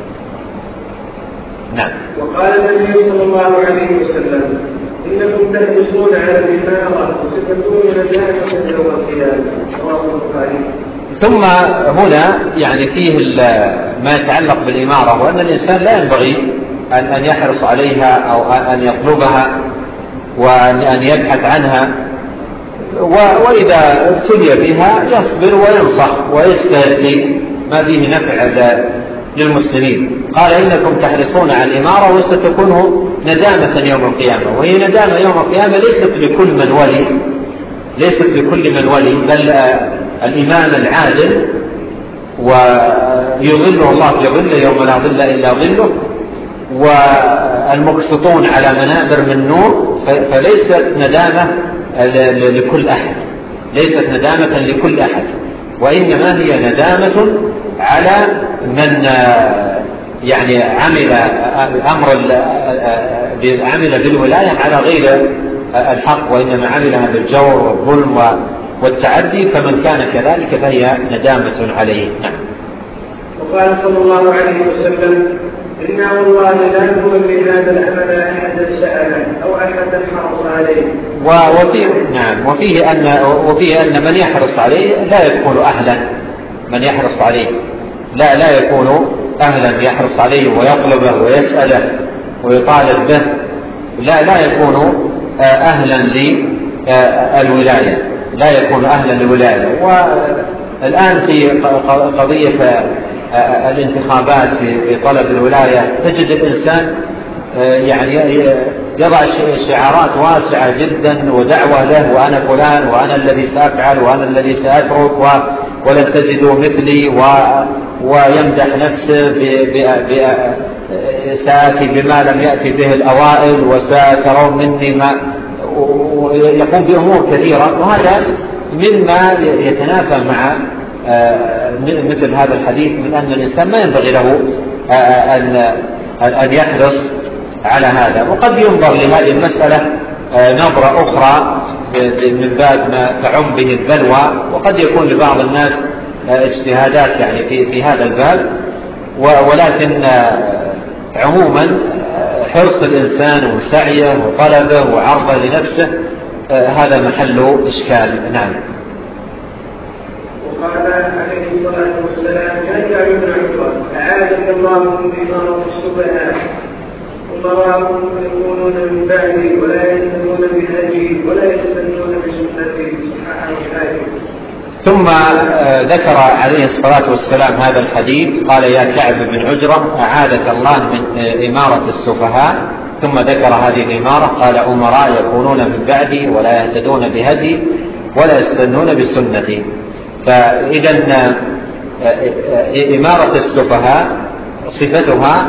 نعم. وقال النبي صلى الله عليه وسلم: إنكم تحرصون على الإمارة وستكون نجاة يوم القيامة. رواه البخاري. ثم هنا يعني فيه ما يتعلق بالإمارة، وأن الإنسان لا ينبغي أن يحرص عليها أو أن يطلبها وأن يبحث عنها، وإذا ابتلي بها يصبر وينصح ويجتهد ما فيه نفع للمسلمين. قال: إنكم تحرصون على الإمارة وستكون ندامة يوم القيامة. وهي ندامة يوم القيامة ليست لكل من ولي، ليست لكل من ولي، بل الإمام العادل ويظله الله في ظله يوم لا ظل إلا ظله، والمقسطون على منابر من نور. فليست ندامة لكل أحد، ليست ندامة لكل أحد، وإنما هي ندامة على من يعني عمل بالولاية على غير الحق، وإنما عملها بالجور والظلم والتعدي، فمن كان كذلك فهي ندامة عليه. نعم. وقال صلى الله عليه وسلم: إنا والله لا نولي هذا العمل أحدا سأله أو أحدا حرص عليه. وفيه أن من يحرص عليه لا يكون أهلا، من يحرص عليه لا يكون أهلا يحرص عليه ويطلبه ويسأله ويطالب به، لا يكون أهلا للولاية، لا يكون أهلا للولاية. والآن في قضية الانتخابات في طلب الولاية تجد الإنسان يعني يضع شعارات واسعة جدا ودعوة له، وأنا فلان وأنا الذي سأفعل وأنا الذي سأترك ولن تجدوا مثلي، ويمدح نفسه سآتي بما لم يأتي به الأوائل وسترون مني ما، يقوم بأمور كثيرة. وهذا مما يتنافى مع مثل هذا الحديث من أن الإنسان ما ينبغي له أن يحرص على هذا. وقد ينظر لهذه المسألة نظرة أخرى من باب ما تعم به البلوى، وقد يكون لبعض الناس اجتهادات يعني في هذا الباب، ولكن عموما حرص الإنسان وسعيه وطلبه وعرضه لنفسه هذا محل إشكال. نعم. وقال عليه الصلاة والسلام: يا جابر بن عمر أعاذك الله من إمارة السفهاء، أمراء يكونون من بعدي ولا يهتمون بهدي ولا يستنون بسنتي. ثم ذكر عليه الصلاة والسلام هذا الحديث، قال: يا كعب بن عجرة أعاذك الله من إمارة السفهاء. ثم ذكر هذه الإمارة، قال: أمراء يكونون من بعدي ولا يهتدون بهدي ولا يستنون بسنتي. فإذا إمارة السفهاء صفتها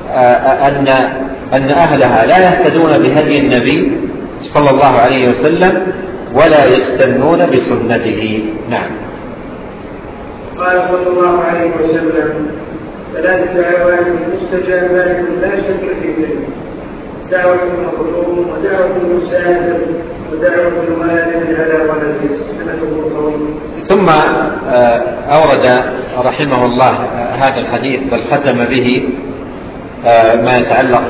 أن أهلها لا يهتدون بهدي النبي صلى الله عليه وسلم ولا يستنون بسنته. نعم. قال صلى الله عليه وسلم: ثلاث دعوات مستجابات لا شك فيهن: دعوة المظلوم ودعوة المسافر ودعوة الوالد على ولده. سنته قوي. ثم أورد رحمه الله هذا الحديث بل ختم به ما يتعلق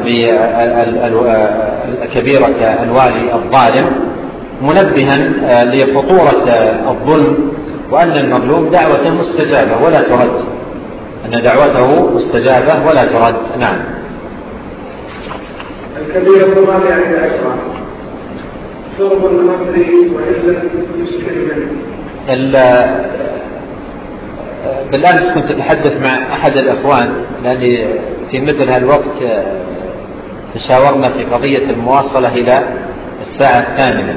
بكبيرة الوالي الظالم، منبها لخطورة الظلم، وأن المظلوم دعوة مستجابة ولا ترد، أن دعوته مستجابة ولا ترد. نعم. الكبيرة الرابعة عشرة: شرب الخمر وإن يسكر منه. بالأمس كنت أتحدث مع أحد الأخوان، لأني في مثل هالوقت تشاورنا في قضية المواصلة إلى الساعة 8،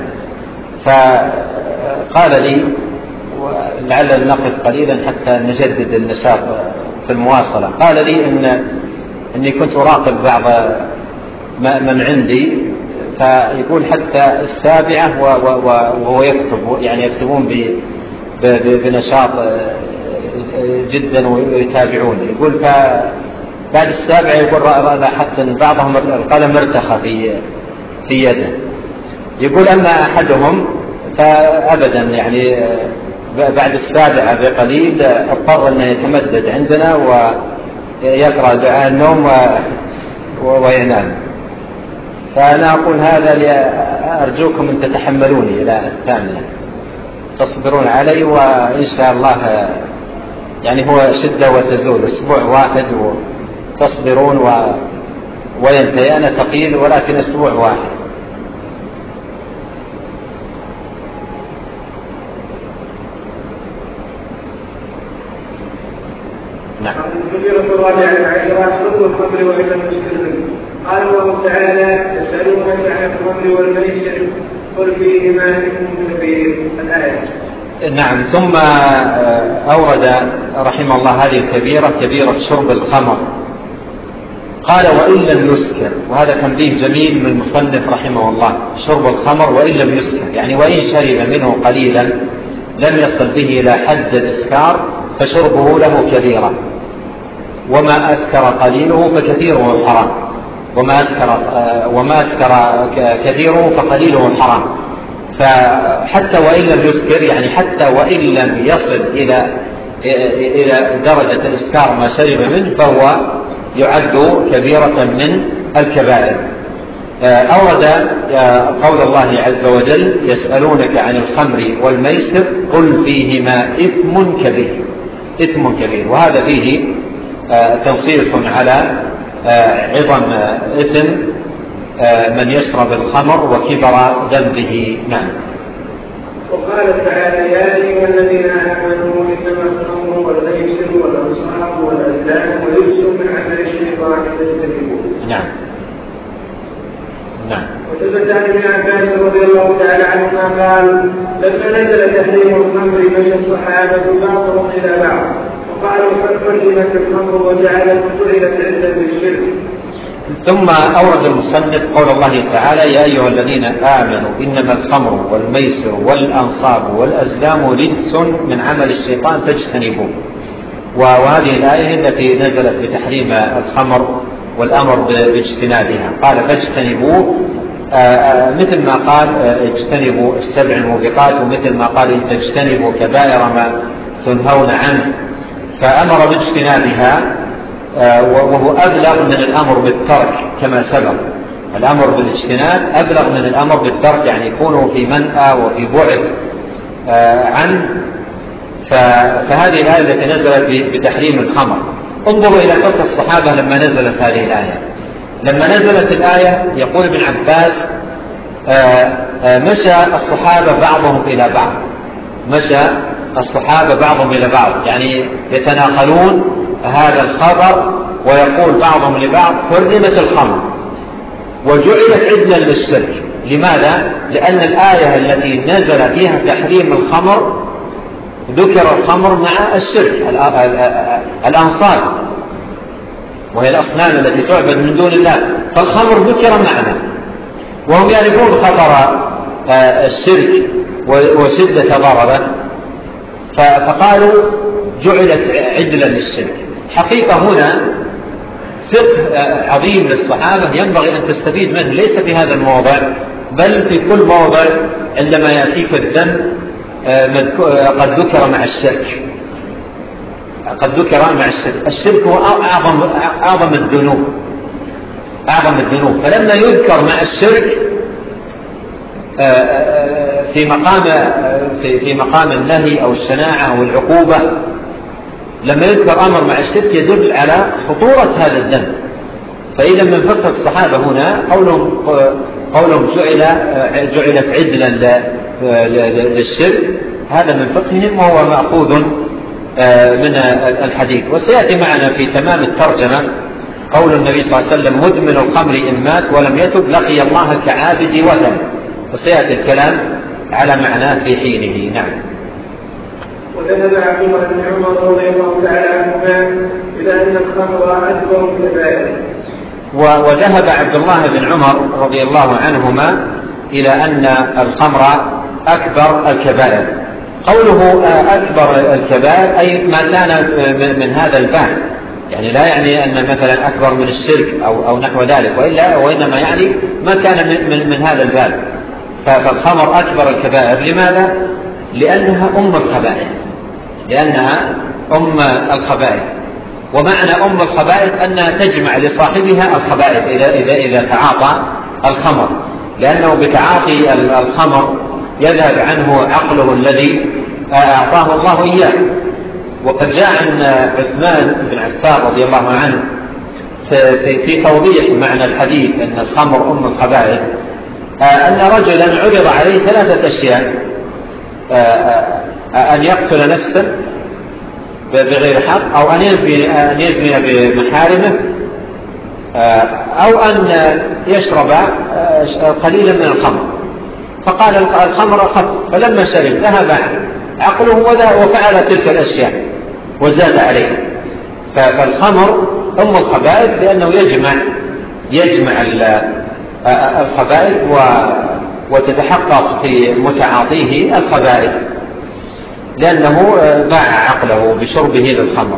فقال لي، ولعل نقف قليلا حتى نجدد النشاط في المواصلة، قال لي أني كنت أراقب بعض من عندي، فيقول حتى 7 وهو يكتب، يعني يكتبون بنشاط جدا ويتابعون. يقول بعد 7 يقول لاحظت أن بعضهم القلم ارتخى في يده. يقول أما أحدهم فأبدا، يعني بعد 7 بقليل اضطر أن يتمدد عندنا ويقرأ دعاء النوم وينام. فأنا أقول هذا لأرجوكم أن تتحملوني إلى 8، تصبرون علي، وإن شاء الله يعني هو شدة وتزول، أسبوع واحد وتصبرون وينتهي. أنا ثقيل ولكن أسبوع واحد. نعم. الكبيرة الرابعة عشرة: شرب الخمر وإن لم يسكر منه. قال الله تعالى: يسألونك عن الخمر والميسر قل فيهما إثم كبير. الآية. نعم. ثم أورد رحمه الله هذه الكبيرة، كبيرة شرب الخمر. قال: وإن لم يسكر، وهذا تنبيه جميل من المصنف رحمه الله، شرب الخمر وإن لم يسكر، يعني وإن شرب منه قليلا لم يصل به إلى حد الإسكار فشربه له كبيرة، وما أسكر قليله فكثيره حرام، وما أسكر كثيره فقليله حرام. فحتى وإن لم يسكر، يعني حتى وإن لم يصل إلى درجة الإسكار ما شرب منه فهو يعد كبيرة من الكبائر. أورد قول الله عز وجل: يسألونك عن الخمر والميسر قل فيهما إثم كبير. وهذا فيه تنصيص على عظم إثم من يشرب الخمر وكبر ذنبه. نعم. وقال تعالى: يا أيها الذين آمنوا إنما الخمر والميسر والأنصاب والأزلام ورجس من عمل الشيطان فاجتنبوه. نعم. وثبت عن ابن عباس رضي الله تعالى عنهما قال: لما نزل تحريم الخمر مشى الصحابة بعضهم إلى بعض وقالوا قد حرمت الخمر وجعلت عزا بالشرك. ثم أورد المصنف قول الله تعالى: يا أيها الذين آمنوا إنما الخمر والميسر والأنصاب والأزلام رجس من عمل الشيطان فاجتنبوه. وهذه الآية التي نزلت بتحريم الخمر والأمر باجتنابها، قال فاجتنبوه، مثل ما قال اجتنبوا السبع الموبقات، ومثل ما قال إن تجتنبوا كبائر ما تنهون عنه، فأمر باجتنابها، وهو أبلغ من الأمر بالترك كما سبق. الأمر بالاجتناب أبلغ من الأمر بالترك، يعني يكونوا في منأى وفي بعد عنه. فهذه الآية التي نزلت بتحريم الخمر، انظروا إلى فقه الصحابة لما نزلت هذه الآية. لما نزلت الآية يقول ابن عباس: مشى الصحابة بعضهم إلى بعض، مشى الصحابة بعضهم إلى بعض، يعني يتناقلون هذا الخبر، ويقول بعضهم لبعض: حرمت الخمر وجعلت عدلا للشرك. لماذا؟ لأن الآية التي نزل فيها تحريم الخمر ذكر الخمر مع الشرك، الأنصاب، وهي الأصنام التي تعبد من دون الله، فالخمر ذكر معنا، وهم يعرفون خطر الشرك وشدة ضرره، فقالوا جعلت عدلا للشرك. حقيقة هنا فقه عظيم للصحابة ينبغي أن تستفيد منه، ليس في هذا الموضع بل في كل موضع. عندما يأتيك الذنب قد ذكر مع الشرك، قد ذكر مع الشرك. الشرك هو أعظم الذنوب، أعظم الذنوب، فلما يذكر مع الشرك في مقام النهي أو الشناعة أو العقوبة، لما يذكر أمر مع الشرك يدل على خطورة هذا الذنب. فإذا من فقه الصحابة هنا قولهم جعلت عدلا للشرك، هذا من فقههم وهو مأخوذ من الحديث. وسيأتي معنا في تمام الترجمة قول النبي صلى الله عليه وسلم: مدمن الخمر إن مات ولم يتب لقي الله كعابد وثن. وسيأتي الكلام على معناه في حينه. نعم. وذهب عبد الله بن عمر رضي الله تعالى عنهما إلى أن الخمر أكبر الكبائر. وذهب عبد الله بن عمر رضي الله عنهما إلى أن الخمر أكبر الكبائر. قوله أكبر الكبائر أي ما كان من هذا الباب، يعني لا يعني أن مثلا أكبر من الشرك أو نحو ذلك، وإنما يعني ما كان من هذا الباب. فالخمر أكبر الكبائر. لماذا؟ لأنها أم الخبائث، لأنها أم الخبائث. ومعنى أم الخبائث أنها تجمع لصاحبها الخبائث إذا تعاطى الخمر، لأنه بتعاطي الخمر يذهب عنه عقله الذي أعطاه الله إياه. وقد جاء عن عثمان بن عفان رضي الله عنه في توضيح معنى الحديث أن الخمر أم الخبائث أن رجلا عرض عليه ثلاثة أشياء: أن يقتل نفسا بغير حق، أو أن يزني بمحارمه، أو أن يشرب قليلا من الخمر. فقال الخمر أخف، فلما شرب ذهب عقله وفعل تلك الأشياء وزاد عليه. فالخمر أم الخبائث لأنه يجمع الخبائث وتتحقق في متعاطيه الخبائث، لأنه باع عقله بشربه للخمر.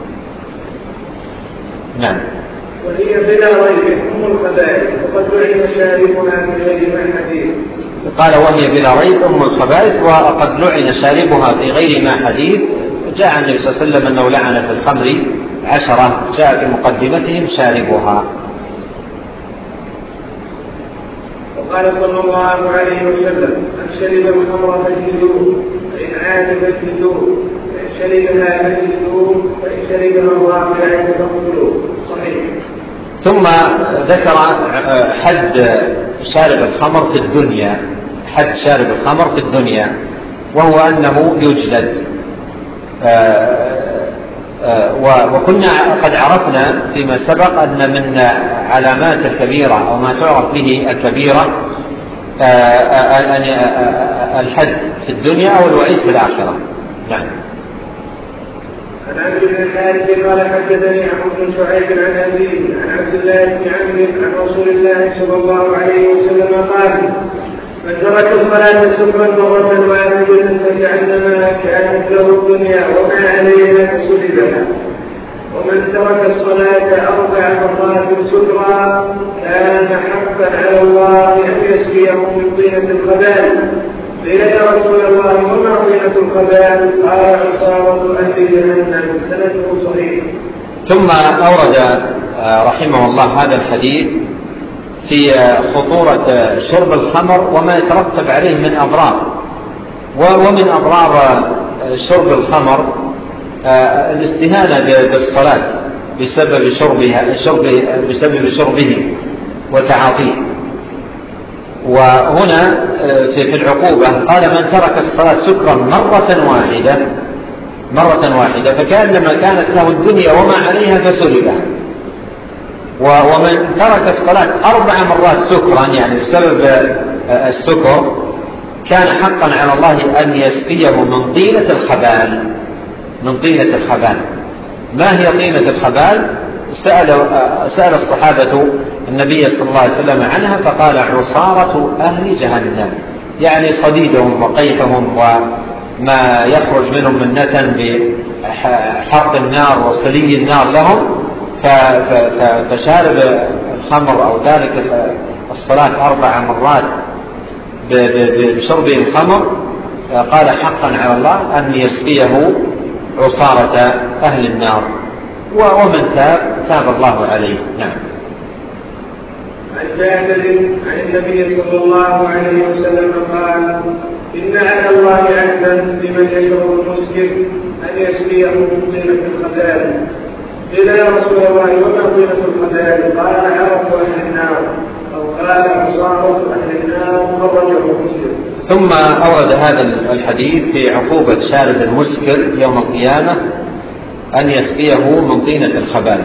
نعم. وهي بلا ريب أم الخبائث وقد لعن شاربها في غير ما حديث. قال وهي بلا ريب أم الخبائث وقد لعن شاربها في غير ما حديث. جاء النبي صلى الله عليه وسلم أنه لعن في الخمر 10، جاء في مقدمتهم شاربها. وقال صلى الله عليه وسلم: من شرب الخمر فاجلدوه، فإن عاد فاجلدوه، فإن شربها فاجلدوه، فإن شربها الرابعة فاقتلوه. صحيح. ثم ذكر حد شارب الخمر في الدنيا، حد شارب الخمر في الدنيا، وهو أنه يجلد وكنا قد عرفنا فيما سبق أن من علامات الكبيرة أو ما تعرف به الكبيرة الحد في الدنيا أو الوعيد في الآخرة. نعم. عن عبد بن الحارث قال حدثني عمرو بن شعيب عن أبيه عن عبد الله بن عمرو عن رسول الله صلى الله عليه وسلم قال: من ترك الصلاة سكرا مرة واحدة فكأنما كانت له الدنيا وما عليها فسلبها، ومن ترك الصلاة 4 مرات سكرا كان حقا على الله أن يسقيه من طينة الخبال. قيل: يا رسول الله وما طينة الخبال؟ قال: عصارة أهل جهنم. سنده صحيح. ثم أورد رحمه الله هذا الحديث في خطورة شرب الخمر وما يترتب عليه من أضرار. ومن أضرار شرب الخمر الاستهانة بالصلاة بسبب شربه وتعاطيه. وهنا في العقوبة قال: من ترك الصلاة سكرا مرة واحدة فكأنما كانت له الدنيا وما عليها فسلبها. ومن ترك الصلاة 4 مرات سكرا يعني بسبب السكر كان حقا على الله أن يسقيه من طينة الخبال. ما هي طينة الخبال؟ سأل الصحابة النبي صلى الله عليه وسلم عنها فقال: عصارة أهل جهنم، يعني صديدهم وقيحهم وما يخرج منهم من نتن بحرق النار وصلي النار لهم. فشارب الخمر أو ذلك الصلاة 4 مرات بشرب الخمر قال: حقا على الله أن يسقيه عصارة أهل النار. ومن تاب الله عليه. نعم. عن جابر عن النبي صلى الله عليه وسلم قال: إن على الله عهدا لمن يشرب المسكر أن يسقيه من طينة الخبال. قيل: يا رسول الله وما طينة الخبال؟ قال: عرق أهل النار، أو قال: عصارة أهل النار. خرجه مسلم. ثم أورد هذا الحديث في عقوبة شارب المسكر يوم القيامة أن يسقيه من طينة الخبال.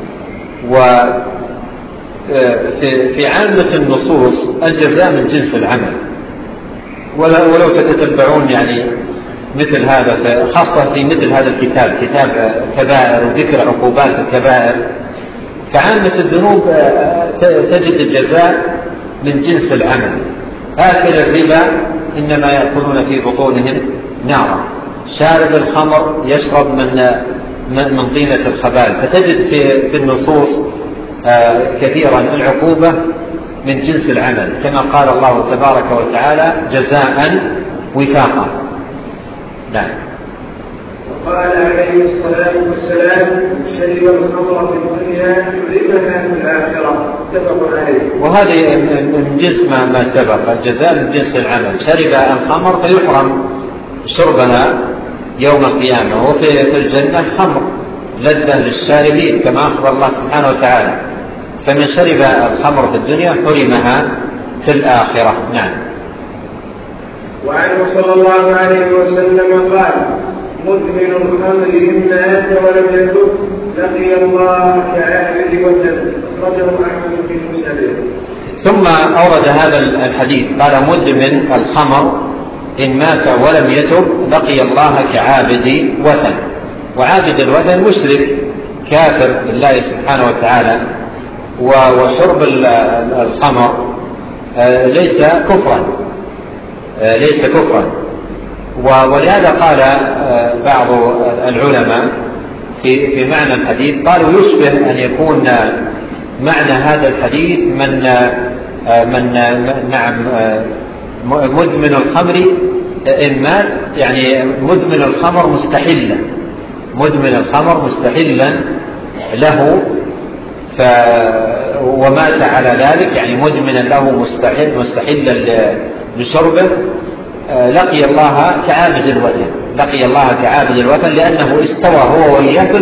وفي عامة النصوص الجزاء من جنس العمل، ولو تتتبعون يعني مثل هذا خاصة في مثل هذا الكتاب، كتاب كبائر وذكر عقوبات الكبائر، فعامة الذنوب تجد الجزاء من جنس العمل. آكل الربا إنما يأكلون في بطونهم نارا، شارب الخمر يشرب من طينة الخبال. فتجد في النصوص كثيرا العقوبة من جنس العمل، كما قال الله تبارك وتعالى: جزاء وفاقا. نعم. وقال عليه الصلاة والسلام: شرب الخمر في الدنيا حرمها في الآخرة. اتفق عليه. وهذه من جنس ما سبق، الجزاء من جنس العمل. شرب الخمر فيحرم شربها يوم القيامة. وفي الجنة خمر لذة للشاربين كما أخبر الله سبحانه وتعالى. فمن شرب الخمر في الدنيا حرمها في الآخرة. نعم. وعنه صلى الله عليه وسلم قال: مدمن الخمر إن مات ولم يتب لقي الله كعابد وجد. رجل أحمد في مسنده. ثم أورد هذا الحديث قال: مدمن الخمر إن مات ولم يتب لقي الله كعابد وثن. وعابد الوثن مشرك كافر بالله سبحانه وتعالى. وشرب الخمر ليس كفرا. ولهذا قال بعض العلماء في معنى الحديث، قالوا يشبه أن يكون معنى هذا الحديث مدمن الخمر إن مات، يعني مدمن الخمر مستحلا له ومات على ذلك، يعني مدمنا له مستحلا لشربه، لقي الله كعابد الوثن لأنه استوى هو وإياه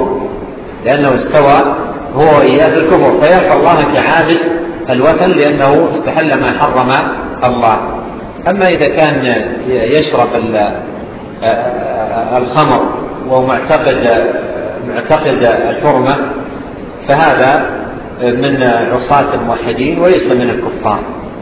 بالكفر، فيلقى الله كعابد الوثن لأنه استحل ما حرم الله. أما إذا كان يشرب الخمر وهو معتقد معتقد الحرمة فهذا من عصاة الموحدين وليس من الكفار.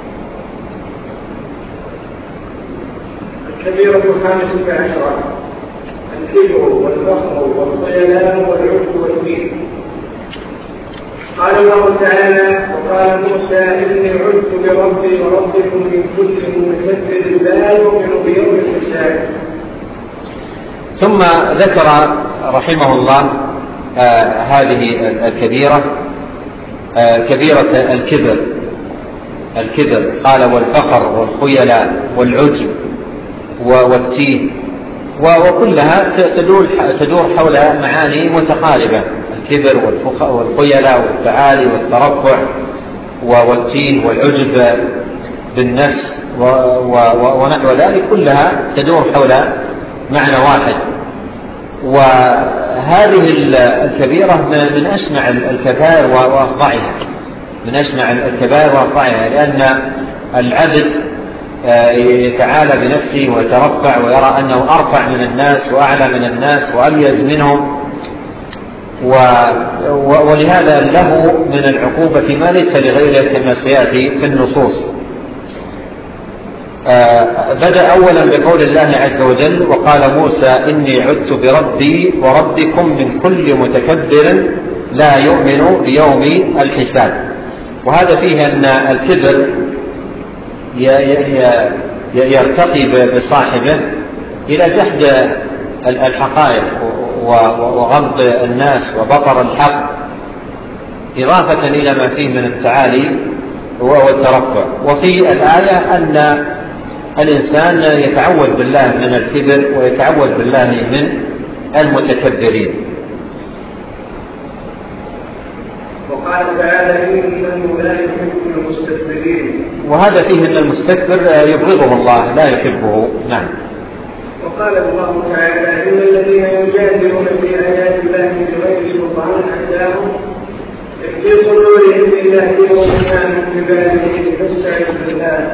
الكبيرة 15 الكبر والفخر والخيلاء والعجب والميل. قال الله تعالى: وقال موسى إني عدت بربي وربكم من كل متكبر لا يؤمن بيوم الحساب. ثم ذكر رحمه الله هذه الكبيرة، كبيرة الكبر قال: والفخر والخيلاء والعجب والتيه، وكلها تدور حول معاني متقاربة: الكبر والخيلاء والتعالي والترفع والتيه والعجب بالنفس ونحو ذلك، كلها تدور حول معنى واحد. وهذه الكبيرة من أشنع الكبائر وأفظعها، من أشنع الكبائر وأفظعها، لأن العبد يتعالى بنفسه ويترفع ويرى أنه أرفع من الناس وأعلى من الناس وأميز منهم، ولهذا له من العقوبة ما ليس لغيره كما سيأتي في النصوص. بدأ أولا بقول الله عز وجل: وقال موسى إني عدت بربي وربكم من كل متكبر لا يؤمن بيوم الحساب. وهذا فيه أن الكبر يرتقي بصاحبه إلى جحد الحقائق وغض الناس وبطر الحق، إضافة إلى ما فيه من التعالي والترفع. وفي الآية أن الإنسان يتعوذ بالله من الكبر ويتعوذ بالله من المتكبرين. وقال تعالى: إنه لا يحب المستكبرين. وهذا فيه أن المستكبر يبغضه الله لا يحبه. نعم. وقال الله تعالى: إن الذين يجادلون في آيات الله بغير سلطان أتاهم في صدورهم إلا يوم من بباله فاستعذ بالله.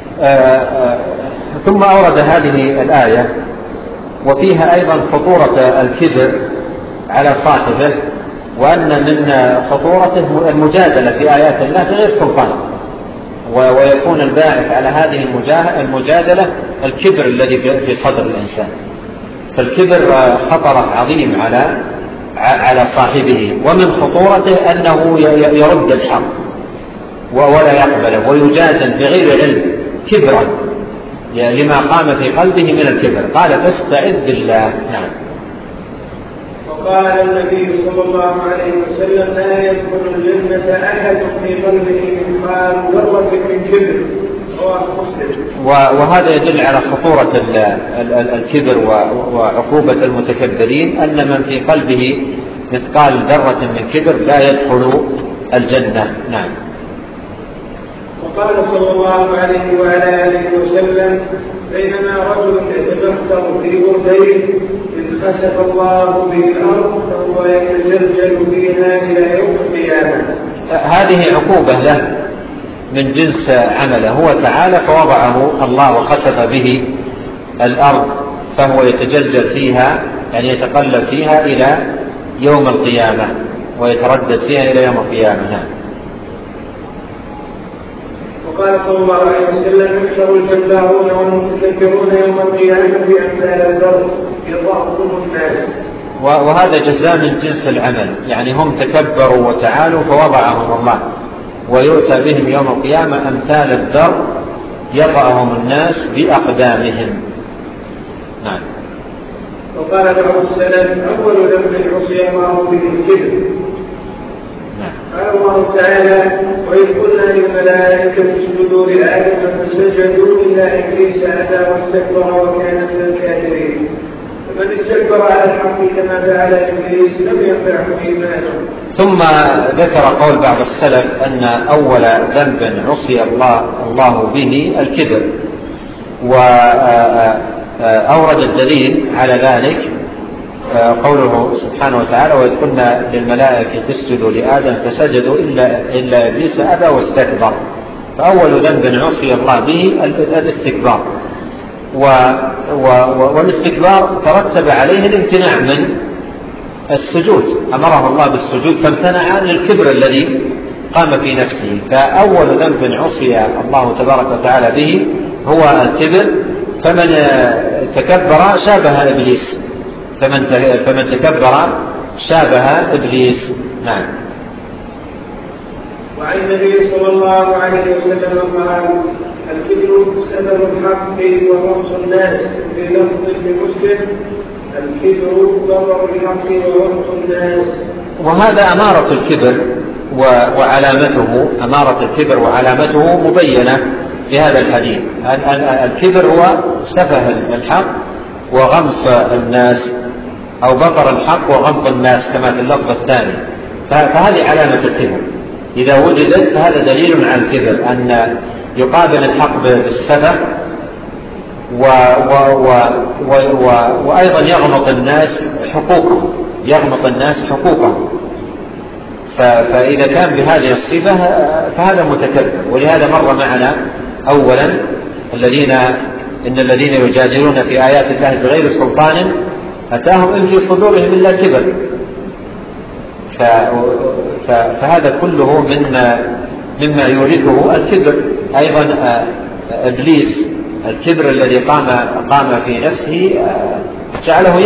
ثم أورد هذه الآية وفيها أيضا خطورة الكبر على صاحبه، وأن من خطورته المجادلة في آيات الله بغير سلطان، ويكون الباعث على هذه المجادلة الكبر الذي في صدر الإنسان. فالكبر خطر عظيم على صاحبه، ومن خطورته أنه يرد الحق ولا يقبله ويجادل بغير علم كبرا لما قام في قلبه من الكبر. قال: فاستعذ بالله. نعم. وقال النبي صلى الله عليه وسلم: لا يدخل الجنة أحد في قلبه مثقال ذرة من كبر. رواه مسلم. وهذا يدل على خطورة الكبر وعقوبة المتكبرين، أن من في قلبه مثقال ذرة من كبر لا يدخل الجنة. نعم. وقال صلى الله عليه وعلى آله وسلم: بينما رجل يتبختر في بردين إذ خسف الله به الأرض فهو يتزلزل فيها إلى يوم القيامة. هذه عقوبة له من جنس عمله، هو تعالى فوضعه الله وخسف به الأرض فهو يتجلجل فيها، يعني يتقلب فيها إلى يوم القيامة ويتردد فيها إلى يوم القيامة. نعم. وقال صلى الله عليه وسلم: يحشر الجبارون والمتكبرون يوم القيامة بأمثال الذر يضاعفهم الناس. وهذا جزاء من جنس العمل، يعني هم تكبروا وتعالوا فوضعهم الله، ويؤتى بهم يوم القيامة أمثال الذر يطأهم الناس بأقدامهم. نعم. وقال بعض السلف: أول ذنب عصي الله به الكبر. قال الله تعالى: وإذ قلنا للملائكة اسجدوا لآدم فسجدوا إلا إبليس أبى واستكبر وكان من الكافرين. فمن استكبر على الحق كما فعل إبليس لم ينفعه إيمانه. ثم ذكر قول بعض السلف أن أول ذنب عصي الله به الكبر، وأورد الدليل على ذلك قوله سبحانه وتعالى: وإذ قلنا للملائكة اسجدوا لآدم فسجدوا إلا إبليس أبى واستكبر. فأول ذنب عصي الله به الاستكبار، والاستكبار ترتب عليه الامتناع من السجود، أمره الله بالسجود فامتنع عن الكبر الذي قام في نفسه. فأول ذنب عصي الله تبارك وتعالى به هو الكبر، فمن تكبر شابه إبليس، فمن تكبر شابه إبليس. نعم. وعن النبي صلى الله عليه وسلم قال: الكبر سبب الحق ورأس الناس. في لفظ لمسلم: الكبر ضرر الحق ورأس الناس. وهذا أمارة الكبر وعلامته، أمارة الكبر وعلامته مبينة في هذا الحديث. الكبر هو سفه الحق وغمص الناس، أو بطر الحق وغمط الناس كما في اللفظ الثاني. فهذه علامة الكبر إذا وجدت، فهذا دليل على الكبر، أن يقابل الحق بالسفه وأيضا يغمط الناس حقوقهم. فإذا كان بهذه الصفة فهذا متكبر. ولهذا مر معنا أولا إن الذين يجادلون في آيات الله بغير سلطان أتاهم إن في صدورهم إلا كبر. فهذا كله مما يورثه الكبر. أيضا إبليس الكبر الذي قام في نفسه جعله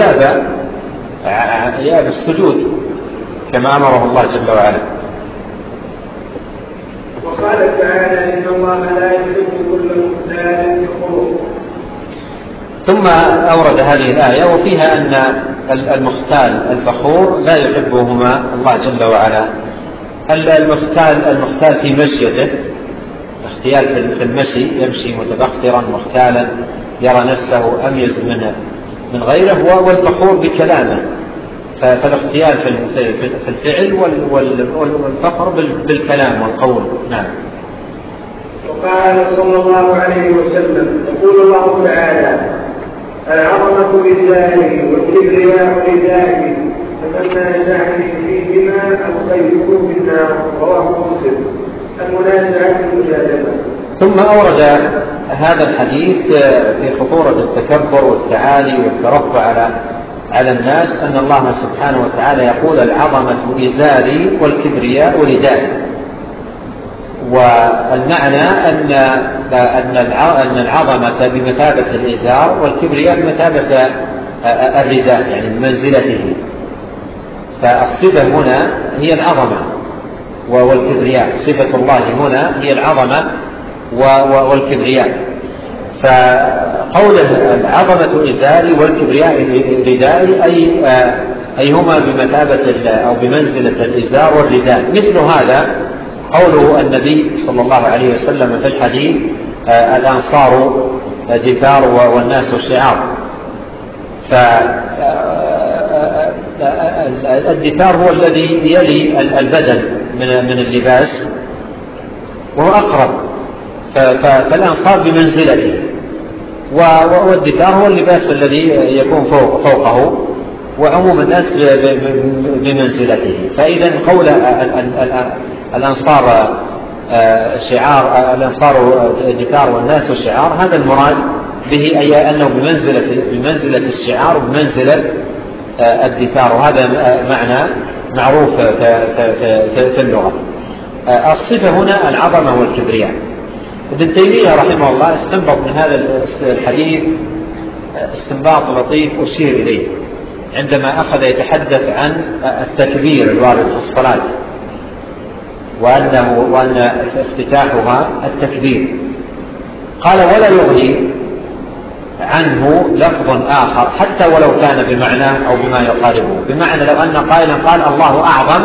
يأبى السجود كما أمره الله جل وعلا. وقال تعالى: إن الله لا يحب كل مختال فخور. ثم أورد هذه الآية وفيها أن المختال الفخور لا يحبهما الله جل وعلا. المختال في مشيته، اختيال في المشي، يمشي متبخترا مختالا يرى نفسه أميز من غيره، والفخور بكلامه. فالاختيال في الفعل والفخر بالكلام والقول. نعم. وقال صلى الله عليه وسلم: يقول الله تعالى: العظمة لله والكبرياء لله، فمن نازعني فيهما ألقيته في النار. رواه مسلم. المنازعة المجادلة. ثم أورد هذا الحديث في خطورة التكبر والتعالي والترفع على الناس، أن الله سبحانه وتعالى يقول: العظمة إزاري والكبرياء ردائي. والمعنى أن العظمة بمثابة الإزار والكبرياء بمثابة الرداء، يعني بمنزلته. فالصفة هنا هي العظمة والكبرياء، صفة الله هنا هي العظمة والكبرياء. فقوله العظمة إزاري والكبرياء ردائي أي هما بمثابة أو بمنزلة الإزار والرداء. مثل هذا قوله النبي صلى الله عليه وسلم في الحديث: الأنصار دثار والناس شعار. فالدثار هو الذي يلي البدن من اللباس وهو أقرب، فالأنصار بمنزلته، والدثار هو اللباس الذي يكون فوقه، وعموم الناس بمنزلته. فإذا قول الأنصار شعار، الأنصار دثار والناس شعار، هذا المراد به أي أنه بمنزلة الشعار وبمنزلة الدثار، وهذا معنى معروف في اللغة. الصفة هنا العظمة والكبرياء. ابن تيمية رحمه الله استنبط من هذا الحديث استنباط لطيف أشير إليه عندما أخذ يتحدث عن التكبير الوارد في الصلاة، وأن افتتاحها التكبير. قال: ولا يغني عنه لفظ آخر حتى ولو كان بمعناه أو بما يقاربه. بمعنى لو أن قائلا قال الله أعظم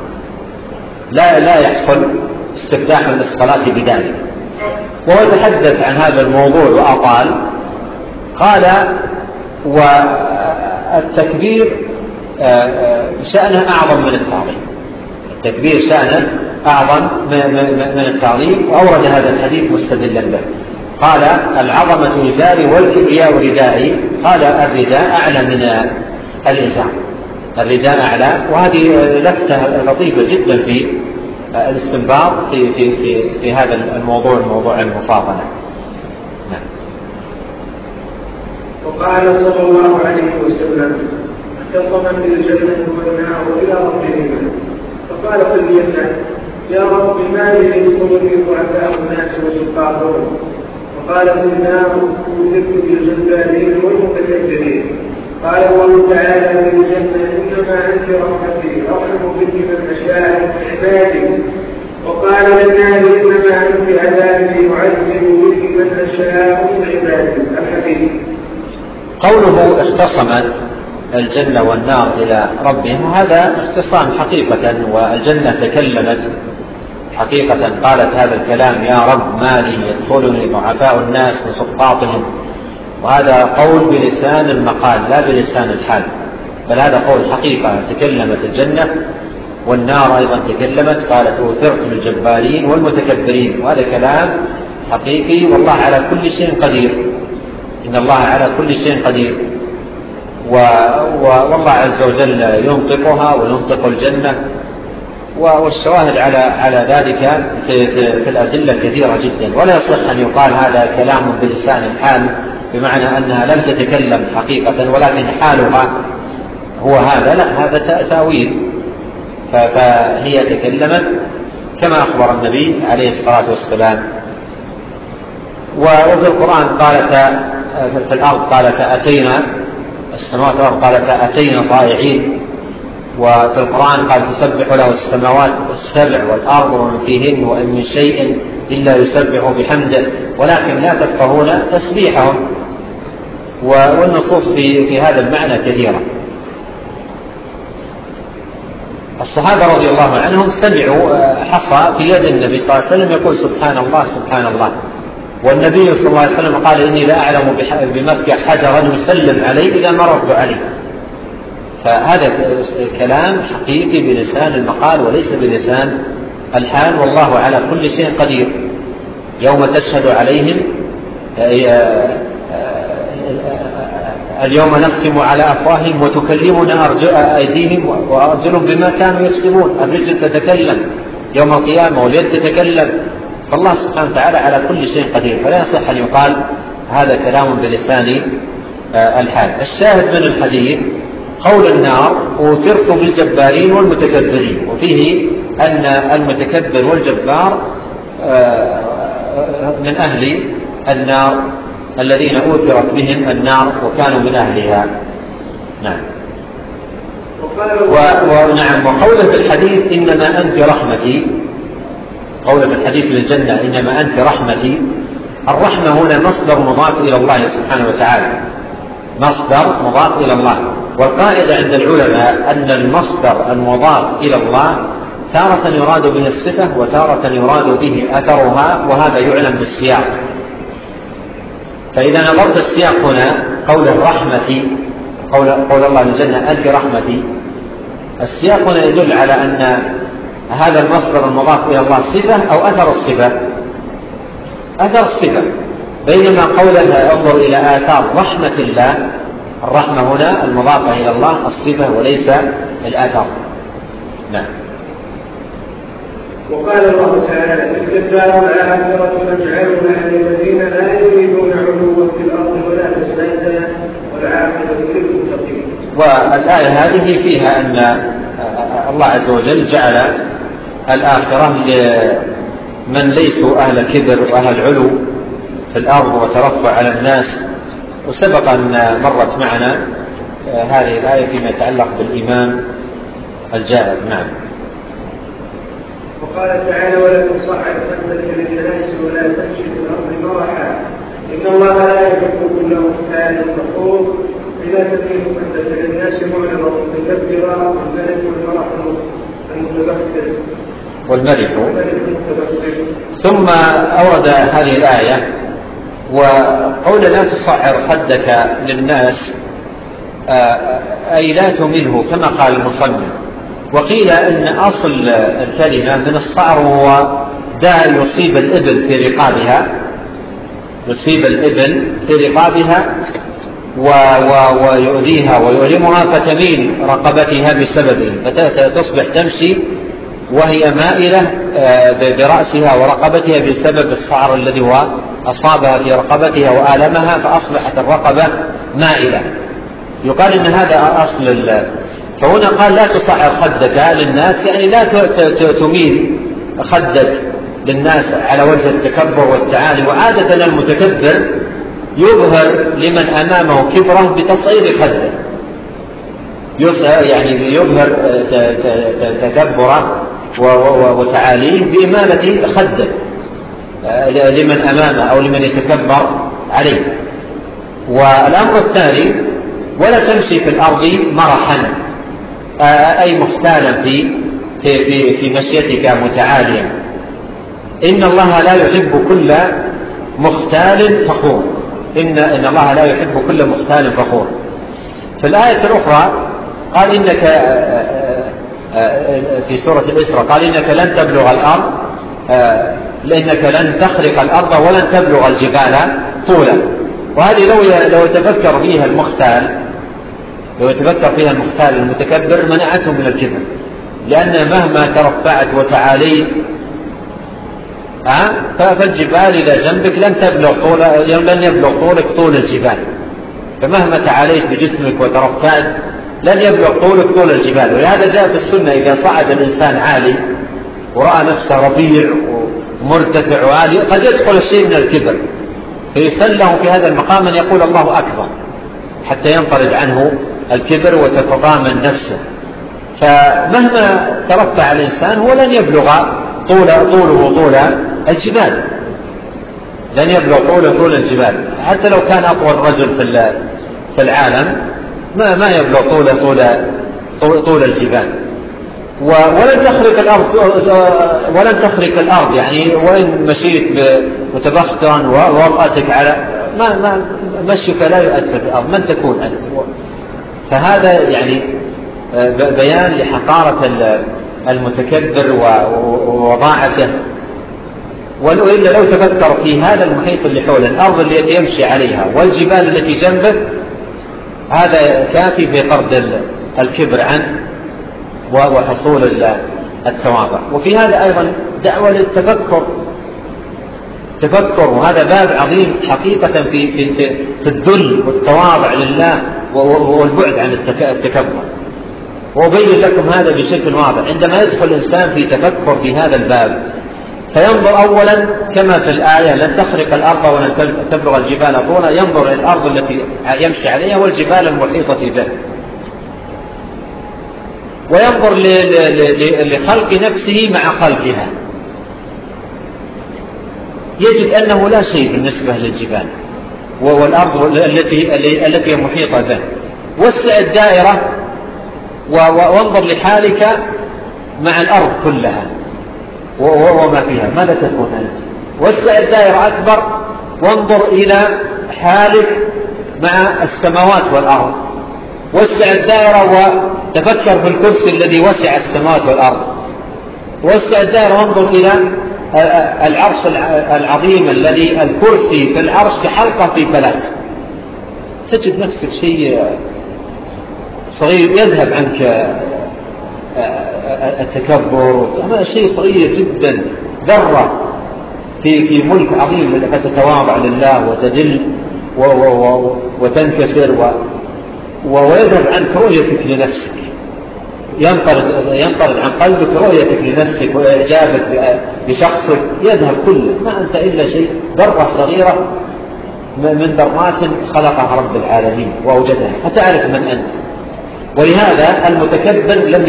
لا يحصل استفتاح للصلاة بذلك. وهو يتحدث عن هذا الموضوع وأطال، قال: والتكبير شأنه أعظم من التعظيم، التكبير شأنه أعظم من التعظيم. وأورد هذا الحديث مستدلا به. قال: العظمة إزاري والكبرياء ردائي. قال: الرداء أعلى من الإزار، الرداء أعلى. وهذه لفتة لطيفة جدا في الاستنباط في هذا الموضوع المفاضلة. وقال صلى الله عليه وسلم: اختصما بالجنة والنار إلى ربهما. فقال في الجنة: يا رب ما لي يدخلني ضعفاء الناس وسقاطهم. وقال في النار: أوذرت بالجبارين والمتكبرين. قال الله تعالى في الجنة: إنما أنت رحمتي أرحم بك من أشاء من عبادي. وقال للنار: إنما أنت عذابي أعذب بك من أشاء من عبادي. الحديث. قوله اختصمت الجنة والنار إلى ربهم هذا اختصام حقيقة، والجنة تكلمت حقيقة، قالت هذا الكلام: يا رب ما لي يدخلني ضعفاء الناس وسقاطهم. وهذا قول بلسان المقال لا بلسان الحال، بل هذا قول حقيقة. تكلمت الجنة، والنار أيضا تكلمت، قالت: أوثرت بالجبارين والمتكبرين. وهذا كلام حقيقي، والله على كل شيء قدير. إن الله على كل شيء قدير، والله عز وجل ينطقها وينطق الجنة. والشواهد على ذلك في الأدلة كثيرة جدا، ولا يصح أن يقال هذا كلام بلسان الحال بمعنى أنها لم تتكلم حقيقة ولكن حالها هو هذا، لا، هذا تأويل. فهي تكلمت كما أخبر النبي عليه الصلاة والسلام. وفي القرآن قالت في الأرض قالت أتينا، السماوات والأرض قالت أتينا طائعين. وفي القرآن قال: تسبح له السماوات السبع والأرض ومن فيهن وإن من شيء إلا يسبح بحمده ولكن لا تفقهون تسبيحهم. والنصوص في هذا المعنى كثيرة. الصحابة رضي الله عنهم سمعوا حصى في يد النبي صلى الله عليه وسلم يقول: سبحان الله سبحان الله. والنبي صلى الله عليه وسلم قال: إني لا أعلم بمكة حجرا يسلم عليه إذا مررت عليه. فهذا كلام حقيقي بلسان المقال وليس بلسان الحال، والله على كل شيء قدير. يوم تشهد عليهم اليوم نختم على أفواههم وتكلمنا أيديهم وأرجلهم بما كانوا يكسبون. الرجل تتكلم يوم القيامة واليد تتكلم، فالله سبحانه وتعالى على كل شيء قدير، فلا يصح أن يقال هذا كلام بلسان الحال. الشاهد من الحديث قول النار: أوثرت بالجبارين والمتكبرين، وفيه أن المتكبر والجبار من أهل النار الذين أوثرت بهم النار وكانوا من أهلها. نعم. ونعم. وقوله في الحديث: إنما أنت رحمتي، قوله في الحديث للجنة: إنما أنت رحمتي. الرحمة هنا مصدر مضاف إلى الله سبحانه وتعالى، مصدر مضاف إلى الله. والقاعدة عند العلماء أن المصدر المضاف إلى الله تارة يراد به الصفة وتارة يراد به أثرها، وهذا يعلم بالسياق. فإذا نظرت السياق هنا قول الرحمة، قول الله للجنة: أنت رحمتي، السياق هنا يدل على أن هذا المصدر المضاف إلى الله صفة أو أثر الصفة، أثر الصفة. بينما قولها انظر إلى آثار رحمة الله، الرحمة هنا المضافة إلى الله الصفة وليس الأثر. نعم. وقال الله تعالى: تلك الدار الآخرة نجعلها للذين لا يريدون علوا في الأرض ولا فسادا والعاقبة للمتقين. والآية هذه فيها أن الله عز وجل جعل الآخرة لمن ليسوا أهل كبر وأهل علو في الأرض وترفع على الناس. وسبق أن مرت معنا هذه الآية فيما يتعلق بالإيمان الجائر. نعم. وقال تعالى: ولا تصعد خدك للناس ولا تمشي في الأرض مرحا إن الله لا يحب كل مختال فخور. إذا تكون خدك للناس معرضة متكبرة والملك والمرح المتبختر والملك. ثم أورد هذه الآية وقول لا تصعر خدك للناس أي لا تمله كما قال المصنف. وقيل إن أصل الكلمة من الصعر هو داء يصيب الإبل في رقابها، يصيب الإبل في رقابها ويؤذيها ويؤلمها فتميل رقبتها بسببه، فتصبح تمشي وهي مائلة برأسها ورقبتها بسبب الصعر الذي هو أصابها في رقبتها وآلمها، فأصبحت الرقبة مائلة. يقال إن هذا أصل فهنا قال لا تصعر خدك للناس، يعني لا تميل خدك للناس على وجه التكبر والتعالي. وعادة المتكبر يظهر لمن أمامه كبره بتصعير خده، يعني يظهر تكبره وتعاليه بإمالة خده لمن أمامه أو لمن يتكبر عليه. والأمر الثاني ولا تمشي في الأرض مرحا، أي محتالا في مشيتك متعاليا. إن الله لا يحب كل مختال فخور. إن الله لا يحب كل مختال فخور. في الآية الأخرى قال إنك في سورة الإسراء قال إنك لن تبلغ الأرض، لأنك لن تخرق الأرض ولن تبلغ الجبال طولا. وهذه لو يتفكر فيها المختال المتكبر منعته من الكبر، لأن مهما ترفعت وتعاليت فالجبال إلى جنبك لن يبلغ طولك طول الجبال. فمهما تعاليت بجسمك وترفعت لن يبلغ طولك طول الجبال. ولهذا جاءت السنة إذا صعد الإنسان عالي ورأى نفسه رفيع ومرتفع وعالي قد يدخل الشيء من الكبر، فيسله في هذا المقام أن يقول الله أكبر حتى ينطرد عنه الكبر وتتضامن نفسه. فمهما ترفع الإنسان هو لن يبلغ طوله طول الجبال، لن يبلغ طول الجبال. حتى لو كان أطول رجل في العالم ما يبلغ طول الجبال. ولن تخرق الأرض يعني وإن مشيت متبخترا ووضعتك على ما مشيك لا يؤثر في الأرض، من تكون أنت؟ فهذا يعني بيان لحقارة المتكبر ووضاعته. وإلا لو تفكر في هذا المحيط اللي حوله، الأرض التي يمشي عليها والجبال التي جنبه، هذا كافي في طرد الكبر عنه وحصول التواضع. وفي هذا أيضا دعوة للتفكر، وهذا باب عظيم حقيقة في الذل والتواضع لله والبعد عن التكبر. وأبين لكم هذا بشكل واضح. عندما يدخل الإنسان في تفكر في هذا الباب فينظر أولا كما في الآية لن تخرق الأرض ولن تبلغ الجبال طولا، ينظر إلى الأرض التي يمشي عليها والجبال المحيطة به، وينظر لخلق نفسه مع خلقها، يجد أنه لا شيء بالنسبة للجبال والأرض التي محيطة به. وسع الدائرة وانظر لحالك مع الأرض كلها وما فيها، ماذا تكون أنت؟ وسع الدائرة أكبر وانظر إلى حالك مع السماوات والأرض. وسع الدائرة وتفكر في الكرسي الذي وسع السماوات والأرض. وسع الدائرة وانظر إلى العرش العظيم الذي الكرسي في العرش كحلقة في فلات. تجد نفسك شيء صغير، يذهب عنك التكبر، شيء صغير جدا، ذرة في ملك عظيم لك تتواضع لله وتذل وتنكسر ويذهب عنك رؤيتك لنفسك، ينطرد عن قلبك رؤيتك لنفسك وإعجابك بشخصك، يذهب كله، ما أنت إلا شيء ذرة صغيرة من ذرات خلقها رب العالمين وأوجدها، فتعرف من أنت. ولهذا المتكبر لم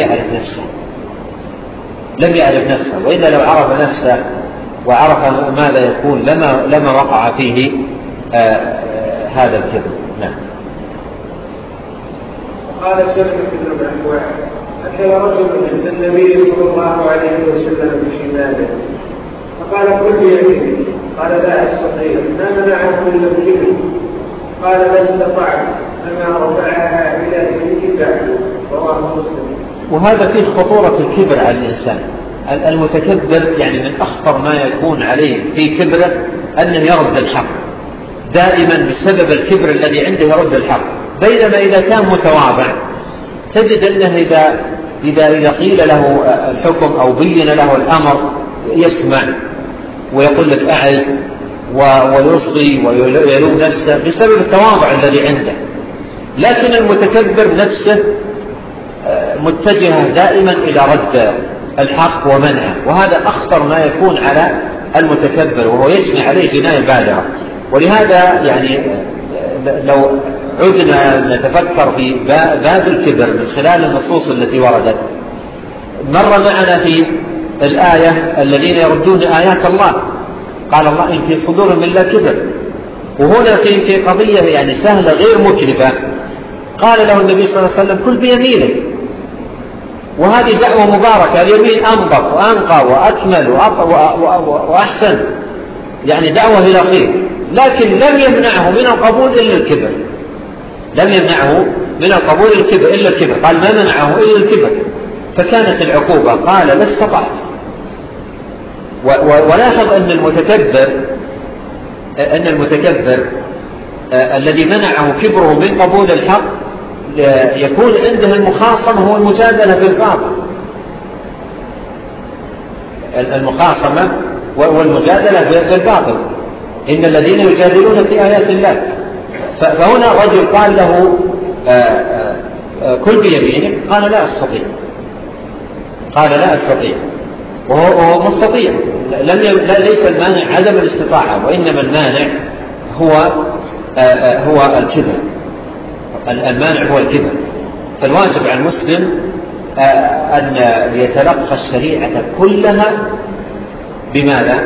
يعرف نفسه، وإلا لو عرف نفسه وعرف ماذا يكون لما وقع فيه هذا الكبر. نعم. قال سلمة بن الأكوع: أكل رجل عند النبي صلى الله عليه وسلم بشماله، فقال: كل بيمينك. قال: لا أستطيع. ما منعه إلا الكبر. قال: لا استطعت، فما رفعها إلى يمينك بعد. رواه مسلم. وهذا فيه خطورة الكبر على الإنسان. المتكبر يعني من أخطر ما يكون عليه في كبره أنه يرد الحق دائما بسبب الكبر الذي عنده، يرد الحق. بينما إذا كان متواضع تجد أنه إذا قيل له الحكم أو بين له الأمر يسمع ويقول لك أعد ويصغي ويلوم نفسه بسبب التواضع الذي عنده. لكن المتكبر نفسه متجهة دائما إلى رد الحق ومنعه، وهذا أخطر ما يكون على المتكبر، وهو يجني عليه جناية بالغة. ولهذا يعني لو عدنا نتفكر في باب الكبر من خلال النصوص التي وردت، مر معنا في الآية الذين يردون آيات الله، قال الله إن في صدور من الله كبر. وهنا في قضية يعني سهلة غير مكلفة، قال له النبي صلى الله عليه وسلم كل بيمينك، وهذه دعوة مباركة، اليمين أنضف وأنقى وأكمل وأحسن، يعني دعوة إلى خير، لكن لم يمنعه من القبول إلا الكبر، لم يمنعه من القبول إلا الكبر، قال ما منعه إلا الكبر. فكانت العقوبة قال لا استطعت. ولاحظ أن المتكبر الذي منعه كبره من قبول الحق يكون عنده المخاصمة هو المجادلة بالباطل، المخاصمة والمجادلة بالباطل، إن الذين يجادلون في آيات الله. فهنا رجل قال له كل بيمينك، قال لا أستطيع، قال لا أستطيع، وهو مستطيع. ليس المانع عدم الاستطاعة، وإنما المانع هو الكبر، المانع هو الكبر. فالواجب على المسلم أن يتلقى الشريعة كلها بماذا؟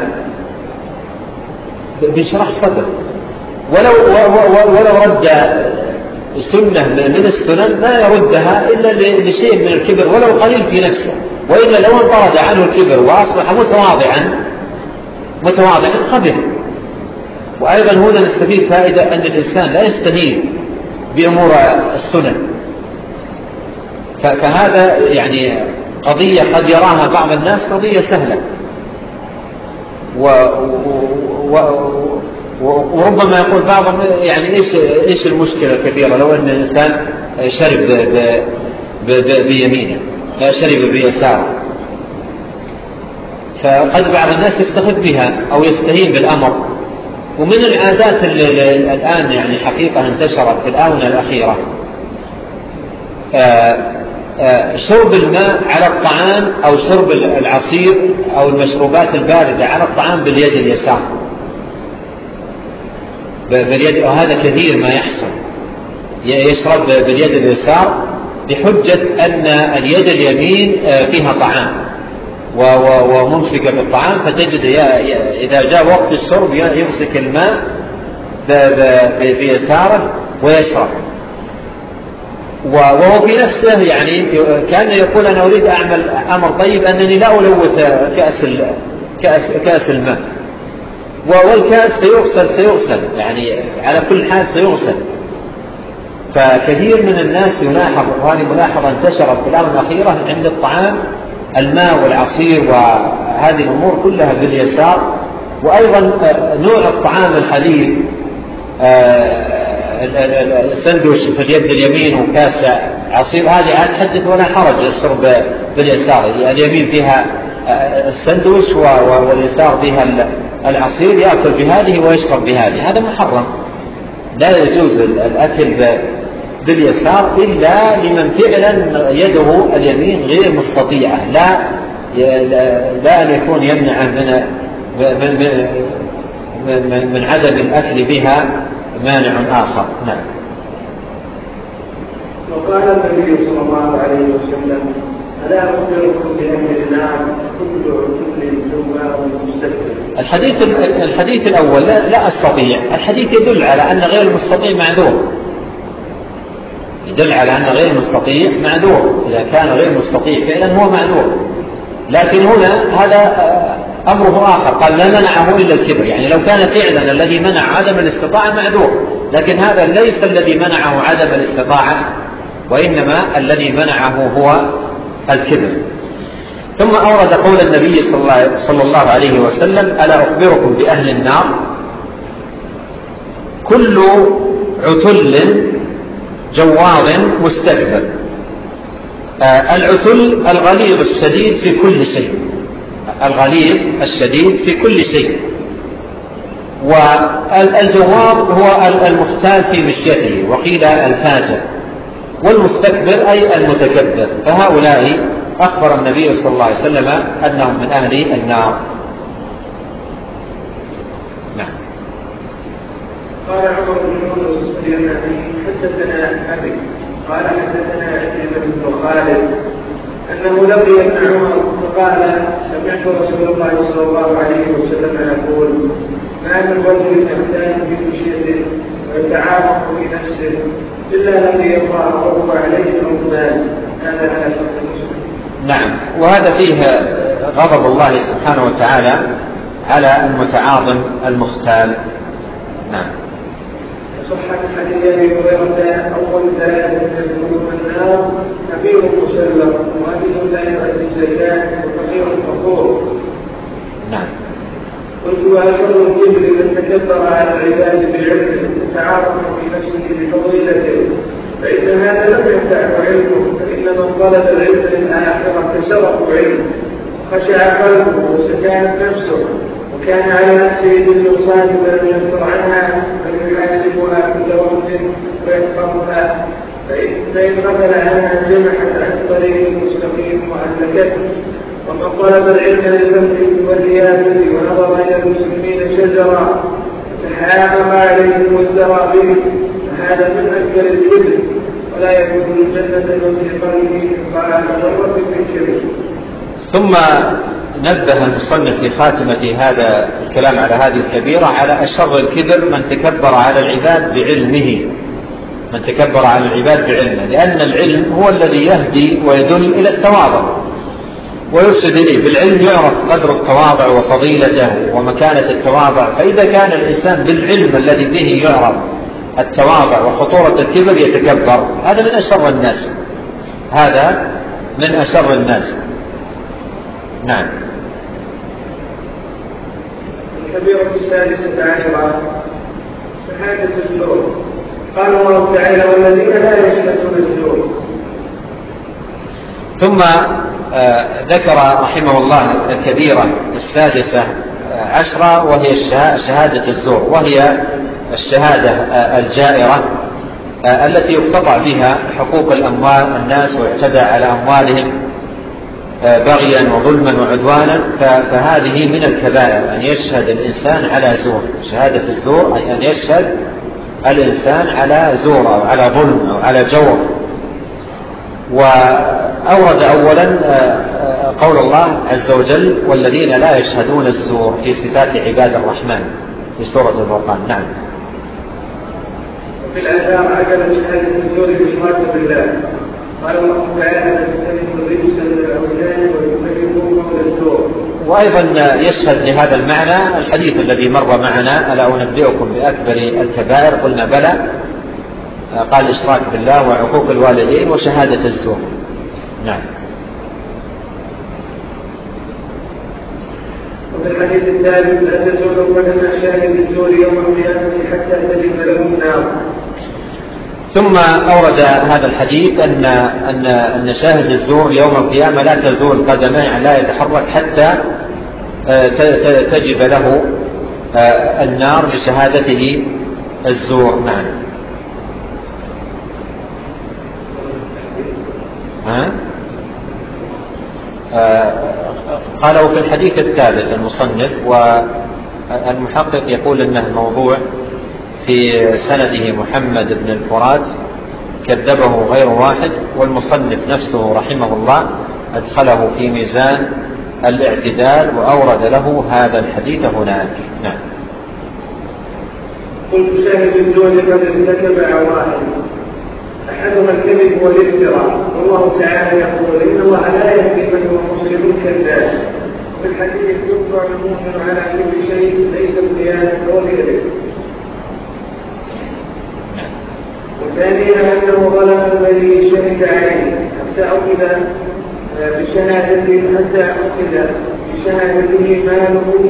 بشرح صدر، ولو رد سنة من السنن ما يردها إلا لشيء من الكبر ولو قليل في نفسه، وإلا لو انطرد عنه الكبر وأصبح متواضعا قبل. وأيضا هنا نستفيد فائدة أن الإنسان لا يستهين بأمور السنن، فهذا يعني قضية قد يراها بعض الناس قضية سهلة، وربما يقول بعضهم يعني إيش المشكلة الكبيرة لو أن الإنسان شرب بيمينه لا شرب بيساره. فقد بعض الناس يستخف بها أو يستهين بالأمر. ومن العادات اللي الآن يعني حقيقة انتشرت في الآونة الأخيرة شرب الماء على الطعام أو شرب العصير أو المشروبات الباردة على الطعام باليد اليسار باليد، وهذا كثير ما يحصل، يشرب باليد اليسار بحجة أن اليد اليمين فيها طعام وممسكة بالطعام، فتجد إذا جاء وقت الشرب يمسك الماء بيساره ويشرب، وهو في نفسه يعني كان يقول أنا أريد أعمل أمر طيب أنني لا ألوث كأس الماء، والكأس سيغسل يعني على كل حال سيغسل. فكثير من الناس يلاحظ، وهذه ملاحظة انتشرت في الآونة الأخيرة عند الطعام الماء والعصير وهذه الأمور كلها باليسار. وأيضا نوع الطعام الحليب السندوش في اليد اليمين وكاس عصير، هذه عاد حدث ولا حرج الشرب باليسار، اليمين فيها السندوش واليسار فيها العصير، يأكل بهذه ويشرب بهذه، هذا محرم. لا يجوز الأكل باليسار إلا لمن فعلا يده اليمين غير مستطيعة، لا أن يكون يمنع من عدم الأكل بها مانع آخر. نعم. وقال النبي صلى الله عليه وسلم ألا أخبركم بأن النار كل عتل جواب مستكبر. الحديث الأول لا أستطيع، الحديث يدل على أن غير المستطيع معذور، يدل على أن غير المستطيع معذور، إذا كان غير مستطيع فعلا هو معذور. لكن هنا هذا أمره آخر، قال لا منعه إلا الكبر، يعني لو كان فعلا الذي منع عدم الاستطاعة معذور، لكن هذا ليس الذي منعه عدم الاستطاعة، وإنما الذي منعه هو الكبر. ثم أورد قول النبي صلى الله عليه وسلم ألا أخبركم بأهل النار كل عتل جواظ مستكبر. العتل الغليظ الشديد في كل شيء، الغليظ الشديد في كل شيء. والجواب هو المختال في مشيته، وقيل الفاجر، والمستكبر أي المتكبر. فهؤلاء أخبر النبي صلى الله عليه وسلم أنهم من أهل النار. نعم. قال عمر بن يونس اليماني حدثنا أبي قال حدثنا عكرمة بن خالد أنه لقي ابن عمر فقال سمعت رسول الله صلى الله عليه وسلم يقول ما من رجل يختال في مشيته ويتعاطف في نفسه إلا لقي الله وهو عليه غضبان. هذا على شرط مسلم. نعم. وهذا فيه غضب الله سبحانه وتعالى على المتعاظم المختال. نعم. صحة حديث أبي هريرة أول ثلاثة يدخلون النار كبير مسلم وأبي لا يؤدي الزكاة وفقير فخور. نعم. قلت وأشر الكبر من تكبر على العباد بعلمه وتعاطف في نفسه بفضيلته فإن هذا لم ينفعه علمه، فإن من طلب العلم للآخرة كسره علمه وخشع قلبه وسكنت نفسه وكان على نفسه بالمصاد ولم يذكر عنها فليحاسبها كل وقت ويحفظها، فإن غفل عنها جمحت عن الطريق المستقيم وأهلكته. ومن طلب العلم للفقه والرياسة ونظر إلى المسلمين شجرا تحامى عليهم وازدرى به فهذا من أكبر الكبر ولا يدخل الجنة من في قلبه مثقال ذرة من كبر. ثم نبه المصنف في خاتمة هذا الكلام على هذه الكبيرة على أشر الكبر من تكبر على العباد بعلمه، من تكبر على العباد بعلمه، لأن العلم هو الذي يهدي ويدل إلى التواضع ويرشد إليه. بالعلم يعرف قدر التواضع وفضيلته ومكانة التواضع، فإذا كان الإنسان بالعلم الذي به يعرف التواضع وخطورة الكبر يتكبر، هذا من أشر الناس، هذا من أشر الناس. نعم. الكبيرة السادسة عشرة شهادة الزور. قال الله تعالى والذين لا يشهدون الزور. ثم ذكر رحمه الله الكبيرة السادسة عشرة وهي شهادة الزور، وهي الشهادة الجائرة التي يقتطع بها حقوق الأموال الناس ويعتدى على أموالهم بغيا وظلما وعدوانا، فهذه من الكبائر أن يشهد الإنسان على زور. شهادة الزور أي أن يشهد الإنسان على زور أو على ظلم أو على جور. وأورد أولا قول الله عز وجل والذين لا يشهدون الزور في صفات عباد الرحمن في سورة الفرقان. نعم. وفي الآثار عجل شهادة الزور بإشراك بالله. قال الله تعالى تجتنبوا الرجس من الأوثان ويجتنبوا قول الزور. وأيضا يشهد لهذا المعنى الحديث الذي مر معنا ألا أنبئكم بأكبر الكبائر؟ قلنا بلى، قال الإشراك بالله وعقوق الوالدين وشهادة الزور. نعم. وفي الحديث الثالث لا تزول قدم شاهد الزور يوم القيامة حتى تجد له النار. ثم أورد هذا الحديث أن شاهد الزور يوم القيامة لا تزول قدمه، لا يتحرك حتى تجب له النار بشهادته الزور. نعم. قالوا في الحديث الثالث المصنف، والمحقق يقول أنه موضوع في سنده محمد بن الفرات كذبه غير واحد، والمصنف نفسه رحمه الله أدخله في ميزان الاعتدال وأورد له هذا الحديث هناك. نعم. قلت شاهد الزور قد ارتكب عوائل، أحدها الكذب والافتراء، والله تعالى يقول إن الله لا يهدي من هو مسلم كذاب. في الحديث يقطع المؤمن على كل شيء ليس الخيانة وغيره. وثانيا أنه ظلم الذي شهد عليه حتى أخذ بشهادته ماله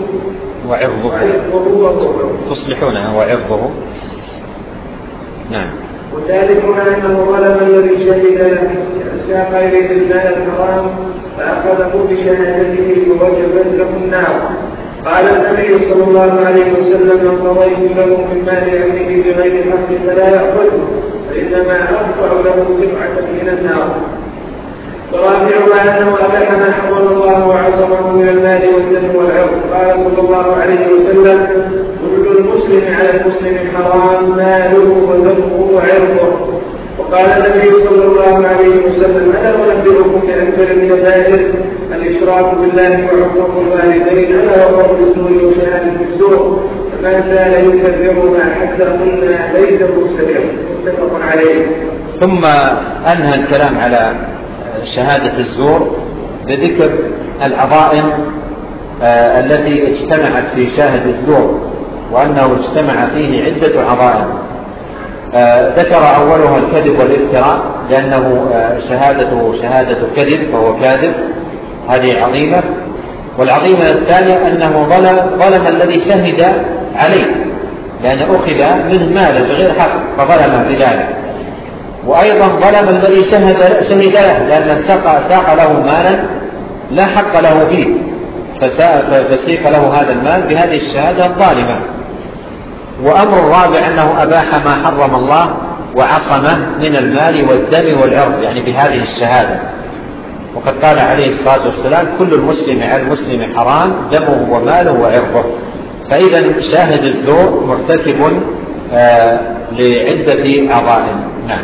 وعرضه تصلحونه وعرضه. نعم. وثالثنا أنه ظلم الذي شهد ساق إليه المال الحرام فأخذه بشهادته ووجبت له النار. قال النبي صلى الله عليه وسلم: من قضيت له من مال أخيه بغير حق فلا يأخذه، فإنما أرفع له قطعة من النار. ورابعها أنه أباح ما حرم الله وعصمه من المال والدم والعرض. قال صلى الله عليه وسلم: كل المسلم على المسلم حرام ماله ودمه وعرضه. وقال النبي صلى الله عليه وسلم: ألا أنبئكم بأكبر الكبائر الإشراك بالله وعقوق الوالدين، ألا وقول الزور وشهادة الزور، فمن زال يكررنا حتى قلنا ليته سريع. متفق عليه. ثم أنهى الكلام على شهادة الزور بذكر العظائم التي اجتمعت في شاهد الزور، وأنه اجتمع فيه عدة عظائم. ذكر أولها الكذب والافتراء، لأنه شهادة كذب فهو كاذب، هذه عظيمة. والعظيمة الثانية أنه ظلم الذي شهد عليه، لأن أخذ من ماله بغير حق فظلم بذلك. وأيضا ظلم الذي شهد له، لأن ساق له مالا لا حق له فيه، فسيق له هذا المال بهذه الشهادة الظالمة. وأمر الرابع أنه أباح ما حرم الله وعصمه من المال والدم والعرض، يعني بهذه الشهادة. وقد قال عليه الصلاة والسلام: كل المسلم على المسلم حرام دمه وماله وعرضه. فإذا شاهد الزور مرتكب لعدة عظائم. نعم.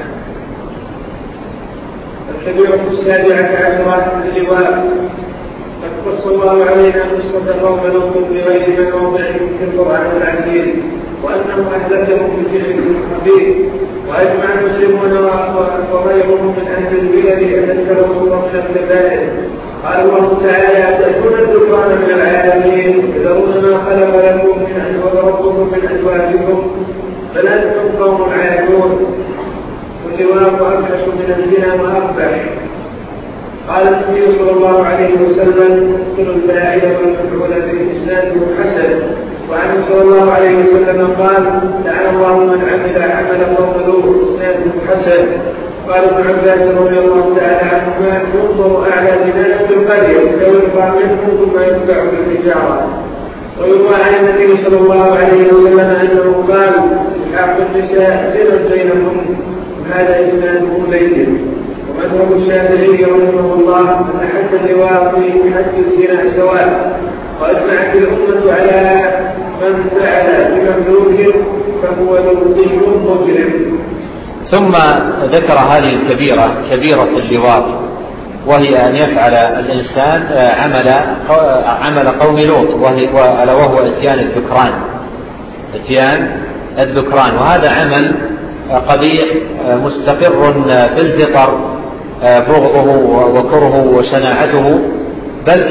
الكبيرة السابعة عشرة اللواء. قد قص الله علينا قصة قوم لوط بغير موضع في القرآن العزيز، وأنه أهلكهم بفعل خبيث. وأجمع المسلمون وغيرهم من أهل البلد أن ذكروا الله من الكبائر. قال الله تعالى: أتأتون الذكران من العالمين، تذرون ما خلق لكم من ربكم من أزواجكم، بل أنتم قوم عادون. واللواء أفحش من الزنا وأقبح. قال النبي صلى الله عليه وسلم: اقتلوا الفاعل والمفعول به إسناده حسن. وعنه صلى الله عليه وسلم قال: لعن الله من عمل قوم لوط إسناده حسن. قال ابن عباس رضي الله تعالى عنهما: ينظر أعلى بناء بالقرية لو يرفع منه ثم يتبع بالحجارة. ويروى عن النبي صلى الله عليه وسلم أنه قال: حق النساء زنا بينهم، وهذا إسناده لين. ومذهب الشافعي رحمه الله أن حد اللواط حد الزنا سواء، وأجمعت الأمة على من فعل بمملوك فهو لوطي مجرم. ثم ذكر هذه الكبيرة، كبيرة اللواط، وهي أن يفعل الإنسان عمل قوم لوط، وهو إتيان الذكران. وهذا عمل قبيح مستقر في الفطر، بغضه وكرهه وشناعته، بل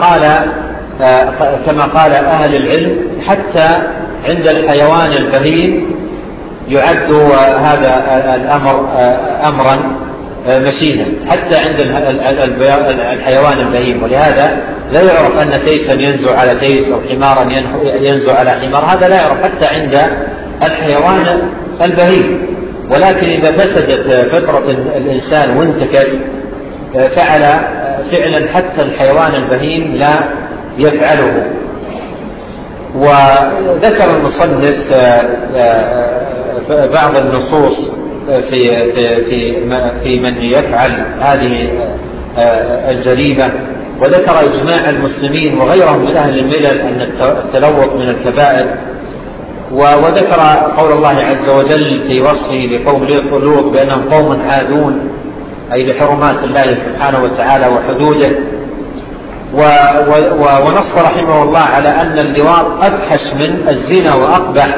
كما قال أهل العلم حتى عند الحيوان البهيم يعد هذا الأمر أمرا مشينا، حتى عند الحيوان البهيم. ولهذا لا يعرف أن تيسا ينزو على تيس أو حمارا ينزو على حمار، هذا لا يعرف حتى عند الحيوان البهيم. ولكن إذا فسدت فطرة الإنسان وانتكس فعل فعلا حتى الحيوان البهيم لا يفعله. وذكر المصنف بعض النصوص في من يفعل هذه الجريمة، وذكر إجماع المسلمين وغيرهم من أهل الملل أن التلوث من الكبائر، وذكر قول الله عز وجل في وصفه لقوم لوط بأنهم قوم عادون، أي لحرمات الله سبحانه وتعالى وحدوده. ونص رحمه الله على أن اللواط أفحش من الزنا وأقبح،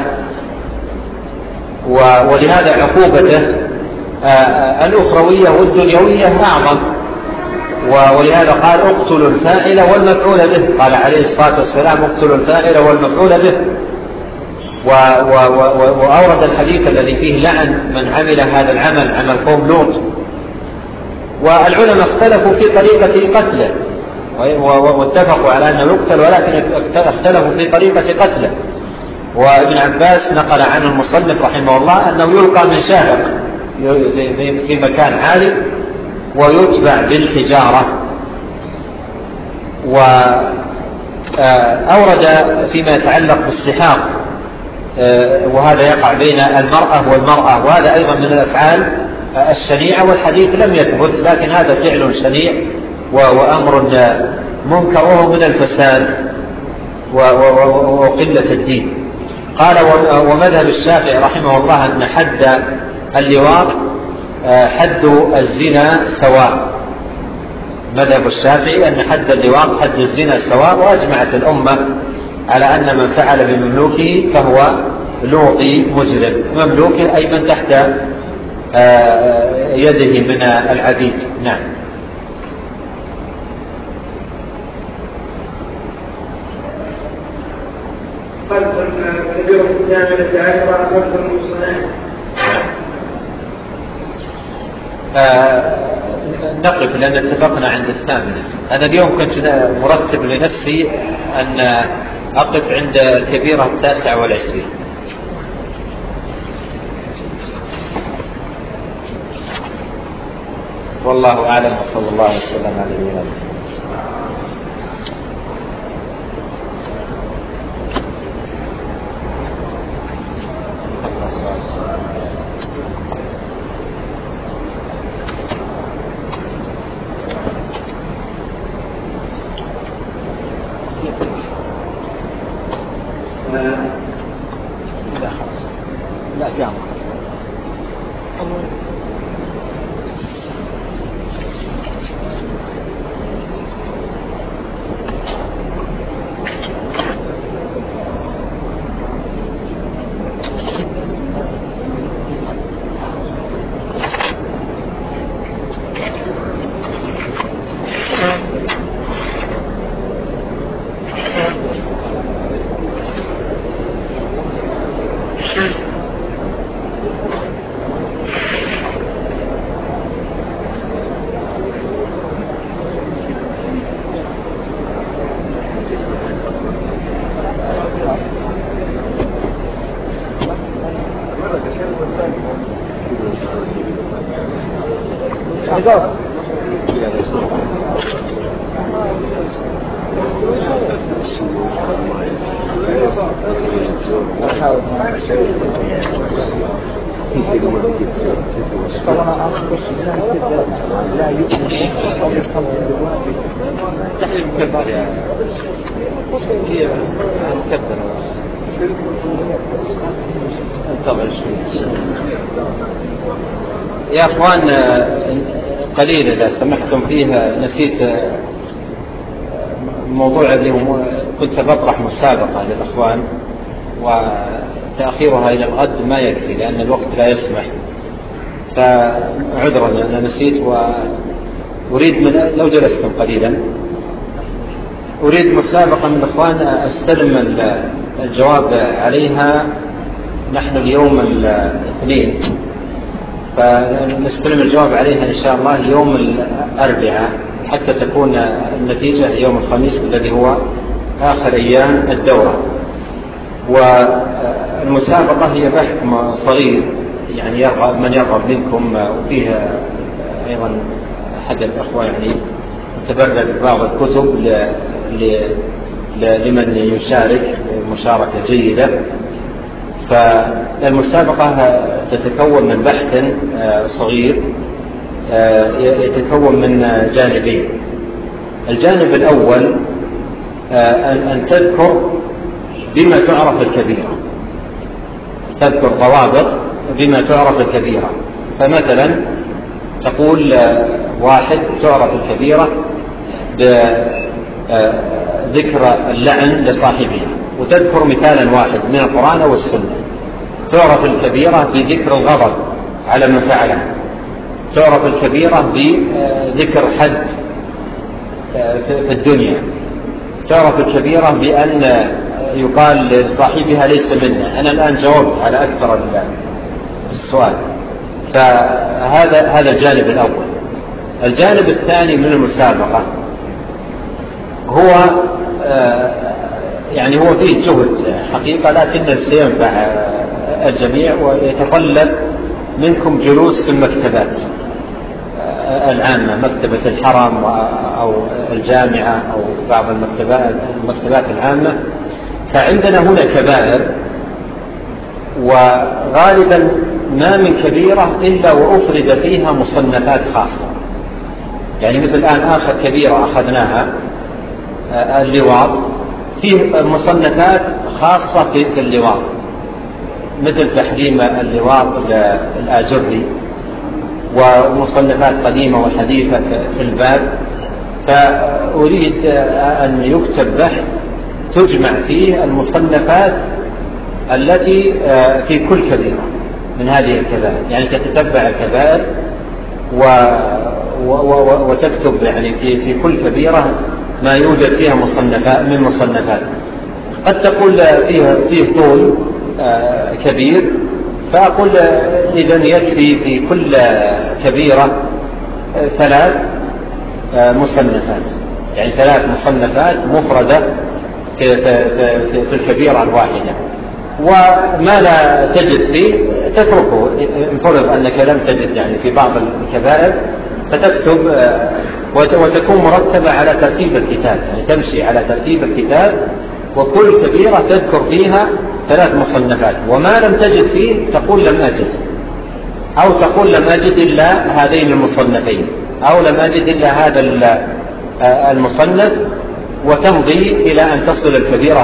ولهذا عقوبته الأخروية والدنيوية أعظم. ولهذا قال: اقتلوا الفاعل والمفعول به. قال عليه الصلاة والسلام: اقتلوا الفاعل والمفعول به. وأورد الحديث الذي فيه لعن من عمل هذا العمل، عمل قوم لوط. والعلماء اختلفوا في طريقة قتله، واتفقوا على أنه يقتل، ولكن اختلفوا في طريقة قتله. وابن عباس نقل عن المصنف رحمه الله أنه يلقى من شاهق في مكان عالي ويتبع بالحجارة. أورد فيما يتعلق بالسحاق، وهذا يقع بين المرأة والمرأة، وهذا أيضا من الأفعال الشنيعة، والحديث لم يثبت، لكن هذا فعل شنيع وأمر منكر وهو من الفساد وقلة الدين. قال ومذهب الشافعي رحمه الله أن حد اللواط حد الزنا سواء. مذهب الشافعي أن حد اللواط حد الزنا سواء، وأجمعت الأمة على أن من فعل بمملوكه فهو لوطي مجرم. مملوكه أي من تحت يده من العبيد. نعم. خلق الكبير الثامنة عشرة خلق المصنع. نقف لأن اتفقنا عند الثامنة. أنا اليوم كنت مرتب لنفسي أن أقف عند الكبيرة 29. والله أعلم، وصلى الله وسلم على نبينا محمد. لا جامع. يا أخوان قليل إذا سمحتم فيها. نسيت الموضوع اللي كنت بطرح مسابقة للأخوان، وتأخيرها إلى الغد ما يكفي لأن الوقت لا يسمح، فعذرا أنا نسيت. وأريد لو جلستم قليلا أريد مسابقة من الأخوان أستلم الجواب عليها. نحن اليوم الاثنين، فنستلم الجواب عليها إن شاء الله يوم الأربعاء حتى تكون النتيجة يوم الخميس الذي هو آخر أيام الدورة. والمسابقة هي بحث صغير، يعني من يرغب منكم، وفيها أيضا أحد الأخوة يعني تبرد بعض الكتب لمن يشارك مشاركة جيدة. فالمسابقة تتكون من بحث صغير يتكون من جانبين. الجانب الأول أن تذكر بما تعرف الكبيرة، تذكر ضوابط بما تعرف الكبيرة. فمثلا تقول واحد تعرف الكبيرة بذكر اللعن لصاحبها، وتذكر مثالا واحد من القرآن والسنة. تعرف الكبيرة بذكر الغضب على من فعله. تعرف الكبيرة بذكر حد في الدنيا. تعرف الكبيرة بأن يقال لصاحبها ليس منا. أنا الآن جاوبت على أكثر السؤال. فهذا الجانب الأول. الجانب الثاني من المسابقة هو يعني هو فيه جهد حقيقة، لكن سينفع الجميع، ويتطلب منكم جلوس في المكتبات. العامة، مكتبة الحرم أو الجامعة أو بعض المكتبات العامة، فعندنا هنا كبائر، وغالبا ما من كبيرة إلا وأفرد فيها مصنفات خاصة. يعني مثل الآن آخر كبيرة أخذناها اللواط، فيه مصنفات خاصة في اللواط، مثل تحريم اللواط الآجري، ومصنفات قديمة وحديثة في الباب. فأريد أن يكتب بحث تجمع فيه المصنفات التي في كل كبيرة من هذه الكبائر، يعني تتتبع الكبائر وتكتب يعني في كل كبيرة ما يوجد فيها من مصنفات. قد تقول فيه طول كبير، فأقول إذن يكفي في كل كبيرة 3 مصنفات، يعني 3 مصنفات مفردة في الكبيرة الواحدة. وما لا تجد فيه تتركه، انفرض أنك لم تجد يعني في بعض الكبائر، فتكتب وتكون مرتبة على ترتيب الكتاب، يعني تمشي على ترتيب الكتاب، وكل كبيرة تذكر فيها 3 مصنفات. وما لم تجد فيه تقول لم أجد، أو تقول لم أجد إلا هذين المصنفين، أو لم أجد إلا هذا المصنف، وتمضي إلى أن تصل الكبيرة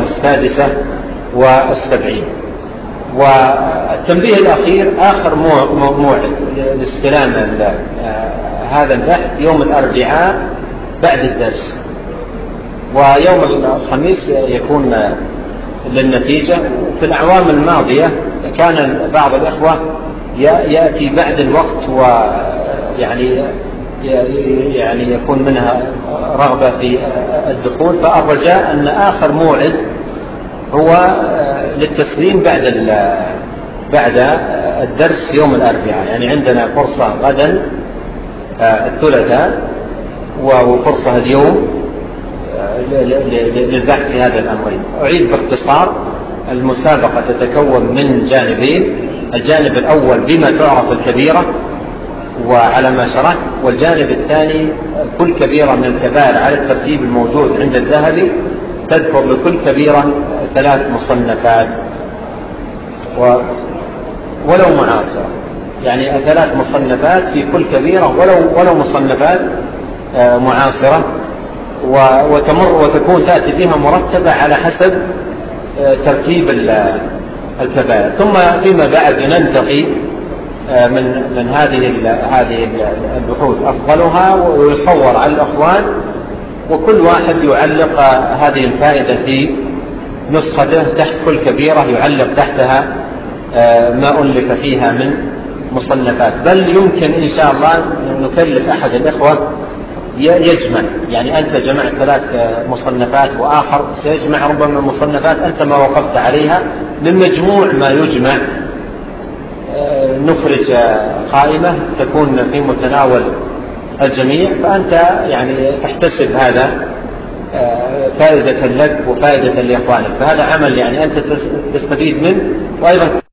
76. والتنبيه الأخير، آخر موعد لاستلام هذا البحث يوم الأربعاء بعد الدرس، ويوم الخميس يكون للنتيجة. في الأعوام الماضية كان بعض الإخوة يأتي بعد الوقت، ويعني يكون منها رغبة في الدخول، فالرجاء أن آخر موعد هو للتسليم بعد الدرس يوم الأربعاء. يعني عندنا فرصة غدا الثلاثاء، وفرصة اليوم للبحث في هذا الأمرين. أعيد باختصار: المسابقة تتكون من جانبين: الجانب الأول بما تعرف الكبيرة وعلى ما شرحت، والجانب الثاني كل كبيرة من الكبائر على الترتيب الموجود عند الذهبي تذكر لكل كبيرة 3 مصنفات ولو معاصرة، يعني 3 مصنفات في كل كبيرة ولو مصنفات معاصرة، وتمر وتكون تأتي بها مرتبة على حسب ترتيب الكبائر. ثم فيما بعد ننتقي من هذه البحوث أفضلها ويصور على الأخوان، وكل واحد يعلق هذه الفائدة في نسخته تحت كل كبيرة، يعلق تحتها ما ألف فيها من مصنفات. بل يمكن إن شاء الله نكلف أحد الإخوة يجمع، يعني أنت جمعت 3 مصنفات وآخر سيجمع ربما مصنفات أنت ما وقفت عليها، من مجموع ما يجمع نخرج قائمة تكون في متناول الجميع، فأنت يعني تحتسب هذا فائدة لك وفائدة لإخوانك. فهذا عمل يعني أنت تستفيد منه، وأيضا